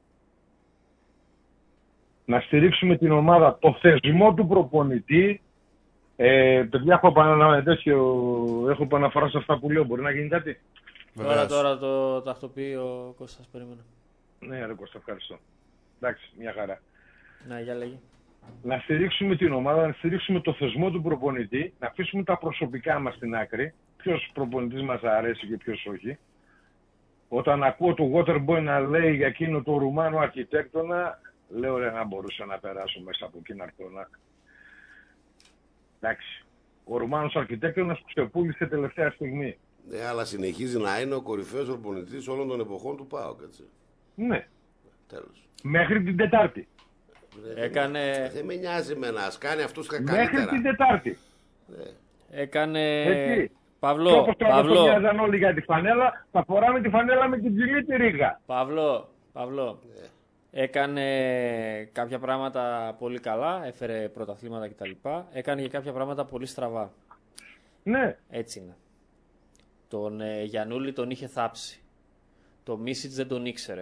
Να στηρίξουμε την ομάδα, το θεσμό του προπονητή. Παιδιά, έχω επαναφορά σε αυτά που λέω. Μπορεί να γίνει κάτι? Τώρα το τακτοποιεί ο Κώστας, περίμενα. Ναι, ρε Κώστα, ευχαριστώ. Εντάξει, μια χαρά. Ναι, για λέγει. Να στηρίξουμε την ομάδα, να στηρίξουμε το θεσμό του προπονητή, να αφήσουμε τα προσωπικά μας στην άκρη. Ποιος προπονητής μας αρέσει και ποιος όχι. Όταν ακούω το Waterboy να λέει για εκείνο το Ρουμάνο αρχιτέκτονα, λέω ρε, να μπορούσα να περάσω μέσα από εκείνα αρχιτέκτονα. Εντάξει. Ο Ρουμάνος αρχιτέκτονας που ξεπούλησε τελευταία στιγμή. Ναι, αλλά συνεχίζει να είναι ο κορυφαίος προπονητής όλων των εποχών του ΠΑΟΚ, έτσι. Ναι. Τέλος. Μέχρι την Τετάρτη. Έκανε... Δεν με νοιάζει εμένα, ας κάνει αυτούς καλύτερα. Μέχρι την Τετάρτη. Έκανε... Έτσι. Παύλο, Και όπως τώρα το μοιάζαν όλοι για τη φανέλα, θα φοράμε τη φανέλα με την ψηλή τη ρίγα. Παύλο. Έκανε κάποια πράγματα πολύ καλά, έφερε πρωταθλήματα κτλ. Έκανε και κάποια πράγματα πολύ στραβά. Ναι. Έτσι είναι. Τον Γιαννούλη τον είχε θάψει. Το Μίσιτς δεν τον ήξερε.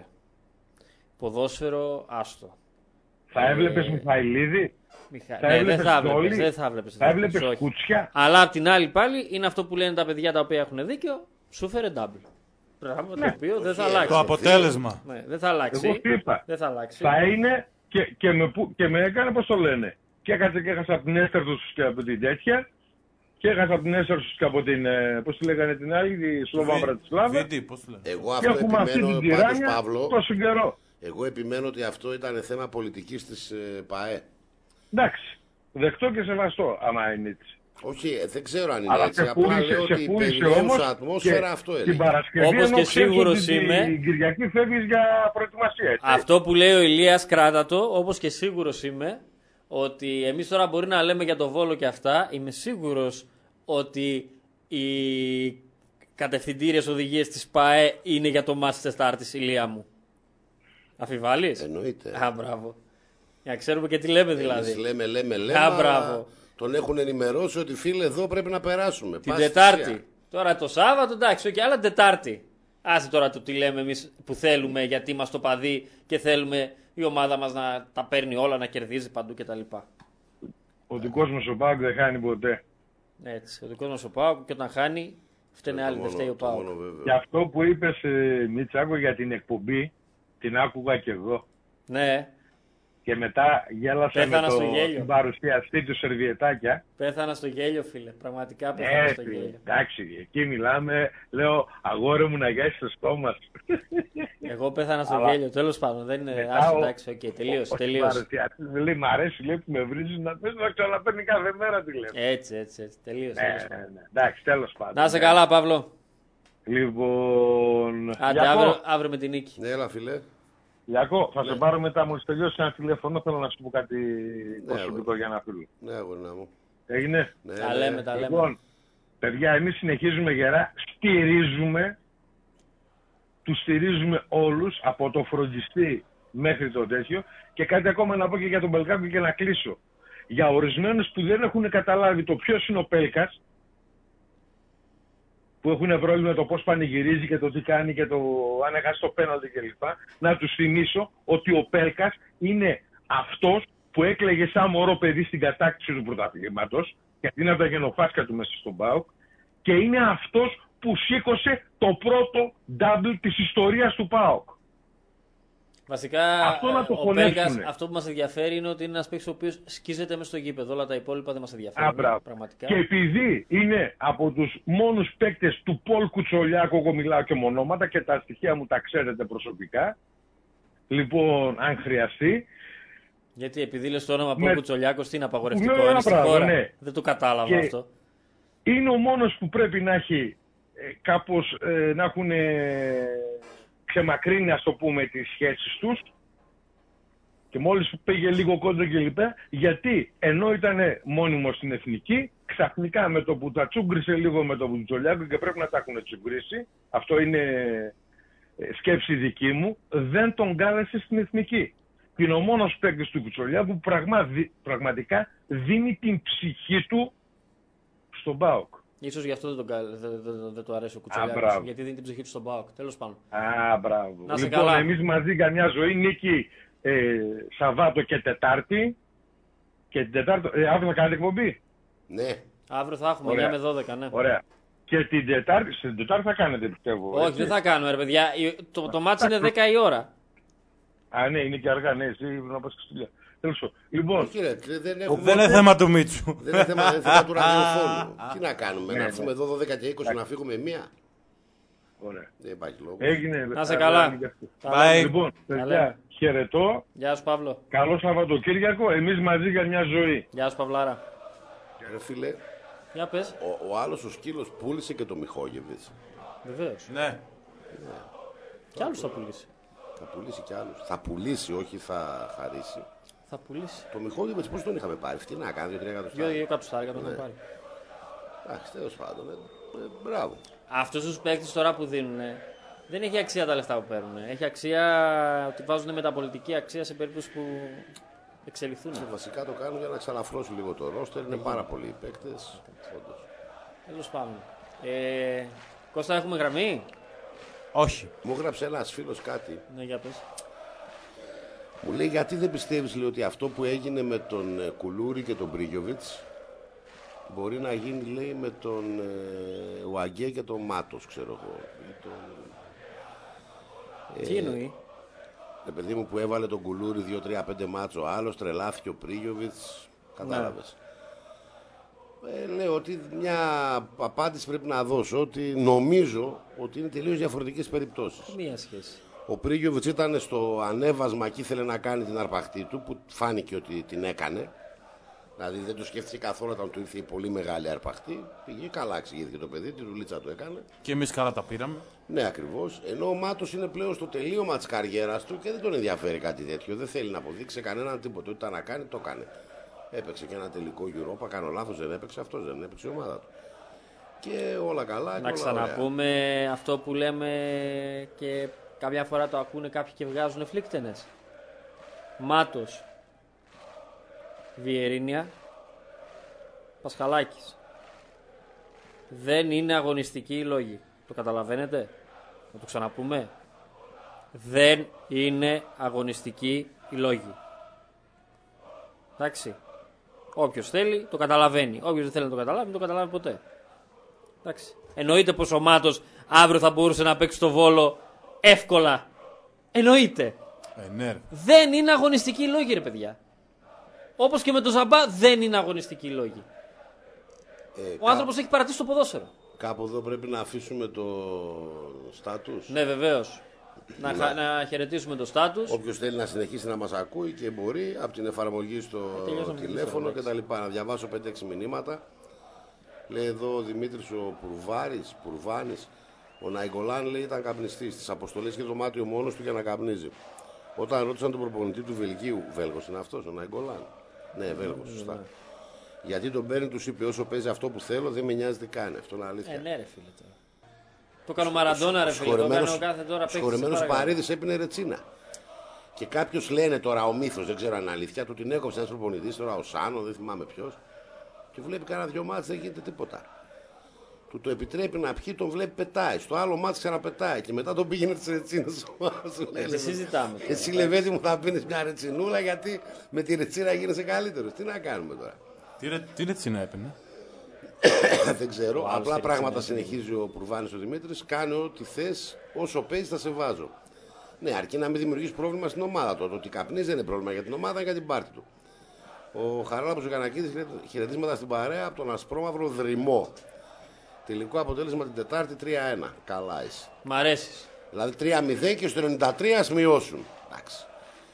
Ποδόσφαιρο, άστο. Θα έβλεπες Μιχαηλίδη. Δεν θα έβλεπες. Θα έβλεπες Κουτσιά. Αλλά απ' την άλλη πάλι είναι αυτό που λένε τα παιδιά τα οποία έχουν δίκιο. Σου φέρε double. Πράγμα το οποίο δεν θα αλλάξει. Το αποτέλεσμα. Δεν θα αλλάξει. Εγώ τι είπα. Δεν θα αλλάξει. Θα είναι και με έκανε, πώς το λένε. Και έχασα από την Έστερ τους και από την τέτοια. Και έχασα από την Έστερ τους και από την, πώς τη λέγανε την άλλη, τη Σλόβα Μπρατισλάβα. Εγώ αυτό επιμένω πάντως, Παύλο. Τόσο καιρό. Εγώ επιμένω ότι αυτό ήταν θέμα πολιτικής της ΠΑΕ. Εντάξει. Δεκτό και σεβαστό, άμα είναι έτσι. Όχι, δεν ξέρω αν είναι έτσι. Απλά λέω ότι η περιβόησα ατμόσφαιρα αυτό έλεγε. Την Παρασκευή, όπως και σίγουρος είμαι. Την Κυριακή φεύγεις για προετοιμασία. Έτσι. Αυτό που λέει ο Ηλίας κράτα το, όπως και σίγουρος είμαι, ότι εμείς τώρα μπορεί να λέμε για το Βόλο και αυτά, είμαι σίγουρος ότι οι κατευθυντήριες οδηγίες της ΠΑΕ είναι για το μάτς της Τετάρτης, Ηλία μου. Αφιβάλλεις? Εννοείται. Μπράβο. Για να ξέρουμε και τι λέμε δηλαδή. Λέμε. Μπράβο. Τον έχουν ενημερώσει ότι φίλε εδώ πρέπει να περάσουμε. Την Τετάρτη. Τώρα το Σάββατο, εντάξει, και άλλα Τετάρτη. Άσε τώρα το τι λέμε εμείς που θέλουμε, γιατί είμαστε οπαδοί και θέλουμε η ομάδα μας να τα παίρνει όλα, να κερδίζει παντού κτλ. Ο δικός μας ο ΠΑΟΚ δεν χάνει ποτέ. Έτσι, ο δικός μας ο ΠΑΟΚ και όταν χάνει, φταίνε άλλοι, δεν φταίει ο ΠΑΟΚ. Και αυτό που είπες, Μιτσάκο, για την εκπομπή, την άκουγα κι εγώ. Ναι. Και μετά γέλασα με την παρουσιαστή του Σερβιετάκια. Πέθανα στο γέλιο, φίλε. Πραγματικά πέθανα στο γέλιο. Εντάξει, εκεί μιλάμε. Λέω, αγόρι μου να γιάσεις το στόμα σου. Εγώ πέθανα στο γέλιο, τέλος πάντων. Δεν είναι. Εντάξει, οκ, τελείωσε. Μου λέει, μ' αρέσει, λέει, που με βρίζεις να πες να ξαναπαίρνει κάθε μέρα τη λέμε. Έτσι. Τελείωσε. Εντάξει, τέλος πάντων. Να είσαι καλά, Παύλο. Λοιπόν. Άντε, αύριο με την νίκη. Ναι, έλα, φίλε. Λιακό, θα σε πάρω μετά, μόλις τελειώσει ένα τηλέφωνο, θέλω να σου πω κάτι προσωπικό για ένα φίλο. Ναι, αγώνα μου. Έγινε? Ναι, τα λέμε. Λοιπόν, παιδιά, εμείς συνεχίζουμε γερά, τους στηρίζουμε όλους, από το φροντιστή μέχρι το τέτοιο, και κάτι ακόμα να πω και για τον Πελκάκο και να κλείσω. Για ορισμένους που δεν έχουν καταλάβει το ποιος είναι ο Πέλκας, που έχουν πρόβλημα το πώς πανηγυρίζει και το τι κάνει και το αν έχασε το πέναλτι κλπ. Να τους θυμίσω ότι ο Πέλκας είναι αυτός που έκλαιγε σαν μωρό παιδί στην κατάκτηση του πρωταθλήματος, γιατί είναι από τα γενοφάσκα του μέσα στον ΠΑΟΚ, και είναι αυτός που σήκωσε το πρώτο double της ιστορίας του ΠΑΟΚ. Βασικά, αυτό να το ο Πέλκας, αυτό που μας ενδιαφέρει είναι ότι είναι ένας παίκτης ο οποίος σκίζεται μέσα στο γήπεδο. Όλα τα υπόλοιπα δεν μας ενδιαφέρουν. Πραγματικά. Και επειδή είναι από τους μόνους παίκτες του Πολ Κουτσολιάκου, εγώ μιλάω και μονόματα και τα στοιχεία μου τα ξέρετε προσωπικά. Λοιπόν, αν χρειαστεί. Γιατί επειδή λες το όνομα Πολ Κουτσολιάκος, τι είναι απαγορευτικό, είναι στη χώρα. Ναι. Δεν το κατάλαβα και αυτό. Είναι ο μόνος που πρέπει να έχει κάπως να έχουν ξεμακρύνει, ας το πούμε, τις σχέσεις τους, και μόλις πήγε λίγο κόντρο κλπ. Γιατί ενώ ήταν μόνιμος στην εθνική, ξαφνικά με το που τα τσούγκρισε λίγο με το Κουτσολιάκο, και πρέπει να τα έχουν τσούγκρίσει, αυτό είναι σκέψη δική μου, δεν τον κάλεσε στην εθνική. Είναι ο μόνος παίκτης του Κουτσολιάκου που πραγματικά δίνει την ψυχή του στον ΠΑΟΚ. Ίσως γι' αυτό δεν του αρέσει ο Κουτσολιάκος, γιατί δίνει την ψυχή του στον ΠΑΟΚ. Τέλος πάντων. Μπράβο. Λοιπόν, εμείς μαζί για μια ζωή, νίκη Σαββάτο και Τετάρτη. Και την Τετάρτη, αύριο θα κάνετε εκπομπή? Ναι. Αύριο θα έχουμε 9 με 12, ναι. Ωραία. Και την Τετάρτη θα κάνετε, πιστεύω. Όχι, δεν θα κάνουμε, ρε παιδιά. Το μάτσι είναι 10 η ώρα. Α, ναι, είναι και αργά, ναι, εσύ να πας και στη δουλειά. Λοιπόν, δεν είναι θέμα του Μίτσου. Δεν είναι θέμα του ραδιοφώνου. Τι να κάνουμε, να έρθουμε εδώ 12 και 20 να φύγουμε μία? Ωραία. Δεν υπάρχει λόγο. Έγινε. Να σε καλά. Λοιπόν, παιδιά, χαιρετώ. Γεια σου, Παύλο. Καλό Σαββατοκύριακο. Εμείς μαζί για μια ζωή. Γεια σου, Παυλάρα. Ρε φίλε, για πες. Ο άλλος ο σκύλος πούλησε και το Μιχόγεβιτς. Βεβαίως. Ναι. Κι άλλους θα πουλήσει. Θα πουλήσει κι άλλους. Θα πουλήσει, όχι θα χαρίσει. Θα πουλήσει. Το Μιχόγεβιτς πώς τον είχαμε πάρει, φτηνά, κάνει 2-3 εκατοστάρια. 2 εκατοστάρια τον είχαμε πάρει. Εντάξει, τέλος πάντων. Μπράβο. Αυτούς τους παίκτες τώρα που δίνουν δεν έχει αξία τα λεφτά που παίρνουν. Έχει αξία ότι βάζουν μεταπολιτική αξία σε περίπτωση που εξελιχθούν. Και βασικά το κάνουν για να ξαλαφρώσουν λίγο το ρόστερ. Είναι πάρα πολλοί οι παίκτες. Τέλος πάντων. Κώστα, έχουμε γραμμή? Όχι. Μου έγραψε ένας φίλος κάτι. Ναι, για πες. Μου λέει γιατί δεν πιστεύεις, λέει, ότι αυτό που έγινε με τον Κουλούρη και τον Μπρίγιοβιτς μπορεί να γίνει, λέει, με τον Ουαγκέ και τον Μάτος, ξέρω εγώ. Τι εννοεί? Παιδί μου που έβαλε τον Κουλούρη 2-3-5 μάτσο, ο άλλος τρελάθηκε ο Πρίγιοβιτς. Κατάλαβες. Λέω ότι μια απάντηση πρέπει να δώσω, ότι νομίζω ότι είναι τελείως διαφορετικές περιπτώσεις. Μία σχέση. Ο Πρίγιοβιτς ήταν στο ανέβασμα και ήθελε να κάνει την αρπαχτή του, που φάνηκε ότι την έκανε. Δηλαδή δεν το σκέφτηκε καθόλου όταν του ήρθε η πολύ μεγάλη αρπαχτή. Πήγε καλά, εξηγήθηκε το παιδί, τη δουλίτσα του έκανε. Και εμείς καλά τα πήραμε. Ναι, ακριβώς. Ενώ ο Μάτος είναι πλέον στο τελείωμα της καριέρας του και δεν τον ενδιαφέρει κάτι τέτοιο. Δεν θέλει να αποδείξει κανέναν τίποτα. Ό,τι να κάνει, το κάνει. Έπαιξε και ένα τελικό Europa. Κάνω λάθος, δεν έπαιξε αυτός, δεν έπαιξε η ομάδα του. Και όλα καλά. Να ξαναπούμε αυτό που λέμε και καμιά φορά το ακούνε κάποιοι και βγάζουν φλίκτενες. Μάτος, Βιερίνια, Πασχαλάκης. Δεν είναι αγωνιστικοί οι λόγοι. Το καταλαβαίνετε? Να το ξαναπούμε. Δεν είναι αγωνιστικοί οι λόγοι. Εντάξει. Όποιος θέλει το καταλαβαίνει. Όποιος δεν θέλει να το καταλάβει, δεν το καταλάβει ποτέ. Εντάξει. Εννοείται πως ο Μάτος αύριο θα μπορούσε να παίξει στο Βόλο εύκολα. Εννοείται. Ναι. Δεν είναι αγωνιστικοί οι λόγοι, ρε παιδιά. Όπως και με τον Ζαμπά δεν είναι αγωνιστικοί οι λόγοι. Ο άνθρωπος έχει παρατήσει το ποδόσφαιρο. Κάπου εδώ πρέπει να αφήσουμε το στάτους. Ναι, βεβαίως. Να χαιρετήσουμε το στάτους. Όποιος θέλει να συνεχίσει να μας ακούει και μπορεί από την εφαρμογή στο τηλέφωνο και τα λοιπά. Να διαβάσω 5-6 μηνύματα. Λέει εδώ ο Δημήτρης ο Πουρβάνης. Ο Ναϊγκολάν, λέει, ήταν καπνιστής. Στις αποστολές και το δωμάτιο μόνος του για να καπνίζει. Όταν ρώτησαν τον προπονητή του Βελγίου, Βέλγος είναι αυτός, ο Ναϊγκολάν. Ναι, Βέλγος, σωστά. Γιατί τον παίρνει, τους είπε, όσο παίζει αυτό που θέλω, δεν με νοιάζει τι κάνει. Αυτό είναι αλήθεια. Ναι, ρε φίλε. Το κάνω Μαραντόνα, ρε φίλε. Το κάνω κάθε τώρα. Σχορεμένος Παρίδης έπινε ρετσίνα. Και κάποιος λένε τώρα, ο μύθος, δεν ξέρω αν είναι αλήθεια, του την έκοψε ένας προπονητής, τώρα ο Σάνο, δεν θυμάμαι ποιος. Και βλέπει κάνα 2 μάτς, δεν γίνεται τίποτα. Του το επιτρέπει να πιει, τον βλέπει πετάει. Στο άλλο μάτς ξαναπετάει. Και μετά τον πήγαινε τις ρετσίνες. Δεν συζητάμε. Εσύ Λεβέντη μου θα πίνεις μια ρετσινούλα γιατί με τη ρετσίνα γίνεσαι καλύτερος. Τι να κάνουμε τώρα. Τι ρετσίνα έπαιρνε? Δεν ξέρω. Απλά πράγματα συνεχίζει ο Πουρβάνης ο Δημήτρης. Κάνει ό,τι θες, όσο παίζεις θα σε βάζω. Ναι, αρκεί να μην δημιουργείς πρόβλημα στην ομάδα του. Το ότι καπνίζει δεν είναι πρόβλημα για την ομάδα, για την πάρτη του. Ο Χαράλαμπος ο Κανακίδης χαιρετίσματα στην παρέα από τον ασπρόμαυρο Δρυμό. Τελικό αποτέλεσμα την Τετάρτη 3-1. Καλά είσαι. Μ' αρέσεις. Δηλαδή 3-0 και στο 93 ας μειώσουν. Εντάξει.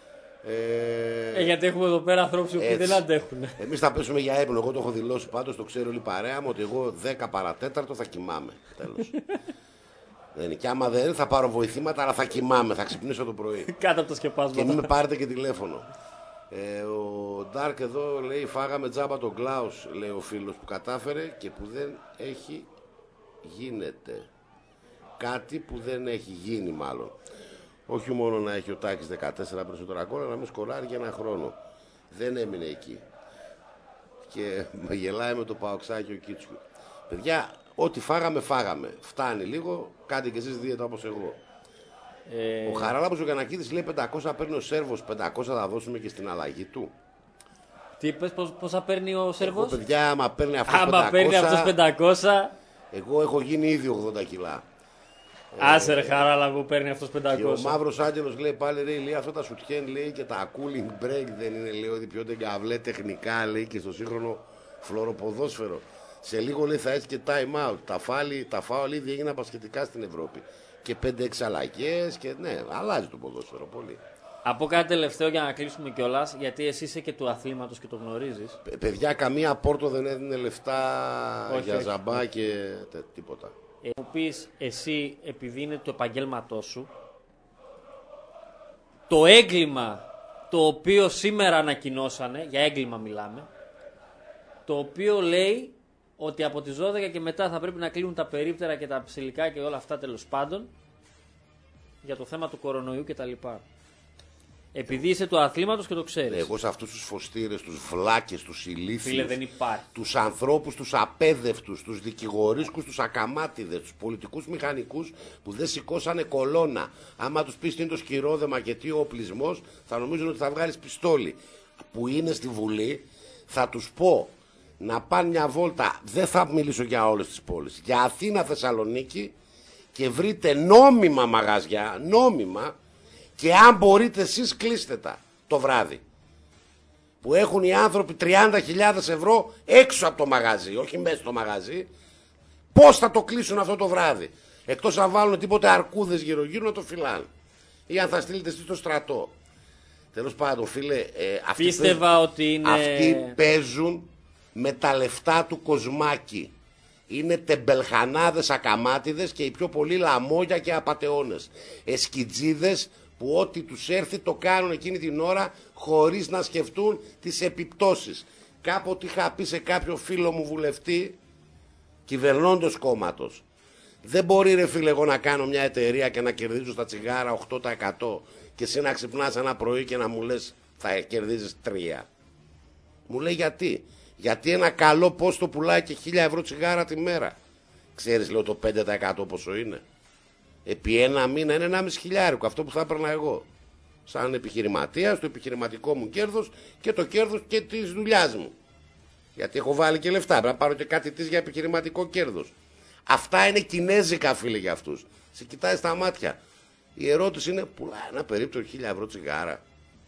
Γιατί έχουμε εδώ πέρα ανθρώπους που δεν αντέχουν. Εμείς θα πέσουμε για έπνο. Εγώ το έχω δηλώσει πάντως, το ξέρω όλη η παρέα μου, ότι εγώ 10 παρατέταρτο θα κοιμάμαι. Τέλος. Δεν είναι. Και άμα δεν θα πάρω βοηθήματα, αλλά θα κοιμάμαι. Θα ξυπνήσω το πρωί. Κάτω από τα σκεπάσματα. Και μην με πάρετε και τηλέφωνο. Ο Ντάρκ εδώ λέει: φάγαμε τζάμπα τον Κλάους, λέει ο φίλος που κατάφερε και που δεν έχει γίνεται. Κάτι που δεν έχει γίνει, μάλλον. Όχι μόνο να έχει ο Τάκης 14 περισσότερα γκολ, αλλά να μην σκοράρει για ένα χρόνο. Δεν έμεινε εκεί. Και με γελάει με το παοξάκι ο Κίτσου. Παιδιά, ό,τι φάγαμε. Φτάνει λίγο, κάντε και εσείς δίαιτα όπως εγώ. Ο Χαράλαμπος ο Κανακίδης λέει 500 παίρνει ο Σέρβος, 500 θα δώσουμε και στην αλλαγή του. Τι είπες, πόσα παίρνει ο Σέρβος? Εγώ, παιδιά, άμα παίρνει αυτός 500, άμα παίρνει αυτός 500... Εγώ έχω γίνει ήδη 80 κιλά. Άσε ρε Χαράλαμπο, παίρνει αυτός 500. Και ο Μαύρος Άγγελος λέει πάλι, λέει αυτά τα σουτιέν, λέει, και τα cooling break δεν είναι, λέει, ότι πιο τεγκαβλέ τεχνικά, λέει, και στο σύγχρονο φλωροποδόσφαιρο. Σε λίγο, λέει, θα έχει και time out. Τα φάουλ ήδη έγιναν πασχετικά στην Ευρώπη. Και 5-6 αλλαγές και ναι, αλλάζει το ποδόσφαιρο πολύ. Από κάτι τελευταίο για να κλείσουμε κιόλας, γιατί εσύ είσαι και του αθλήματος και το γνωρίζεις. Παιδιά, καμία Πόρτο δεν έδινε λεφτά για Ζαμπά και τίποτα. Μου πεις εσύ, επειδή είναι το επαγγέλματό σου, το έγκλημα το οποίο σήμερα ανακοινώσανε, για έγκλημα μιλάμε, το οποίο λέει ότι από τις 12 και μετά θα πρέπει να κλείνουν τα περίπτερα και τα ψηλικά και όλα αυτά τέλος πάντων για το θέμα του κορονοϊού κτλ. Επειδή είσαι του αθλήματος και το ξέρεις. Εγώ σε αυτούς τους φωστήρες, τους βλάκες, τους ηλίθιους, φίλε, δεν υπάρχει. τους ανθρώπους, τους απέδευτους, τους δικηγορίσκους, τους ακαμάτιδες, τους πολιτικούς μηχανικούς που δεν σηκώσανε κολόνα. Άμα τους πεις τι είναι το σκυρόδεμα και τι ο οπλισμός, θα νομίζουν ότι θα βγάλεις πιστόλι. Που είναι στη Βουλή, θα τους πω να πάνε μια βόλτα, δεν θα μιλήσω για όλες τις πόλεις, για Αθήνα, Θεσσαλονίκη, και βρείτε νόμιμα μαγαζιά, νόμιμα, και αν μπορείτε εσείς κλείστε τα το βράδυ. Που έχουν οι άνθρωποι 30.000 ευρώ έξω από το μαγαζί, όχι μέσα στο μαγαζί. Πώς θα το κλείσουν αυτό το βράδυ? Εκτός αν βάλουν τίποτε αρκούδες γύρω-γύρω να το φυλάνε. Ή αν θα στείλετε εσείς στο στρατό. Τέλος πάντων, φίλε, αυτοί παίζουν με τα λεφτά του Κοσμάκη. Είναι τεμπελχανάδες ακαμάτιδες και οι πιο πολλοί λαμόγια και απατεώνες. Εσκιτζίδες που ό,τι τους έρθει το κάνουν εκείνη την ώρα χωρίς να σκεφτούν τις επιπτώσεις. Κάποτε είχα πει σε κάποιο φίλο μου βουλευτή κυβερνώντος κόμματος, δεν μπορεί ρε φίλε εγώ να κάνω μια εταιρεία και να κερδίζω στα τσιγάρα 8% και εσύ να ξυπνάς ένα πρωί και να μου λες θα κερδίζεις 3. Μου λέει γιατί? Γιατί ένα καλό πόστο πουλάει και 1.000 ευρώ τσιγάρα τη μέρα. Ξέρεις, λέω, το 5% πόσο είναι? Επί ένα μήνα είναι 1,5 χιλιάρικο, αυτό που θα έπαιρνα εγώ. Σαν επιχειρηματίας, το επιχειρηματικό μου κέρδος και το κέρδος και της δουλειάς μου. Γιατί έχω βάλει και λεφτά, πρέπει να πάρω και κάτι της για επιχειρηματικό κέρδος. Αυτά είναι κινέζικα, φίλοι, για αυτούς. Σε κοιτάει στα μάτια. Η ερώτηση είναι, πουλάει ένα περίπτωρο 1.000 ευρώ τσιγάρα?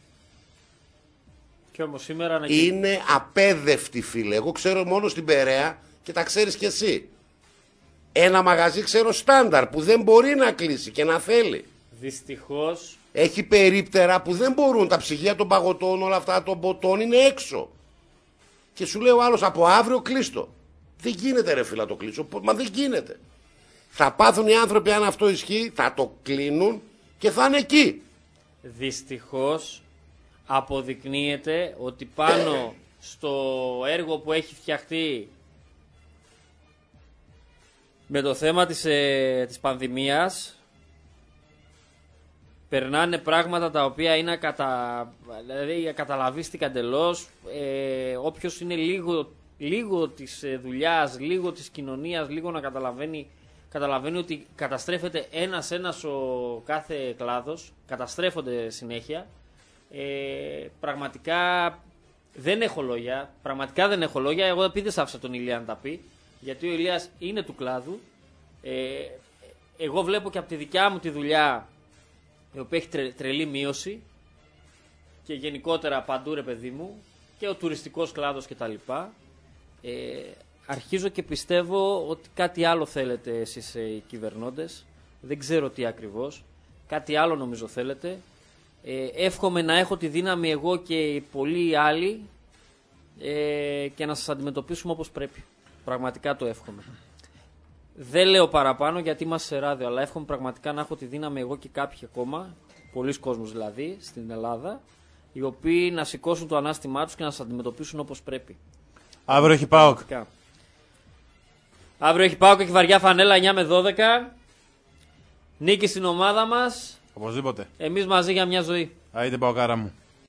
Και όμως σήμερα είναι απέδευτη, φίλε. Εγώ ξέρω μόνο στην Περαία και τα ξέρεις κι εσύ. Ένα μαγαζί ξέρω στάνταρ που δεν μπορεί να κλείσει και να θέλει. Δυστυχώς. Έχει περίπτερα που δεν μπορούν. Τα ψυγεία των παγωτών, όλα αυτά των ποτών είναι έξω. Και σου λέει ο άλλος από αύριο κλείστο. Δεν γίνεται ρε φίλε να το κλείσω. Μα δεν γίνεται. Θα πάθουν οι άνθρωποι, αν αυτό ισχύει, θα το κλείνουν και θα είναι εκεί. Δυστυχώς αποδεικνύεται ότι πάνω στο έργο που έχει φτιαχτεί με το θέμα της πανδημίας περνάνε πράγματα τα οποία είναι δηλαδή ακαταλαβίστηκα εντελώς. Όποιος είναι λίγο της δουλειάς, λίγο της κοινωνίας, λίγο να καταλαβαίνει ότι καταστρέφεται ένας ο κάθε κλάδος, καταστρέφονται συνέχεια. Πραγματικά δεν έχω λόγια. Εγώ επειδή δεν άφησα τον Ηλία να τα πει, γιατί ο Ηλίας είναι του κλάδου. Εγώ βλέπω και από τη δικιά μου τη δουλειά, η οποία έχει τρελή μείωση, και γενικότερα παντού ρε παιδί μου, και ο τουριστικός κλάδος κτλ. Αρχίζω και πιστεύω ότι κάτι άλλο θέλετε εσείς οι κυβερνώντες. Δεν ξέρω τι ακριβώς. Κάτι άλλο νομίζω θέλετε. Εύχομαι να έχω τη δύναμη εγώ και οι πολλοί άλλοι και να σας αντιμετωπίσουμε όπως πρέπει. Πραγματικά το εύχομαι. Δεν λέω παραπάνω γιατί είμαστε σε ράδιο, αλλά εύχομαι πραγματικά να έχω τη δύναμη εγώ και κάποιοι ακόμα, πολλοί κόσμος δηλαδή, στην Ελλάδα, οι οποίοι να σηκώσουν το ανάστημά τους και να σας αντιμετωπίσουν όπως πρέπει. Αύριο έχει ΠΑΟΚ. Αύριο έχει ΠΑΟΚ και βαριά φανέλα 9 με 12. Νίκη στην ομάδα μας. Οπωσδήποτε. Εμείς μαζί για μια ζωή. Άιντε ΠΑΟΚάρα μου.